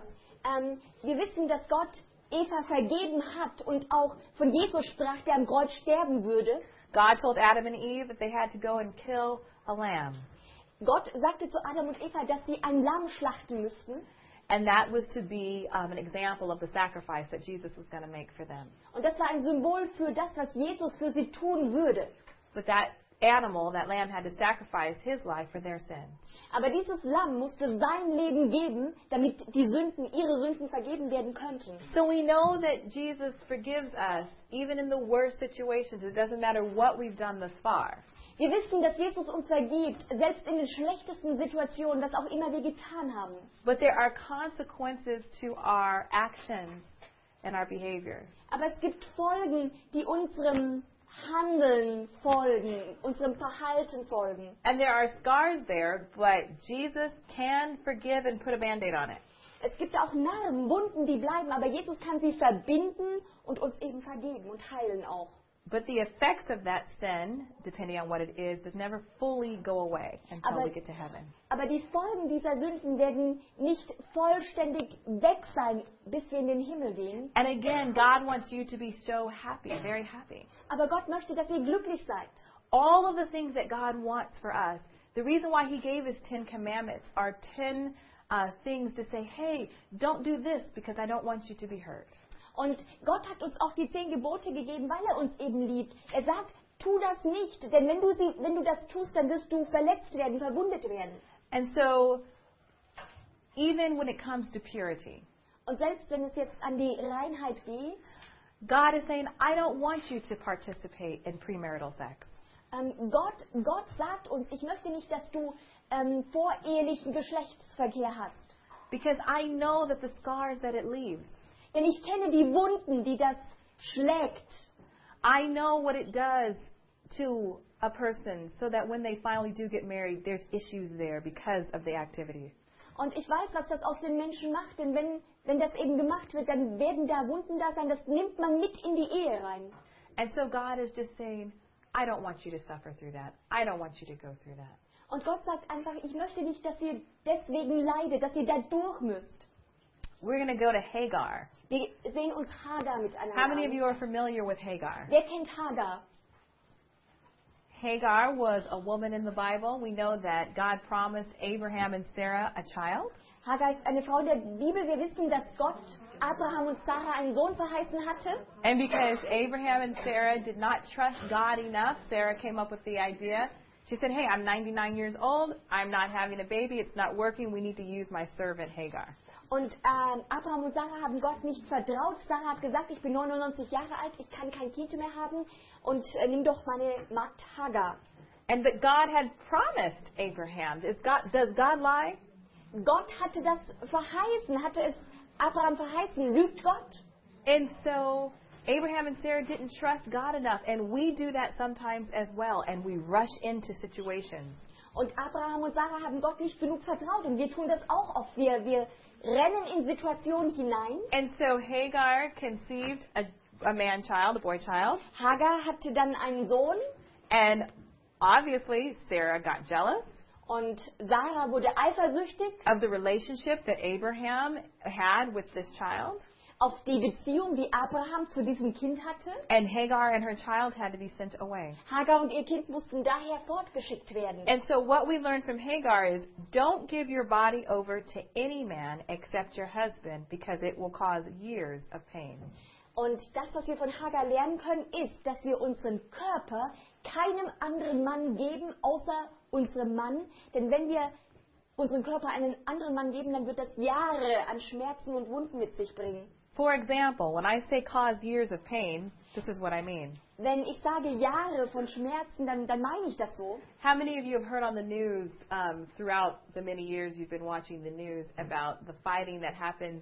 Wir wissen, dass Gott Eva vergeben hat und auch von Jesus sprach, der am Kreuz sterben würde. God told Adam and Eve that they had to go and kill a lamb. Gott sagte zu Adam und Eva, dass sie ein Lamm schlachten müssten. And that was to be an example of the sacrifice that Jesus was going to make for them. Und das war ein Symbol für das, was Jesus für sie tun würde. But that animal, that lamb, had to sacrifice his life for their sin. Aber dieses Lamm musste sein Leben geben, damit die Sünden, ihre Sünden vergeben werden könnten. So we know that Jesus forgives us even in the worst situations. It doesn't matter what we've done thus far. Wir wissen, dass Jesus uns vergibt, selbst in den schlechtesten Situationen, was auch immer wir getan haben. But there are consequences to our actions and our behaviors. Aber es gibt Folgen, die unserem Handeln folgen, unserem Verhalten folgen. And there are scars there, but Jesus can forgive and put a Band-Aid on it. Es gibt auch Narben, Wunden, die bleiben, aber Jesus kann sie verbinden und uns eben vergeben und heilen auch. But the effects of that sin, depending on what it is, does never fully go away until we get to heaven. Aber die Folgen dieser Sünden werden nicht vollständig weg sein, bis wir in den Himmel gehen. And again, God wants you to be so happy, very happy. Aber Gott möchte, dass ihr glücklich seid. All of the things that God wants for us, The reason why he gave his 10 commandments are 10 things to say, hey, don't do this because I don't want you to be hurt. Und Gott hat uns auch die 10 Gebote gegeben, weil er uns eben liebt. Er sagt, tu das nicht, denn wenn du das tust, dann wirst du verletzt werden, verwundet werden. And so, even when it comes to purity, Und selbst wenn es jetzt an die Reinheit geht, God is saying, I don't want you to participate in premarital sex. Gott sagt uns, ich möchte nicht, dass du vorehelichen Geschlechtsverkehr hast. Because I know that the scars that it leaves. Denn ich kenne die Wunden, die das schlägt. I know what it does to a person so that when they finally do get married, there's issues there because of the activity. Und ich weiß, was das aus den Menschen macht, denn wenn das eben gemacht wird, dann werden da Wunden da sein, das nimmt man mit in die Ehe rein. And so God is just saying, I don't want you to suffer through that. I don't want you to go through that. Und Gott sagt einfach, ich möchte nicht, dass ihr deswegen leidet, dass ihr da durch müsst. We're going to go to Hagar. Wir sehen uns Hagar miteinander How many of an. you are familiar with Hagar? Wer kennt Hagar? Hagar was a woman in the Bible. We know that God promised Abraham and Sarah a child. Hagar ist eine Frau der Bibel. Wir wissen, dass Gott Abraham und Sarah einen Sohn verheißen hatte. And because Abraham and Sarah did not trust God enough, Sarah came up with the idea. She said, hey, I'm 99 years old. I'm not having a baby. It's not working. We need to use my servant Hagar. Und Abraham und Sarah haben Gott nicht vertraut. Sarah hat gesagt, ich bin 99 Jahre alt, ich kann kein Kind mehr haben und nimm doch meine Magd Hagar. And that God had promised Abraham. Does God lie? Gott hatte das verheißen, hatte es Abraham verheißen. Lügt Gott? And so Abraham and Sarah didn't trust God enough. And we do that sometimes as well. And we rush into situations. Und Abraham und Sarah haben Gott nicht genug vertraut. Und wir tun das auch oft. Wir rennen in Situationen hinein. And so Hagar conceived a man-child, a boy-child. Hagar hatte dann einen Sohn. And obviously Sarah got jealous. Und Sarah wurde eifersüchtig Of the relationship that Abraham had with this child. auf die Beziehung, die Abraham zu diesem Kind hatte. And Hagar and her child had to be sent away. Hagar und ihr Kind mussten daher fortgeschickt werden. And so what we learn from Hagar is, don't give your body over to any man except your husband, because it will cause years of pain. Und das, was wir von Hagar lernen können, ist, dass wir unseren Körper keinem anderen Mann geben, außer unserem Mann. Denn wenn wir unseren Körper einen anderen Mann geben, dann wird das Jahre an Schmerzen und Wunden mit sich bringen. For example, when I say cause years of pain, this is what I mean. Wenn ich sage Jahre von Schmerzen, dann meine ich das so. How many of you have heard on the news throughout the many years you've been watching the news about the fighting that happens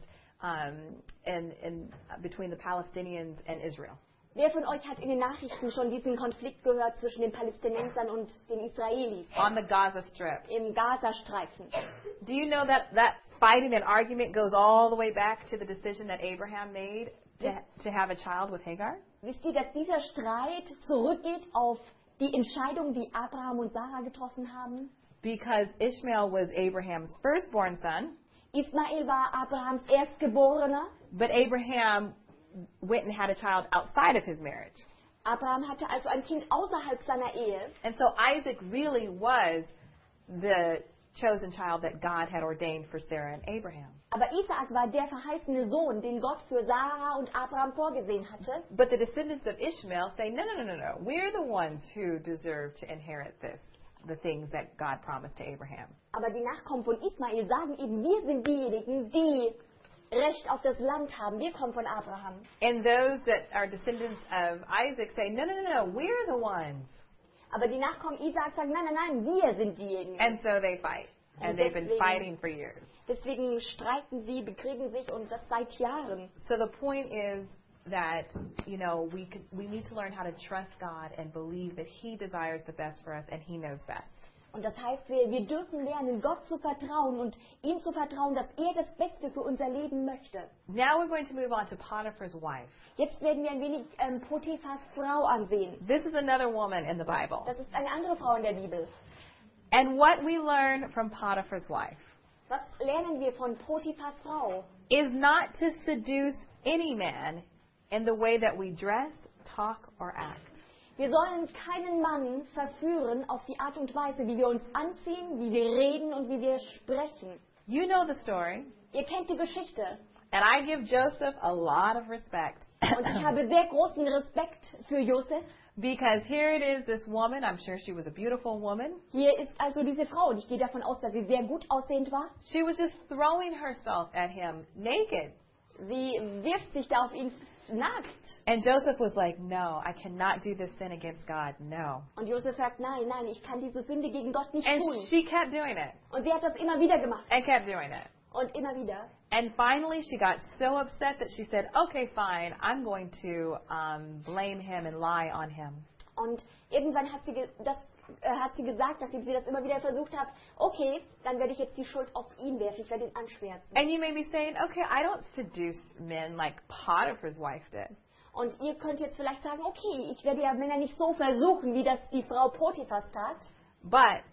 between the Palestinians and Israel? Wer von euch hat in den Nachrichten schon diesen Konflikt gehört zwischen den Palästinensern und den Israelis On the Gaza Strip. im Gazastreifen? Do you know that fighting and argument goes all the way back to the decision that Abraham made to have a child with Hagar? Wisst ihr, dass dieser Streit zurückgeht auf die Entscheidung, die Abraham und Sarah getroffen haben? Because Ishmael was Abraham's firstborn son, Ismael war Abrahams Erstgeborener. but Abraham went and had a child outside of his marriage. Abraham hatte also ein Kind außerhalb seiner Ehe. And so Isaac really was the chosen child that God had ordained for Sarah and Abraham. Aber Isaak war der verheißene Sohn, den Gott für Sarah und Abraham vorgesehen hatte. But the descendants of Ishmael say, no. We're the ones who deserve to inherit the things that God promised to Abraham. Aber die Nachkommen von Ismael sagen eben, wir sind diejenigen, die Recht auf das Land haben. Wir kommen von Abraham. And those that are descendants of Isaac say, no, we're the ones. Aber die Nachkommen Isaak sagen, nein, wir sind diejenigen. And so they fight. And they've been fighting for years. Deswegen streiten sie, bekriegen sich und das seit Jahren. So the point is that, we need to learn how to trust God and believe that He desires the best for us and He knows best. Und das heißt, wir dürfen lernen, Gott zu vertrauen und ihm zu vertrauen, dass er das Beste für unser Leben möchte. Now we're going to move on to Potiphar's wife. Jetzt werden wir ein wenig Potiphars Frau ansehen. This is another woman in the Bible. Das ist eine andere Frau in der Bibel. And what we learn from Potiphar's wife Was lernen wir von Potiphars Frau? is not to seduce any man in the way that we dress, talk, or act. Wir sollen keinen Mann verführen auf die Art und Weise, wie wir uns anziehen, wie wir reden und wie wir sprechen. You know the story. Ihr kennt die Geschichte. And I give Joseph a lot of respect. Und ich habe sehr großen Respekt für Josef. Because here it is, this woman, I'm sure she was a beautiful woman. Hier ist also diese Frau und ich gehe davon aus, dass sie sehr gut aussehend war. She was just throwing herself at him naked. Sie wirft sich da auf ihn nackt. And Joseph was like, no, I cannot do this sin against God, no. Und Josef sagt, nein, nein, ich kann diese Sünde gegen Gott nicht And tun. she kept doing it, Und sie hat das immer wieder gemacht. and kept doing it. Und immer wieder. And finally she got so upset that she said, okay, fine, I'm going to blame him and lie on him. Und irgendwann hat sie gesagt, nachdem sie das immer wieder versucht hat, okay, dann werde ich jetzt die Schuld auf ihn werfen, ich werde ihn anschwärzen. And you may be saying, okay, I don't seduce men like Potiphar's wife did. Und ihr könnt jetzt vielleicht sagen, okay, ich werde ja Männer nicht so versuchen, wie das die Frau Potiphas tat. But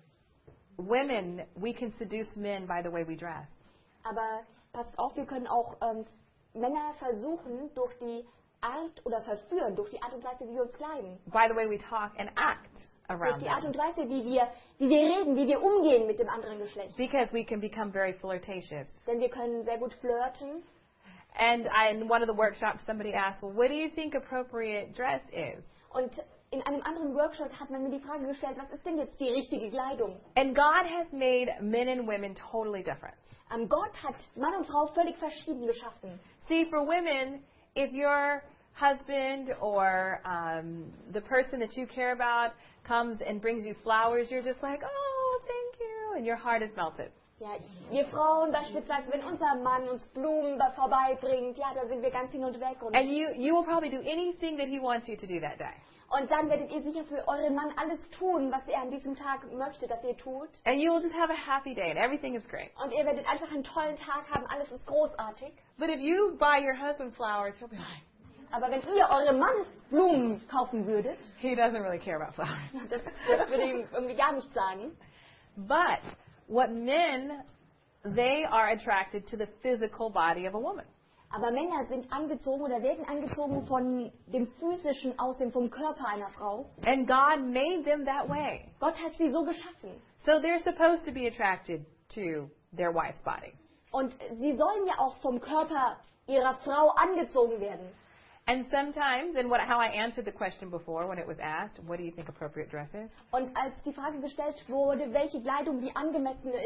women, we can seduce men by the way we dress. Aber passt auf, wir können auch Männer versuchen, durch die Art oder verführen, durch die Art und Weise, wie wir uns kleiden. By the way we talk and act Durch around die Art them. und Weise, wie wir reden, wie wir umgehen mit dem anderen Geschlecht. Because we can become very flirtatious. Denn wir können sehr gut flirten. And in one of the workshops, somebody asked, well, what do you think appropriate dress is? Und in einem anderen Workshop hat man mir die Frage gestellt, was ist denn jetzt die richtige Kleidung? And God has made men and women totally different. Gott hat Mann und Frau völlig verschieden geschaffen. See, for women, if your husband or the person that you care about comes and brings you flowers, you're just like, oh, thank you, and your heart is melted. Ja, wir Frauen beispielsweise, wenn unser Mann uns Blumen vorbeibringt, ja, da sind wir ganz hin und weg. And you will probably do anything that he wants you to do that day. Und dann werdet ihr sicher für euren Mann alles tun, was er an diesem Tag möchte, dass ihr tut. And you will just have a happy day and everything is great. Und ihr werdet einfach einen tollen Tag haben, alles ist großartig. But if you buy your husband flowers, he'll be like, Aber wenn ihr eurem Mann Blumen kaufen würdet, he doesn't really care about flowers. das würde ihm irgendwie gar nichts sagen. But what men, they are attracted to the physical body of a woman. Aber Männer sind angezogen oder werden angezogen von dem physischen Aussehen, vom Körper einer Frau. And God made them that way. Gott hat sie so geschaffen. So they're supposed to be attracted to their wife's body. Und sie sollen ja auch vom Körper ihrer Frau angezogen werden. And sometimes, and how I answered the question before when it was asked, what do you think appropriate dress is? Und als die Frage gestellt wurde, welche Kleidung die angemessene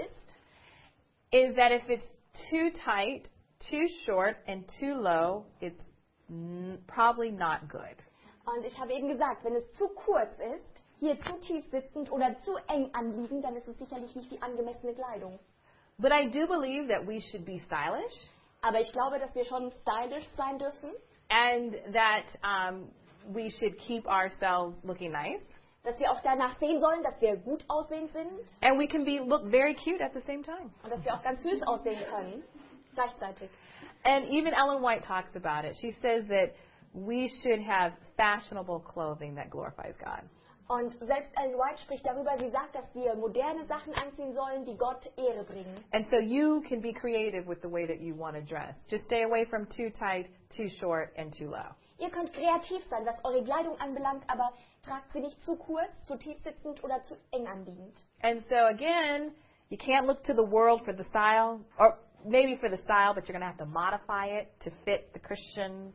Is that if it's too tight, too short, and too low, it's probably not good. Und ich habe eben gesagt, wenn es zu kurz ist, hier zu tief sitzend oder zu eng anliegend, dann ist es sicherlich nicht die angemessene Kleidung. But I do believe that we should be stylish. Aber ich glaube, dass wir schon stylisch sein dürfen. And that we should keep ourselves looking nice. Dass wir auch danach sehen sollen, dass wir gut aussehend sind. And we can look very cute at the same time. Und dass wir auch ganz süß aussehen können. Gleichzeitig. And even Ellen White talks about it. She says that we should have fashionable clothing that glorifies God. Und selbst Ellen White spricht darüber, sie sagt, dass wir moderne Sachen anziehen sollen, die Gott Ehre bringen. And so you can be creative with the way that you want to dress. Just stay away from too tight, too short, and too low. Ihr könnt kreativ sein, was eure Kleidung anbelangt, aber tragt sie nicht zu kurz, zu tief sitzend oder zu eng anliegend. And so again, you can't look to the world for the style, or maybe for the style, but you're going to have to modify it to fit the Christian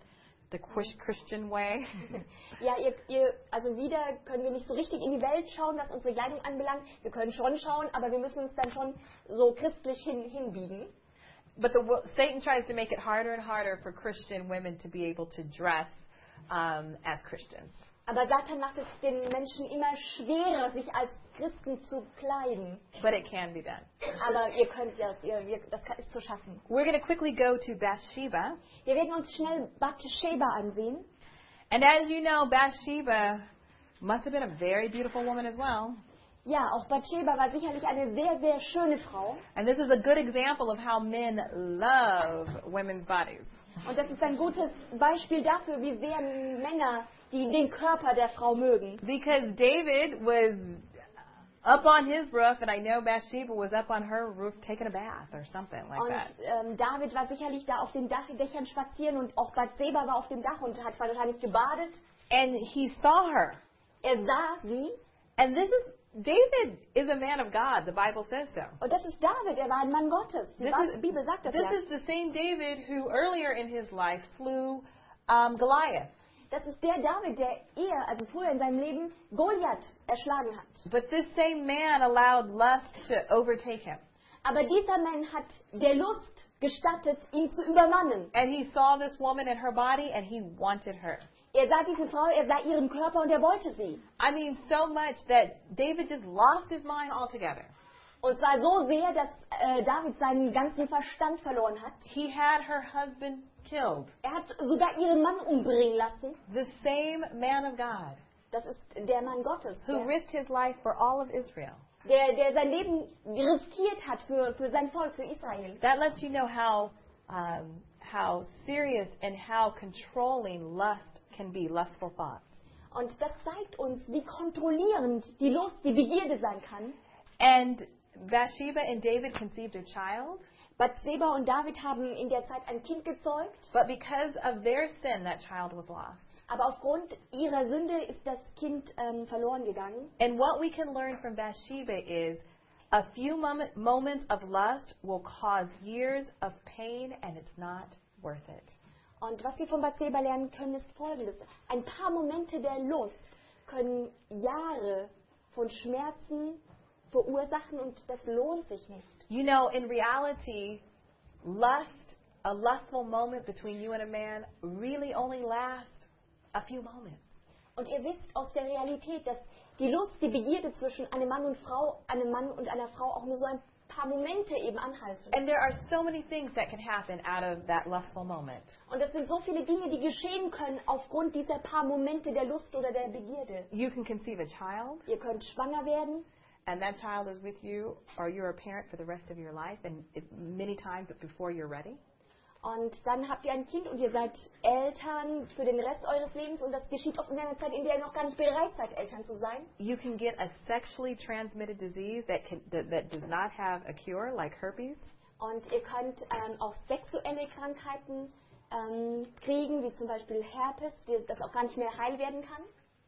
way. Ja, also wieder können wir nicht so richtig in die Welt schauen, was unsere Kleidung anbelangt. Wir können schon schauen, aber wir müssen uns dann schon so christlich hinbiegen. But Satan tries to make it harder and harder for Christian women to be able to dress as Christians. Aber Satan macht es den Menschen immer schwerer, sich als Christen zu kleiden. But it can be done. Aber ihr könnt das, das ist zu schaffen. We're going to quickly go to Bathsheba. Wir werden uns schnell Bathsheba ansehen. And as you know, Bathsheba must have been a very beautiful woman as well. Ja, auch Bathsheba war sicherlich eine sehr, sehr schöne Frau. And this is a good example of how men love women's bodies. Und das ist ein gutes Beispiel dafür, wie sehr Männer den Körper der Frau mögen. Because David was up on his roof, and I know Bathsheba was up on her roof taking a bath or something like that. Und David war sicherlich da auf den Dächern spazieren und auch Bathsheba war auf dem Dach und hat wahrscheinlich gebadet. And he saw her. Sah sie. And David is a man of God. The Bible says so. Und das ist David, er war ein Mann Gottes. Die Bibel sagt das ja. This is the same David who earlier in his life slew Goliath. Das ist der David, der also früher in seinem Leben Goliath erschlagen hat. But this same man allowed lust to overtake him. Aber dieser Mann hat der Lust gestattet, ihn zu übermannen. And he saw this woman in her body and he wanted her. Er sah diese Frau, er sah ihren Körper und er wollte sie. I mean, so much that David just lost his mind altogether. Und zwar so sehr, dass David seinen ganzen Verstand verloren hat. He had her husband killed. Er hat sogar ihren Mann umbringen lassen. The same man of God. Das ist der Mann Gottes, Who risked his life for all of Israel. Der sein Leben riskiert hat für sein Volk, für Israel. That lets you know how serious and how controlling lust can be, lustful thoughts. Und das zeigt uns, wie kontrollierend die Lust, die Begierde sein kann. And Bathsheba and David conceived a child. Bathsheba und David haben in der Zeit ein Kind gezeugt. But because of their sin, that child was lost. Aber aufgrund ihrer Sünde ist das Kind verloren gegangen. And what we can learn from Bathsheba is a few moments of lust will cause years of pain, and it's not worth it. Und was wir von Bathsheba lernen können, ist Folgendes. Ein paar Momente der Lust können Jahre von Schmerzen verursachen und das lohnt sich nicht. You know, in reality, a lustful moment between you and a man really only lasts a few moments. Und ihr wisst aus der Realität, dass die Lust, die Begierde zwischen einem Mann und einer Frau auch nur so ein paar Momente eben anhalten. And there are so many things that can happen out of that lustful moment. Und es sind so viele Dinge, die geschehen können aufgrund dieser paar Momente der Lust oder der Begierde. You can conceive a child. Ihr könnt schwanger werden. And that child is with you, or you're a parent for the rest of your life, and many times before you're ready. Und dann habt ihr ein Kind und ihr seid Eltern für den Rest eures Lebens und das geschieht oft in einer Zeit, in der ihr noch gar nicht bereit seid, Eltern zu sein. You can get a sexually transmitted disease that does not have a cure, like herpes. Und ihr könnt auch sexuelle Krankheiten kriegen, wie zum Beispiel Herpes, das auch gar nicht mehr heil werden kann.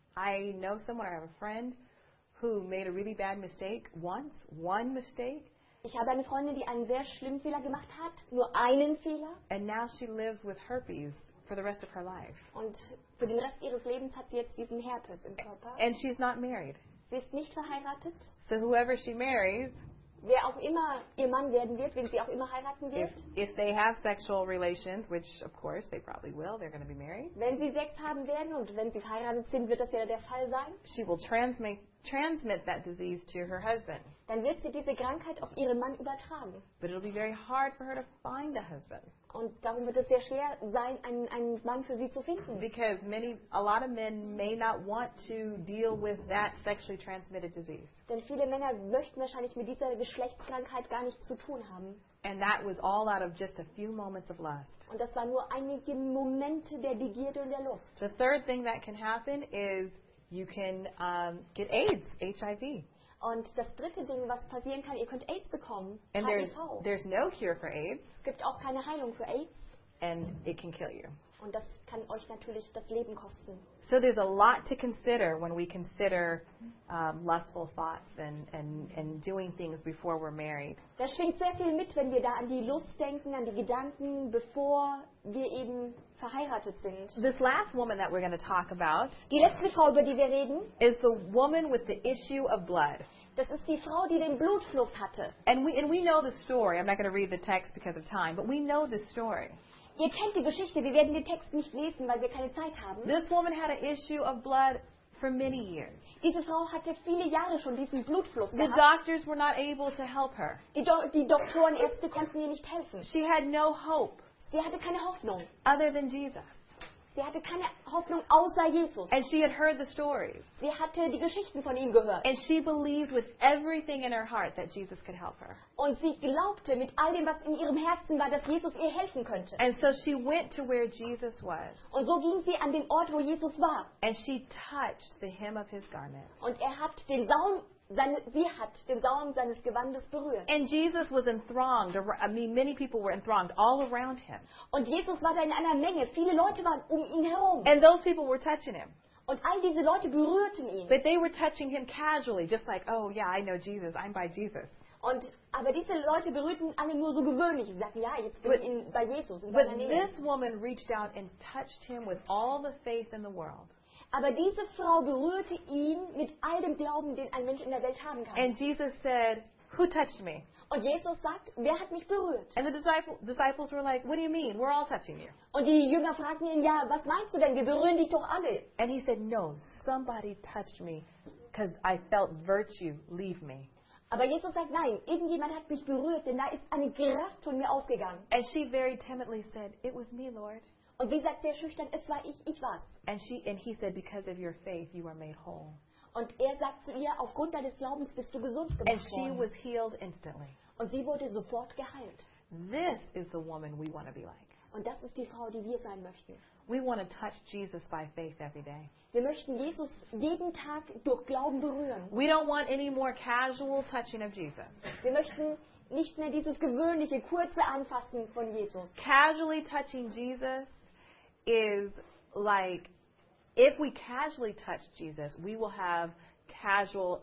I know someone, I have a friend, who made a really bad mistake once, one mistake. Ich habe eine Freundin, die einen sehr schlimmen Fehler gemacht hat, nur einen Fehler. And now she lives with herpes for the rest of her life. Und für den Rest ihres Lebens hat sie jetzt diesen Herpes im Körper. And she's not married. Sie ist nicht verheiratet. So whoever she marries, wer auch immer ihr Mann werden wird, wen sie auch immer heiraten wird. If they have sexual relations, which of course they probably will, they're going to be married. Wenn sie Sex haben werden und wenn sie verheiratet sind, wird das ja der Fall sein. She will transmit that disease to her husband. Dann wird sie diese Krankheit auf ihren Mann übertragen. But it'll be very hard for her to find a husband. Und darum wird es sehr schwer sein, einen Mann für sie zu finden. Because a lot of men may not want to deal with that sexually transmitted disease. Denn viele Männer möchten wahrscheinlich mit dieser Geschlechtskrankheit gar nichts zu tun haben. And that was all out of just a few moments of lust. Und das waren nur einige Momente der Begierde und der Lust. The third thing that can happen is you can get AIDS, HIV. Und das dritte Ding, was passieren kann, ihr könnt AIDS bekommen. And HIV. there's no cure for AIDS. Es gibt auch keine Heilung für AIDS. And it can kill you. Und das kann euch natürlich das Leben kosten. So there's a lot to consider when we consider lustful thoughts and doing things before we're married. Da schwingt sehr viel mit, wenn wir da an die Lust denken, an die Gedanken, bevor wir eben verheiratet sind. This last woman that we're going to talk about Die letzte Frau, über die wir reden, is the woman with the issue of blood. das ist die Frau, die den Blutfluss hatte. And we know the story. I'm not going to read the text because of time, but we know the story. Ihr kennt die Geschichte, wir werden den Text nicht lesen, weil wir keine Zeit haben. This woman had an issue of blood for many years. Diese Frau hatte viele Jahre schon diesen Blutfluss The gehabt. doctors were not able to help her. Die Doktoren, Ärzte konnten ihr nicht helfen. She had no hope Sie hatte keine Hoffnung. other than Jesus. Sie hatte keine Hoffnung außer Jesus. And she had heard the stories. Sie hatte die Geschichten von ihm gehört. And she believed with everything in her heart that Jesus could help her. Und sie glaubte mit all dem, was in ihrem Herzen war, dass Jesus ihr helfen könnte. And so she went to where Jesus was. Und so ging sie an den Ort, wo Jesus war. And she touched the hem of his garment. Und sie hat den Saum seines Gewandes berührt. And Jesus was enthronged. Many people were enthronged all around him. Und Jesus war da in einer Menge. Viele Leute waren um ihn herum. And those people were touching him. Und all diese Leute berührten ihn. But they were touching him casually, just like, oh yeah, I know Jesus, I'm by Jesus. Aber diese Leute berührten alle nur so gewöhnlich. Sie sagten, ja, jetzt bin ich bei Jesus, in But seiner Nähe. this woman reached out and touched him with all the faith in the world. Aber diese Frau berührte ihn mit all dem Glauben, den ein Mensch in der Welt haben kann. And Jesus said, who touched me? Und Jesus sagt, wer hat mich berührt? And the disciples were like, what do you mean? We're all touching you. Und die Jünger fragten ihn, ja, was meinst du denn? Wir berühren dich doch alle. And he said, no, somebody touched me because I felt virtue leave me. Aber Jesus sagt, nein, irgendjemand hat mich berührt, denn da ist eine Kraft von mir ausgegangen. And she very timidly said, it was me, Lord. Und sie sagt sehr schüchtern, es war ich war's. And he said, because of your faith, you are made whole. Und er sagt zu ihr, aufgrund deines Glaubens bist du gesund And gemacht she worden. was healed instantly. Und sie wurde sofort geheilt. This is the woman we want to be like. Und das ist die Frau, die wir sein möchten. We want to touch Jesus by faith every day. Wir möchten Jesus jeden Tag durch Glauben berühren. We don't want any more casual touching of Jesus. Wir möchten nicht mehr dieses gewöhnliche, kurze Anfassen von Jesus. Casually touching Jesus is like, if we casually touch Jesus, we will have casual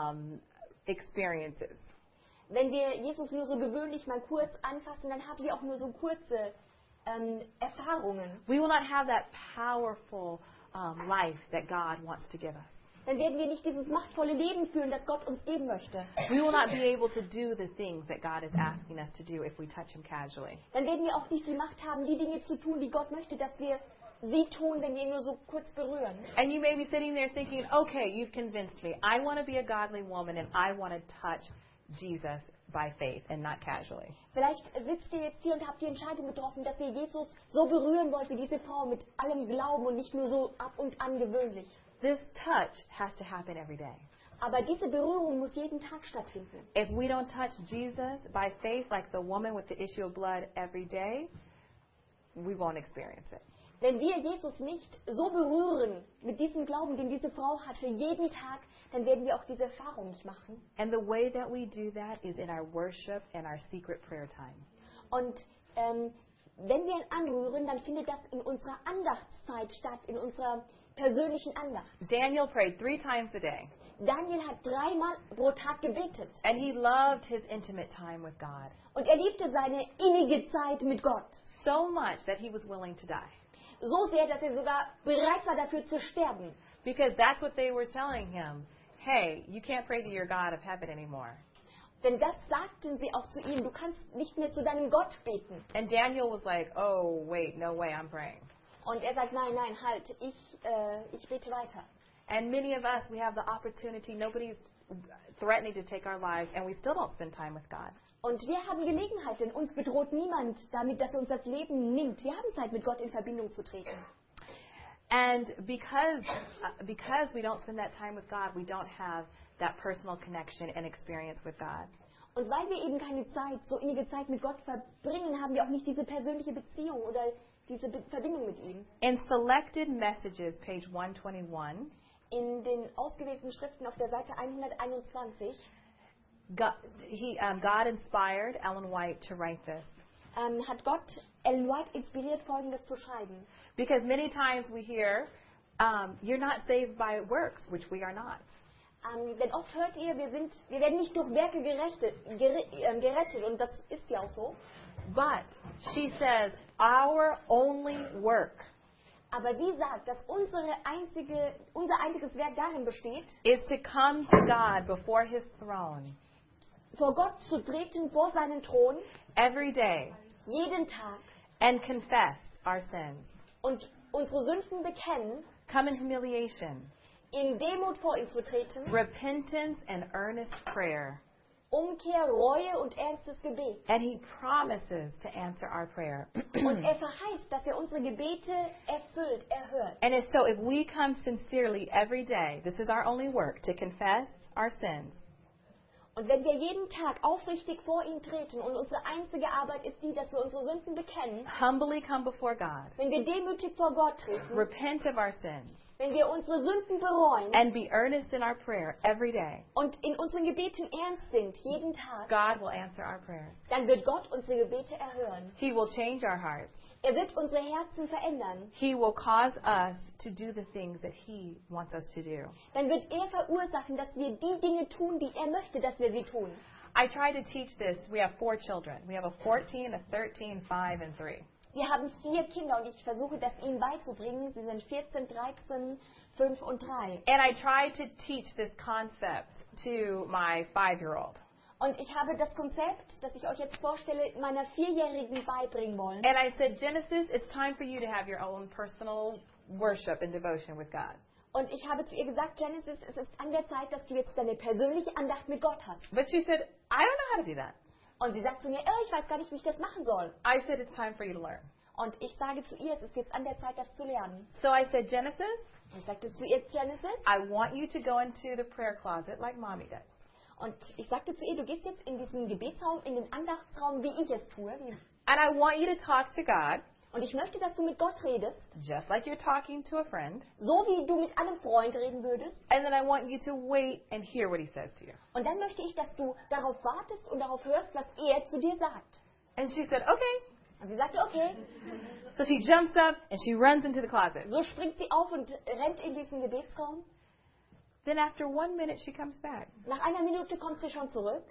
experiences. Wenn wir Jesus nur so gewöhnlich mal kurz anfassen, dann haben wir auch nur so kurze Erfahrungen. We will not have that powerful life that God wants to give us. Dann werden wir nicht dieses machtvolle Leben führen, das Gott uns geben möchte. We will not be able to do the things that God is asking us to do if we touch Him casually. Dann werden wir auch nicht die Macht haben, die Dinge zu tun, die Gott möchte, dass wir sie tun, wenn wir ihn nur so kurz berühren. And you may be sitting there thinking, okay, you've convinced me. I want to be a godly woman and I want to touch Jesus by faith and not casually. Vielleicht sitzt ihr jetzt hier und habt die Entscheidung getroffen, dass ihr Jesus so berühren wollt wie diese Frau mit allem Glauben und nicht nur so ab und an gewöhnlich. This touch has to happen every day. Aber diese Berührung muss jeden Tag stattfinden. If we don't touch Jesus by faith like the woman with the issue of blood every day, we won't experience it. Wenn wir Jesus nicht so berühren mit diesem Glauben, den diese Frau hatte, jeden Tag, dann werden wir auch diese Erfahrung nicht machen. And the way that we do that is in our worship and our secret prayer time. Und wenn wir ihn anrühren, dann findet das in unserer Andachtszeit statt, in unserer persönlichen Andacht. Daniel prayed 3 times a day. Daniel hat 3-mal pro Tag gebetet. And he loved his intimate time with God Und er liebte seine innige Zeit mit Gott. so much that he was willing to die. So sehr, dass er sogar bereit war, dafür zu sterben. Because that's what they were telling him. Hey, you can't pray to your God of heaven anymore. Denn das sagten sie auch zu ihm. Du kannst nicht mehr zu deinem Gott beten. And Daniel was like, oh, wait, no way, I'm praying. Und er sagt, nein, nein, halt, ich bete weiter. And many of us, we have the opportunity, nobody's threatening to take our lives, and we still don't spend time with God. Und wir haben Gelegenheit, denn uns bedroht niemand damit, dass er uns das Leben nimmt. Wir haben Zeit, mit Gott in Verbindung zu treten. And because we don't spend that time with God, we don't have that personal connection and experience with God. Und weil wir eben keine Zeit, so innige Zeit mit Gott verbringen, haben wir auch nicht diese persönliche Beziehung oder diese Verbindung mit ihm. In Selected Messages, page 121, In den ausgewählten Schriften auf der Seite 121 God inspired Ellen White to write this. Hat Gott Ellen White inspiriert, Folgendes zu schreiben. Because many times we hear, you're not saved by works, which we are not. Denn oft hört ihr, wir werden nicht durch Werke gerettet, und das ist ja auch so. But she says, our only work Aber sie sagt, dass unser einziges Werk darin besteht, is to come to God before His throne vor Gott zu treten, vor seinen Thron, every day jeden Tag, and confess our sins. und unsere Sünden bekennen, Come in humiliation, in Demut vor ihn zu treten, repentance and earnest prayer. Umkehr, Reue und ernstes Gebet. And He promises to answer our prayer. Und er verheißt, dass er unsere Gebete erfüllt, erhört. And so if we come sincerely every day, this is our only work, to confess our sins. Und wenn wir jeden Tag aufrichtig vor ihn treten und unsere einzige Arbeit ist die, dass wir unsere Sünden bekennen, Humbly come before God. wenn wir demütig vor Gott treten, Repent of our sins. wenn wir unsere Sünden bereuen and be earnest in our prayer every day, und in unseren Gebeten ernst sind, jeden Tag, God will answer our prayers. dann wird Gott unsere Gebete erhören. He will change our hearts. Er wird unsere Herzen verändern. He will cause us to do the things that He wants us to do. Dann wird er verursachen, dass wir die Dinge tun, die er möchte, dass wir sie tun. I try to teach this. We have 4 children. We have a 14, a 13, 5, and 3. Wir haben 4 Kinder und ich versuche das ihnen beizubringen. Sie sind 14, 13, 5 und 3. And I try to teach this concept to my 5-year-old. Und ich habe das Konzept, das ich euch jetzt vorstelle, meiner 4-Jährigen beibringen wollen. And I said, Genesis, it's time for you to have your own personal worship and devotion with God. Und ich habe zu ihr gesagt, Genesis, es ist an der Zeit, dass du jetzt deine persönliche Andacht mit Gott hast. But she said, I don't know how to do that. Und sie sagt zu mir, ich weiß gar nicht, wie ich das machen soll. I said, it's time for you to learn. Und ich sage zu ihr, es ist jetzt an der Zeit, das zu lernen. So I said, Genesis, Und ich sagte zu ihr, Genesis, I want you to go into the prayer closet like Mommy does. und ich sagte zu ihr, du gehst jetzt in diesen Gebetsraum, in den Andachtsraum, wie ich es tue. And I want you to talk to God Und ich möchte, dass du mit Gott redest, just like you're talking to a friend. so wie du mit einem Freund reden würdest. And then I want you to wait and hear what He says to you. Und dann möchte ich, dass du darauf wartest und darauf hörst, was er zu dir sagt. And she said, okay. Und sie sagte, okay. So she jumps up and she runs into the closet. So springt sie auf und rennt in diesen Gebetsraum. Then after 1 minute, she comes back. Nach einer Minute kommt sie schon zurück.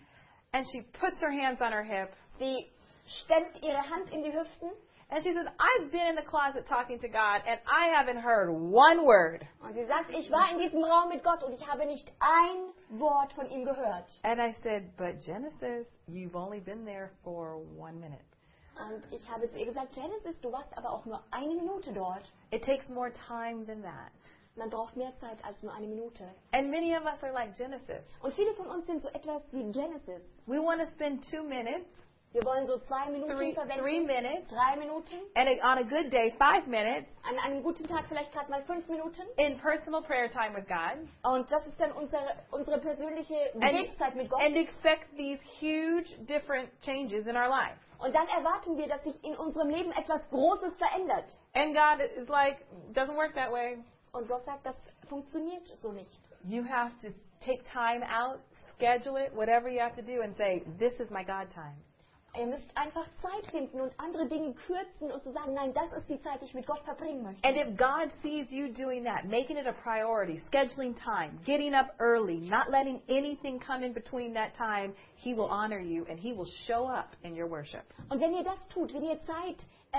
And she puts her hands on her hip. Sie stemmt ihre Hand in die Hüften. And she says, I've been in the closet talking to God, and I haven't heard one word. Und sie sagt, ich war in diesem Raum mit Gott und ich habe nicht ein Wort von ihm gehört. And I said, but Genesis, you've only been there for 1 minute. Und ich habe zu ihr gesagt, Genesis, du warst aber auch nur eine Minute dort. It takes more time than that. Man braucht mehr Zeit als nur eine Minute. And many of us are like Genesis. Und viele von uns sind so etwas wie Genesis. We want to spend 2 minutes, Wir wollen so 2 Minuten 3 verwenden, minutes, 3 Minuten, and on a good day, 5 minutes an einem guten Tag vielleicht gerade mal 5 Minuten. in personal prayer time with God. Und das ist dann unsere persönliche Gebetszeit mit Gott. And expect these huge different changes in our life. Und dann erwarten wir, dass sich in unserem Leben etwas Großes verändert. And God is like, doesn't work that way. Und Gott sagt, das funktioniert so nicht. You have to take time out, schedule it, whatever you have to do, and say, this is my God time. Ihr müsst einfach Zeit finden und andere Dinge kürzen und zu sagen, nein, das ist die Zeit, die ich mit Gott verbringen möchte. And if God sees you doing that, making it a priority, scheduling time, getting up early, not letting anything come in between that time, He will honor you and He will show up in your worship. Und wenn ihr das tut, wenn ihr Zeit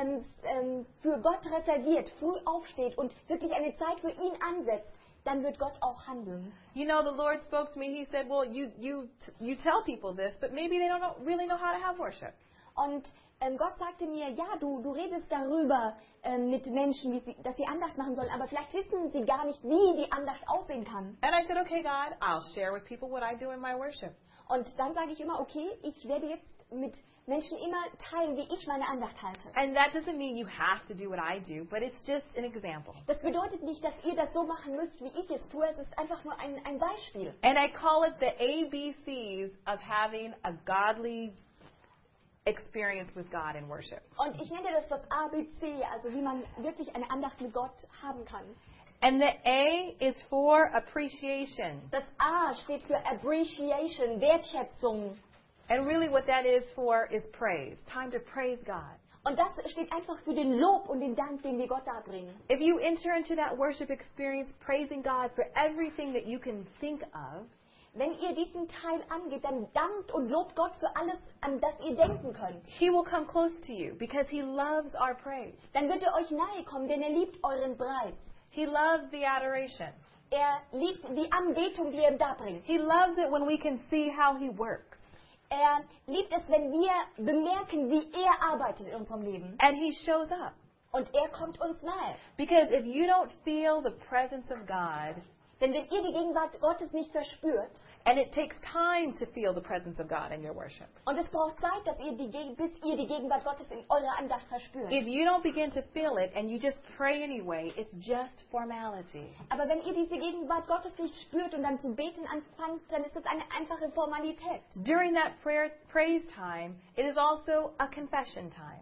für Gott reserviert, früh aufsteht und wirklich eine Zeit für ihn ansetzt, dann wird Gott auch handeln. You know, the Lord spoke to me. He said, well, you tell people this, but maybe they don't really know how to have worship. Und Gott sagte mir, ja, du redest darüber mit Menschen, dass sie Andacht machen sollen, aber vielleicht wissen sie gar nicht, wie die Andacht aussehen kann. And I said, okay, God, I'll share with people what I do in my worship. Und dann sage ich immer, okay, ich werde jetzt mit Menschen immer teilen, wie ich meine Andacht halte. And that doesn't mean you have to do what I do, but it's just an example. Das bedeutet nicht, dass ihr das so machen müsst, wie ich es tue. Es ist einfach nur ein Beispiel. And I call it the ABCs of having a godly experience with God in worship. Und ich nenne das ABC, also wie man wirklich eine Andacht mit Gott haben kann. And the A is for appreciation. Das A steht für Appreciation, Wertschätzung. And really what that is for is praise. Time to praise God. Und das steht einfach für den Lob und den Dank, den wir Gott darbringen. If you enter into that worship experience praising God for everything that you can think of, wenn ihr diesen Teil angeht, dann dankt und lobt Gott für alles, an das ihr denken könnt. He will come close to you because He loves our praise. Dann wird er euch nahe kommen, denn er liebt euren Preis. He loves the adoration. Er liebt die Anbetung, die er ihm darbringt. He loves it when we can see how He works. Er liebt es, wenn wir bemerken, wie er arbeitet in unserem Leben. And He shows up. Und er kommt uns nahe. Because if you don't feel the presence of God, denn wenn ihr die Gegenwart Gottes nicht verspürt, and it takes time to feel the presence of God in your worship. und es braucht Zeit, bis ihr die Gegenwart Gottes in eurer Andacht verspürt. If you don't begin to feel it and you just pray anyway, it's just formality. Aber wenn ihr diese Gegenwart Gottes nicht spürt und dann zu beten anfangt, dann ist es eine einfache Formalität. During that praise time, it is also a confession time.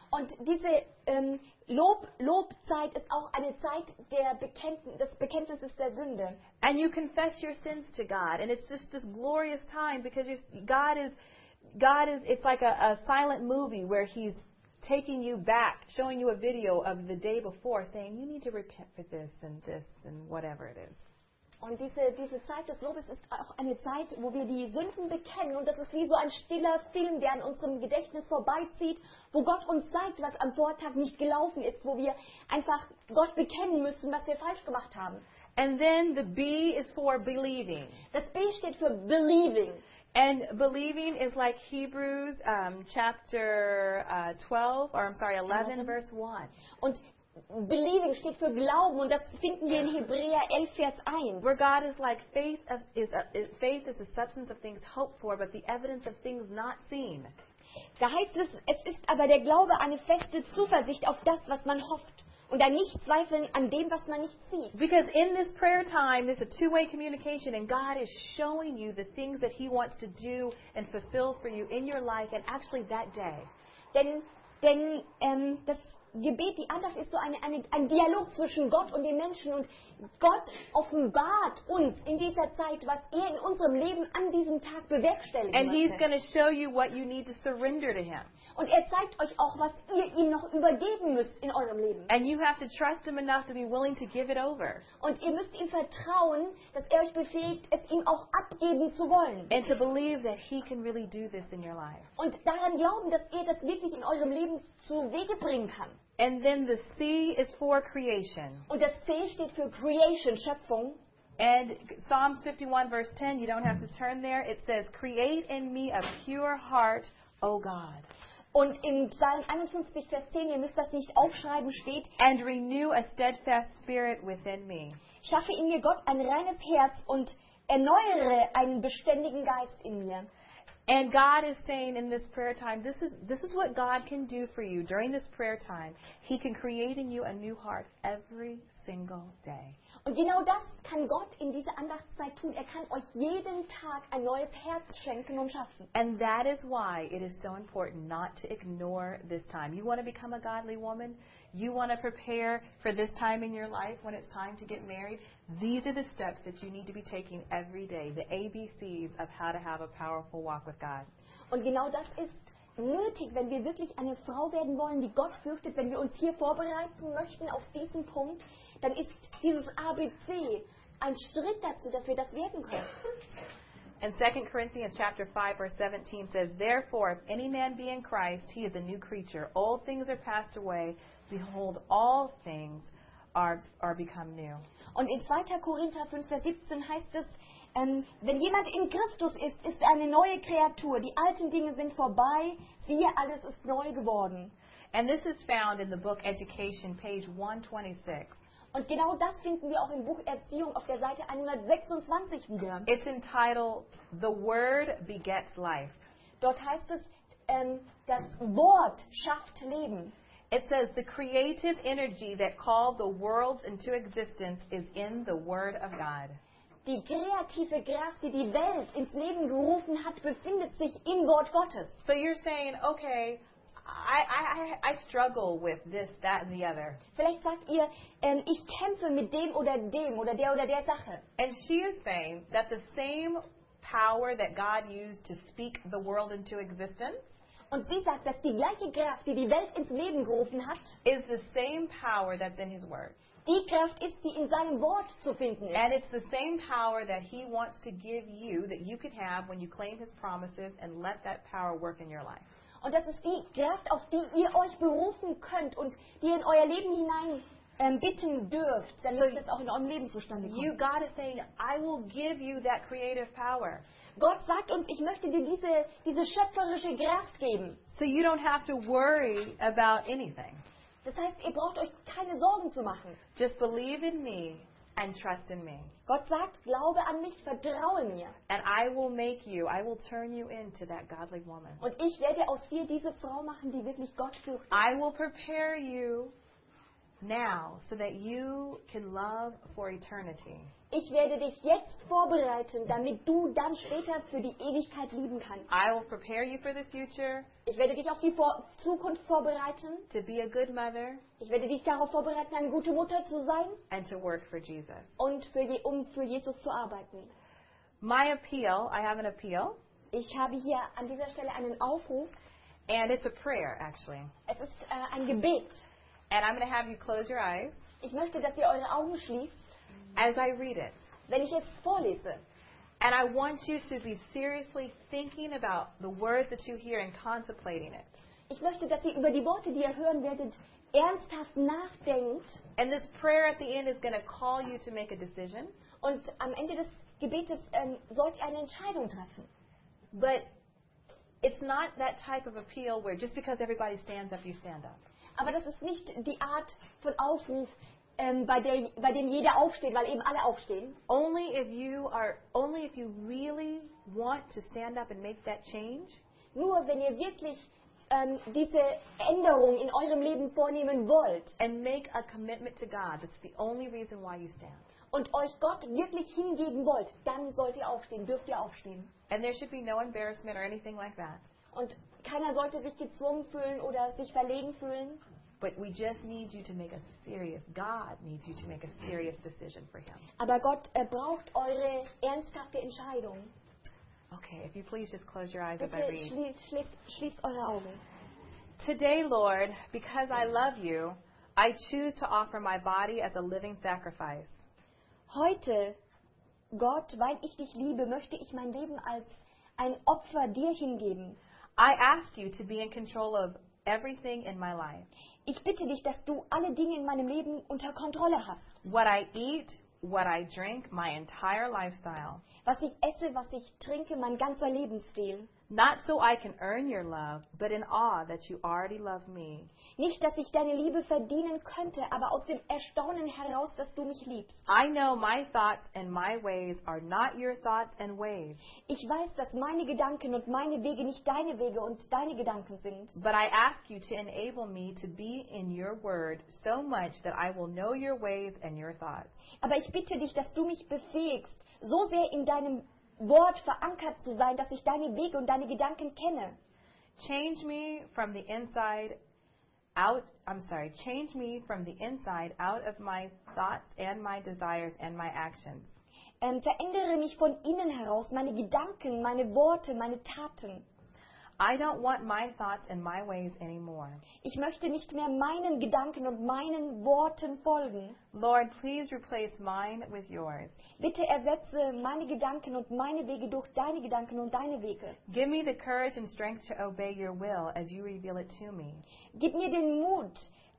Und diese Lobzeit ist auch eine Zeit des Bekenntnisses der Sünde. And you confess your sins to God. And it's just this glorious time because God is, it's like a silent movie where He's taking you back, showing you a video of the day before, saying, you need to repent for this and whatever it is. Und diese Zeit des Lobes ist auch eine Zeit, wo wir die Sünden bekennen. Und das ist wie so ein stiller Film, der an unserem Gedächtnis vorbeizieht, wo Gott uns zeigt, was am Vortag nicht gelaufen ist, wo wir einfach Gott bekennen müssen, was wir falsch gemacht haben. And then the B is for believing. Das B steht für Believing. And believing is like Hebrews chapter 11, verse 1. Und Believing steht für Glauben und das finden wir in Hebräer 11, Vers 1. Where God is like, faith is the substance of things hoped for, but the evidence of things not seen. Da heißt es ist aber der Glaube eine feste Zuversicht auf das, was man hofft. Und ein Nicht-Zweifeln an dem, was man nicht sieht. Because in this prayer time, there's a two-way communication, and God is showing you the things that He wants to do and fulfill for you in your life, and actually that day. Denn das Gebet, die Andacht ist so ein Dialog zwischen Gott und den Menschen. Und Gott offenbart uns in dieser Zeit, was er in unserem Leben an diesem Tag bewerkstelligen And He's möchte. going to show you what you need to surrender to Him. Und er zeigt euch auch, was ihr ihm noch übergeben müsst in eurem Leben. And you have to trust Him enough to be willing to give it over. Und ihr müsst ihm vertrauen, dass er euch befähigt, es ihm auch abgeben zu wollen. And to believe that He can really do this in your life. Und daran glauben, dass er das wirklich in eurem Leben zu Wege bringen kann. And then the C is for creation. Und das C steht für Creation, Schöpfung. And Psalms 51 verse 10, you don't have to turn there. It says, create in me a pure heart, O God. Und in Psalm 51, Vers 10, ihr müsst das nicht aufschreiben, steht, And renew a steadfast spirit within me. schaffe in mir Gott ein reines Herz und erneuere einen beständigen Geist in mir. And God is saying in this prayer time, this is what God can do for you during this prayer time. He can create in you a new heart every single day. Und genau das kann Gott in dieser Andachtszeit tun. Er kann euch jeden Tag ein neues Herz schenken und schaffen. And that is why it is so important not to ignore this time. You want to become a godly woman? You want to prepare for this time in your life when it's time to get married? These are the steps that you need to be taking every day, the ABCs of how to have a powerful walk with God. Und genau das ist nötig, wenn wir wirklich eine Frau werden wollen, die Gott fürchtet, wenn wir uns hier vorbereiten möchten auf diesen Punkt, dann ist dieses ABC ein Schritt dazu, dass wir das werden können. And 2 Corinthians chapter 5 verse 17 says, Therefore, if any man be in Christ, he is a new creature. Old things are passed away. Behold, all things are become new. Und in 2. Korinther 5, Vers 17 heißt es, wenn jemand in Christus ist, ist er eine neue Kreatur. Die alten Dinge sind vorbei, siehe, alles ist neu geworden. And this is found in the book Education, page 126. Und genau das finden wir auch im Buch Erziehung auf der Seite 126 wieder. It's entitled, The Word Begets Life. Dort heißt es, das Wort schafft Leben. It says, the creative energy that called the worlds into existence is in the Word of God. Die kreative Kraft, die die Welt ins Leben gerufen hat, befindet sich im Wort Gottes. So you're saying, okay, I struggle with this, that, and the other. Vielleicht sagt ihr, ich kämpfe mit dem oder der Sache. And she is saying that the same power that God used to speak the world into existence Und sie sagt, dass die gleiche Kraft, die die Welt ins Leben gerufen hat, is the same power that's in His Word. die Kraft ist, die in seinem Wort zu finden ist. And it's the same power that He wants to give you that you could have when you claim His promises and let that power work in your life. Und das ist die Kraft, auf die ihr euch berufen könnt und die ihr in euer Leben hinein bitten dürft, damit das auch in eurem Leben zustande kommt. God is saying, I will give you that creative power. Gott sagt uns, ich möchte dir diese schöpferische Kraft geben. So you don't have to worry about anything. Das heißt, ihr braucht euch keine Sorgen zu machen. Just believe in me and trust in me. Gott sagt, glaube an mich, vertraue mir. And I will turn you into that godly woman. Und ich werde aus dir diese Frau machen, die wirklich Gott fürchtet. I will prepare you now so that you can love for eternity. Ich werde dich jetzt vorbereiten, damit du dann später für die Ewigkeit lieben kannst. I will prepare you for the future, Ich werde dich auf die Zukunft vorbereiten. to be a good mother, Ich werde dich darauf vorbereiten, eine gute Mutter zu sein and to work for Jesus. und um für Jesus zu arbeiten. My appeal, I have an appeal, Ich habe hier an dieser Stelle einen Aufruf. and it's a prayer, actually. Es ist ein Gebet. And I'm going to have you close your eyes Ich möchte, dass ihr eure Augen schließt, as I read it. wenn ich es vorlese. And I want you to be seriously thinking about the words that you hear and contemplating it. Ich möchte, dass ihr über die Worte, die ihr hören werdet, ernsthaft nachdenkt. And this prayer at the end is going to call you to make a decision. Und am Ende des Gebetes sollt ihr eine Entscheidung treffen. But it's not that type of appeal where just because everybody stands up, you stand up. Aber das ist nicht die Art von Aufruf, bei dem jeder aufsteht, weil eben alle aufstehen. Only if you really want to stand up and make that change, Nur wenn ihr wirklich diese Änderung in eurem Leben vornehmen wollt and make a commitment to God. That's the only reason why you stand. und euch Gott wirklich hingeben wollt, dann sollt ihr aufstehen, dürft ihr aufstehen. And there should be no embarrassment or anything like that. Und keiner sollte sich gezwungen fühlen oder sich verlegen fühlen. But we just need you to make a serious, God needs you to make a serious decision for Him. Aber Gott braucht eure ernsthafte Entscheidung. Okay, if you please just close your eyes as Bitte I read. schließt eure Augen. Today, Lord, because I love you, I choose to offer my body as a living sacrifice. Heute, Gott, weil ich dich liebe, möchte ich mein Leben als ein Opfer dir hingeben. I ask you to be in control of everything in my life. Ich bitte dich, dass du alle Dinge in meinem Leben unter Kontrolle hast. What I eat, what I drink, my entire lifestyle. Was ich esse, was ich trinke, mein ganzer Lebensstil. Not so I can earn your love, but in awe that you already love me. Nicht, dass ich deine Liebe verdienen könnte, aber aus dem Erstaunen heraus, dass du mich liebst. I know my thoughts and my ways are not your thoughts and ways. Ich weiß, dass meine Gedanken und meine Wege nicht deine Wege und deine Gedanken sind. But I ask you to enable me to be in your word so much that I will know your ways and your thoughts. Aber ich bitte dich, dass du mich befähigst, so sehr in deinem Wort verankert zu sein, dass ich deine Wege und deine Gedanken kenne. Change me from the inside out. Change me from the inside out of my thoughts and my desires and my actions. Verändere mich von innen heraus, meine Gedanken, meine Worte, meine Taten. I don't want my thoughts and my ways anymore. Ich möchte nicht mehr meinen Gedanken und meinen Worten folgen. Lord, please replace mine with yours. Bitte ersetze meine Gedanken und meine Wege durch deine Gedanken und deine Wege. Give me the courage and strength to obey your will as you reveal it to me. Gib mir den Mut,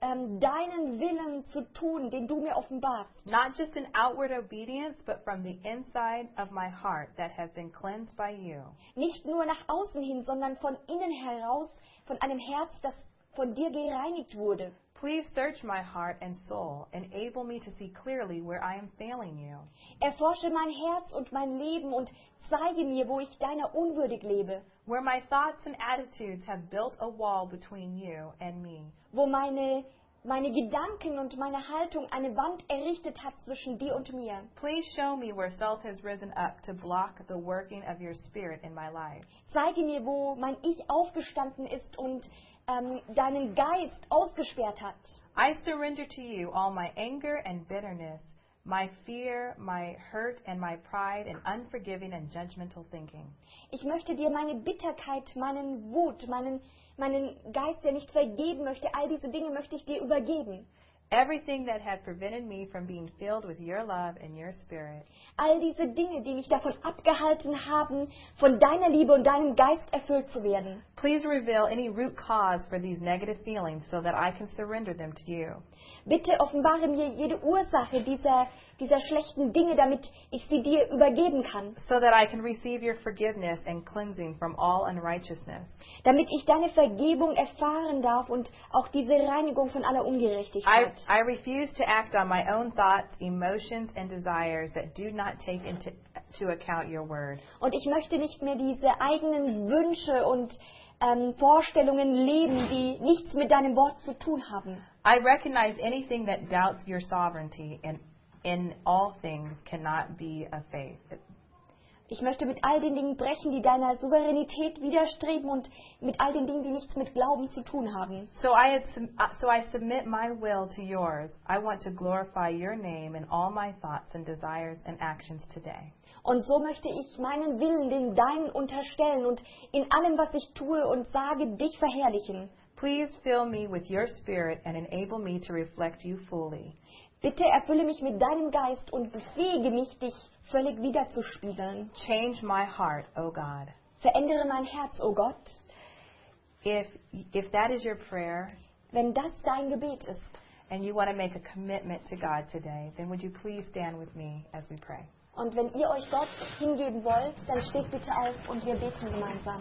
deinen Willen zu tun, den du mir offenbarst. Not just in outward obedience, but from the inside of my heart that has been cleansed by you. Nicht nur nach außen hin, sondern von innen heraus, von einem Herz, das von dir gereinigt wurde. Please search my heart and soul. Enable me to see clearly where I am failing you. Erforsche mein Herz und mein Leben und zeige mir, wo ich deiner unwürdig lebe. Where my thoughts and attitudes have built a wall between you and me. Wo meine Gedanken und meine Haltung eine Wand errichtet hat zwischen dir und mir. Please show me where self has risen up to block the working of your Spirit in my life. Zeige mir, wo mein Ich aufgestanden ist und deinen Geist ausgesperrt hat. I surrender to you all my anger and bitterness, my fear, my hurt and my pride and unforgiving and judgmental thinking. Ich möchte dir meine Bitterkeit, meinen Wut, meinen Geist, der nicht vergeben möchte, all diese Dinge möchte ich dir übergeben. Everything that had prevented me from being filled with your love and your Spirit. All diese Dinge, die mich davon abgehalten haben, von deiner Liebe und deinem Geist erfüllt zu werden. Please reveal any root cause for these negative feelings so that I can surrender them to you. Bitte offenbare mir jede Ursache dieser schlechten Dinge, damit ich sie dir übergeben kann. So that I can receive your forgiveness and cleansing from all unrighteousness. Damit ich deine Vergebung erfahren darf und auch diese Reinigung von aller Ungerechtigkeit. I refuse to act on my own thoughts, emotions, and desires that do not take into account your word. Und ich möchte nicht mehr diese eigenen Wünsche und Vorstellungen leben, die nichts mit deinem Wort zu tun haben. I recognize anything that doubts your sovereignty and in all things cannot be of faith. Ich möchte mit all den Dingen brechen, die deiner Souveränität widerstreben und mit all den Dingen, die nichts mit Glauben zu tun haben. So I submit my will to yours. I want to glorify your name in all my thoughts and desires and actions today. Und so möchte ich meinen Willen den deinen unterstellen und in allem, was ich tue und sage, dich verherrlichen. Please fill me with your spirit and enable me to reflect you fully. Bitte erfülle mich mit deinem Geist und befähige mich, dich völlig wiederzuspiegeln. Change my heart, O God. Verändere mein Herz, o Gott. If that is your prayer, Wenn das dein Gebet ist and you want to make a commitment to God today, then would you please stand with me as we pray? und wenn ihr euch Gott hingeben wollt, dann steht bitte auf und wir beten gemeinsam.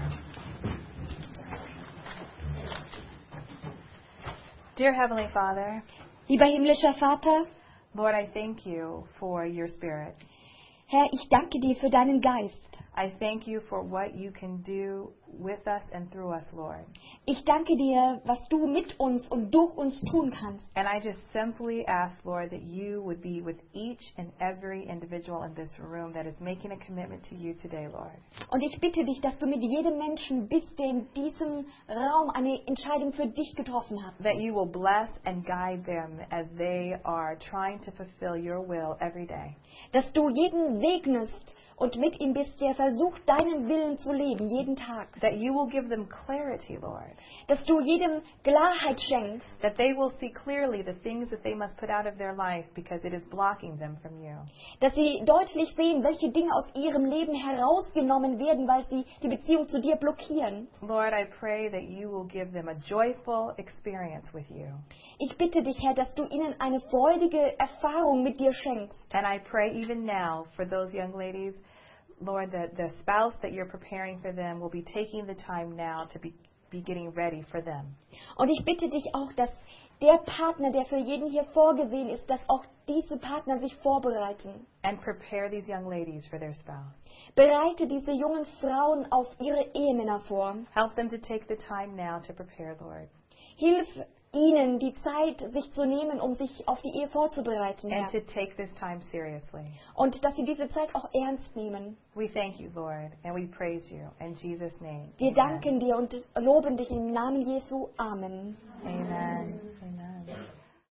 Dear Heavenly Father, Lieber himmlischer Vater, Lord, I thank you for your spirit. Herr, ich danke dir für deinen Geist. I thank you for what you can do with us and through us, Lord. Ich danke dir, was du mit uns und durch uns tun kannst. And I just simply ask, Lord, that you would be with each and every individual in this room that is making a commitment to you today, Lord. Und ich bitte dich, dass du mit jedem Menschen bist, der in diesem Raum eine Entscheidung für dich getroffen hat. That you will bless and guide them as they are trying to fulfill your will every day. Dass du jeden segnest und mit ihm bist, der versucht, deinen Willen zu leben, jeden Tag. That you will give them clarity, Lord. Dass du jedem Klarheit schenkst. That they will see clearly the things that they must put out of their life because it is blocking them from you. Dass sie deutlich sehen, welche Dinge aus ihrem Leben herausgenommen werden, weil sie die Beziehung zu dir blockieren. Lord, I pray that you will give them a joyful experience with you. Ich bitte dich, Herr, dass du ihnen eine freudige Erfahrung mit dir schenkst. And I pray even now for those young ladies, Lord, that the spouse that you're preparing for them will be taking the time now to be getting ready for them. Und ich bitte dich auch, dass der Partner, der für jeden hier vorgesehen ist, dass auch diese Partner sich vorbereiten. And prepare these young ladies for their spouse. Bereite diese jungen Frauen auf ihre Ehemänner vor. Help them to take the time now to prepare, Lord. Hilf ihnen, die Zeit sich zu nehmen, um sich auf die Ehe vorzubereiten, And Herr. to take this time seriously. Und dass sie diese Zeit auch ernst nehmen. We thank you, Lord, and we praise you. In Jesus' name. Wir Amen. danken dir und loben dich im Namen Jesu. Amen. Amen.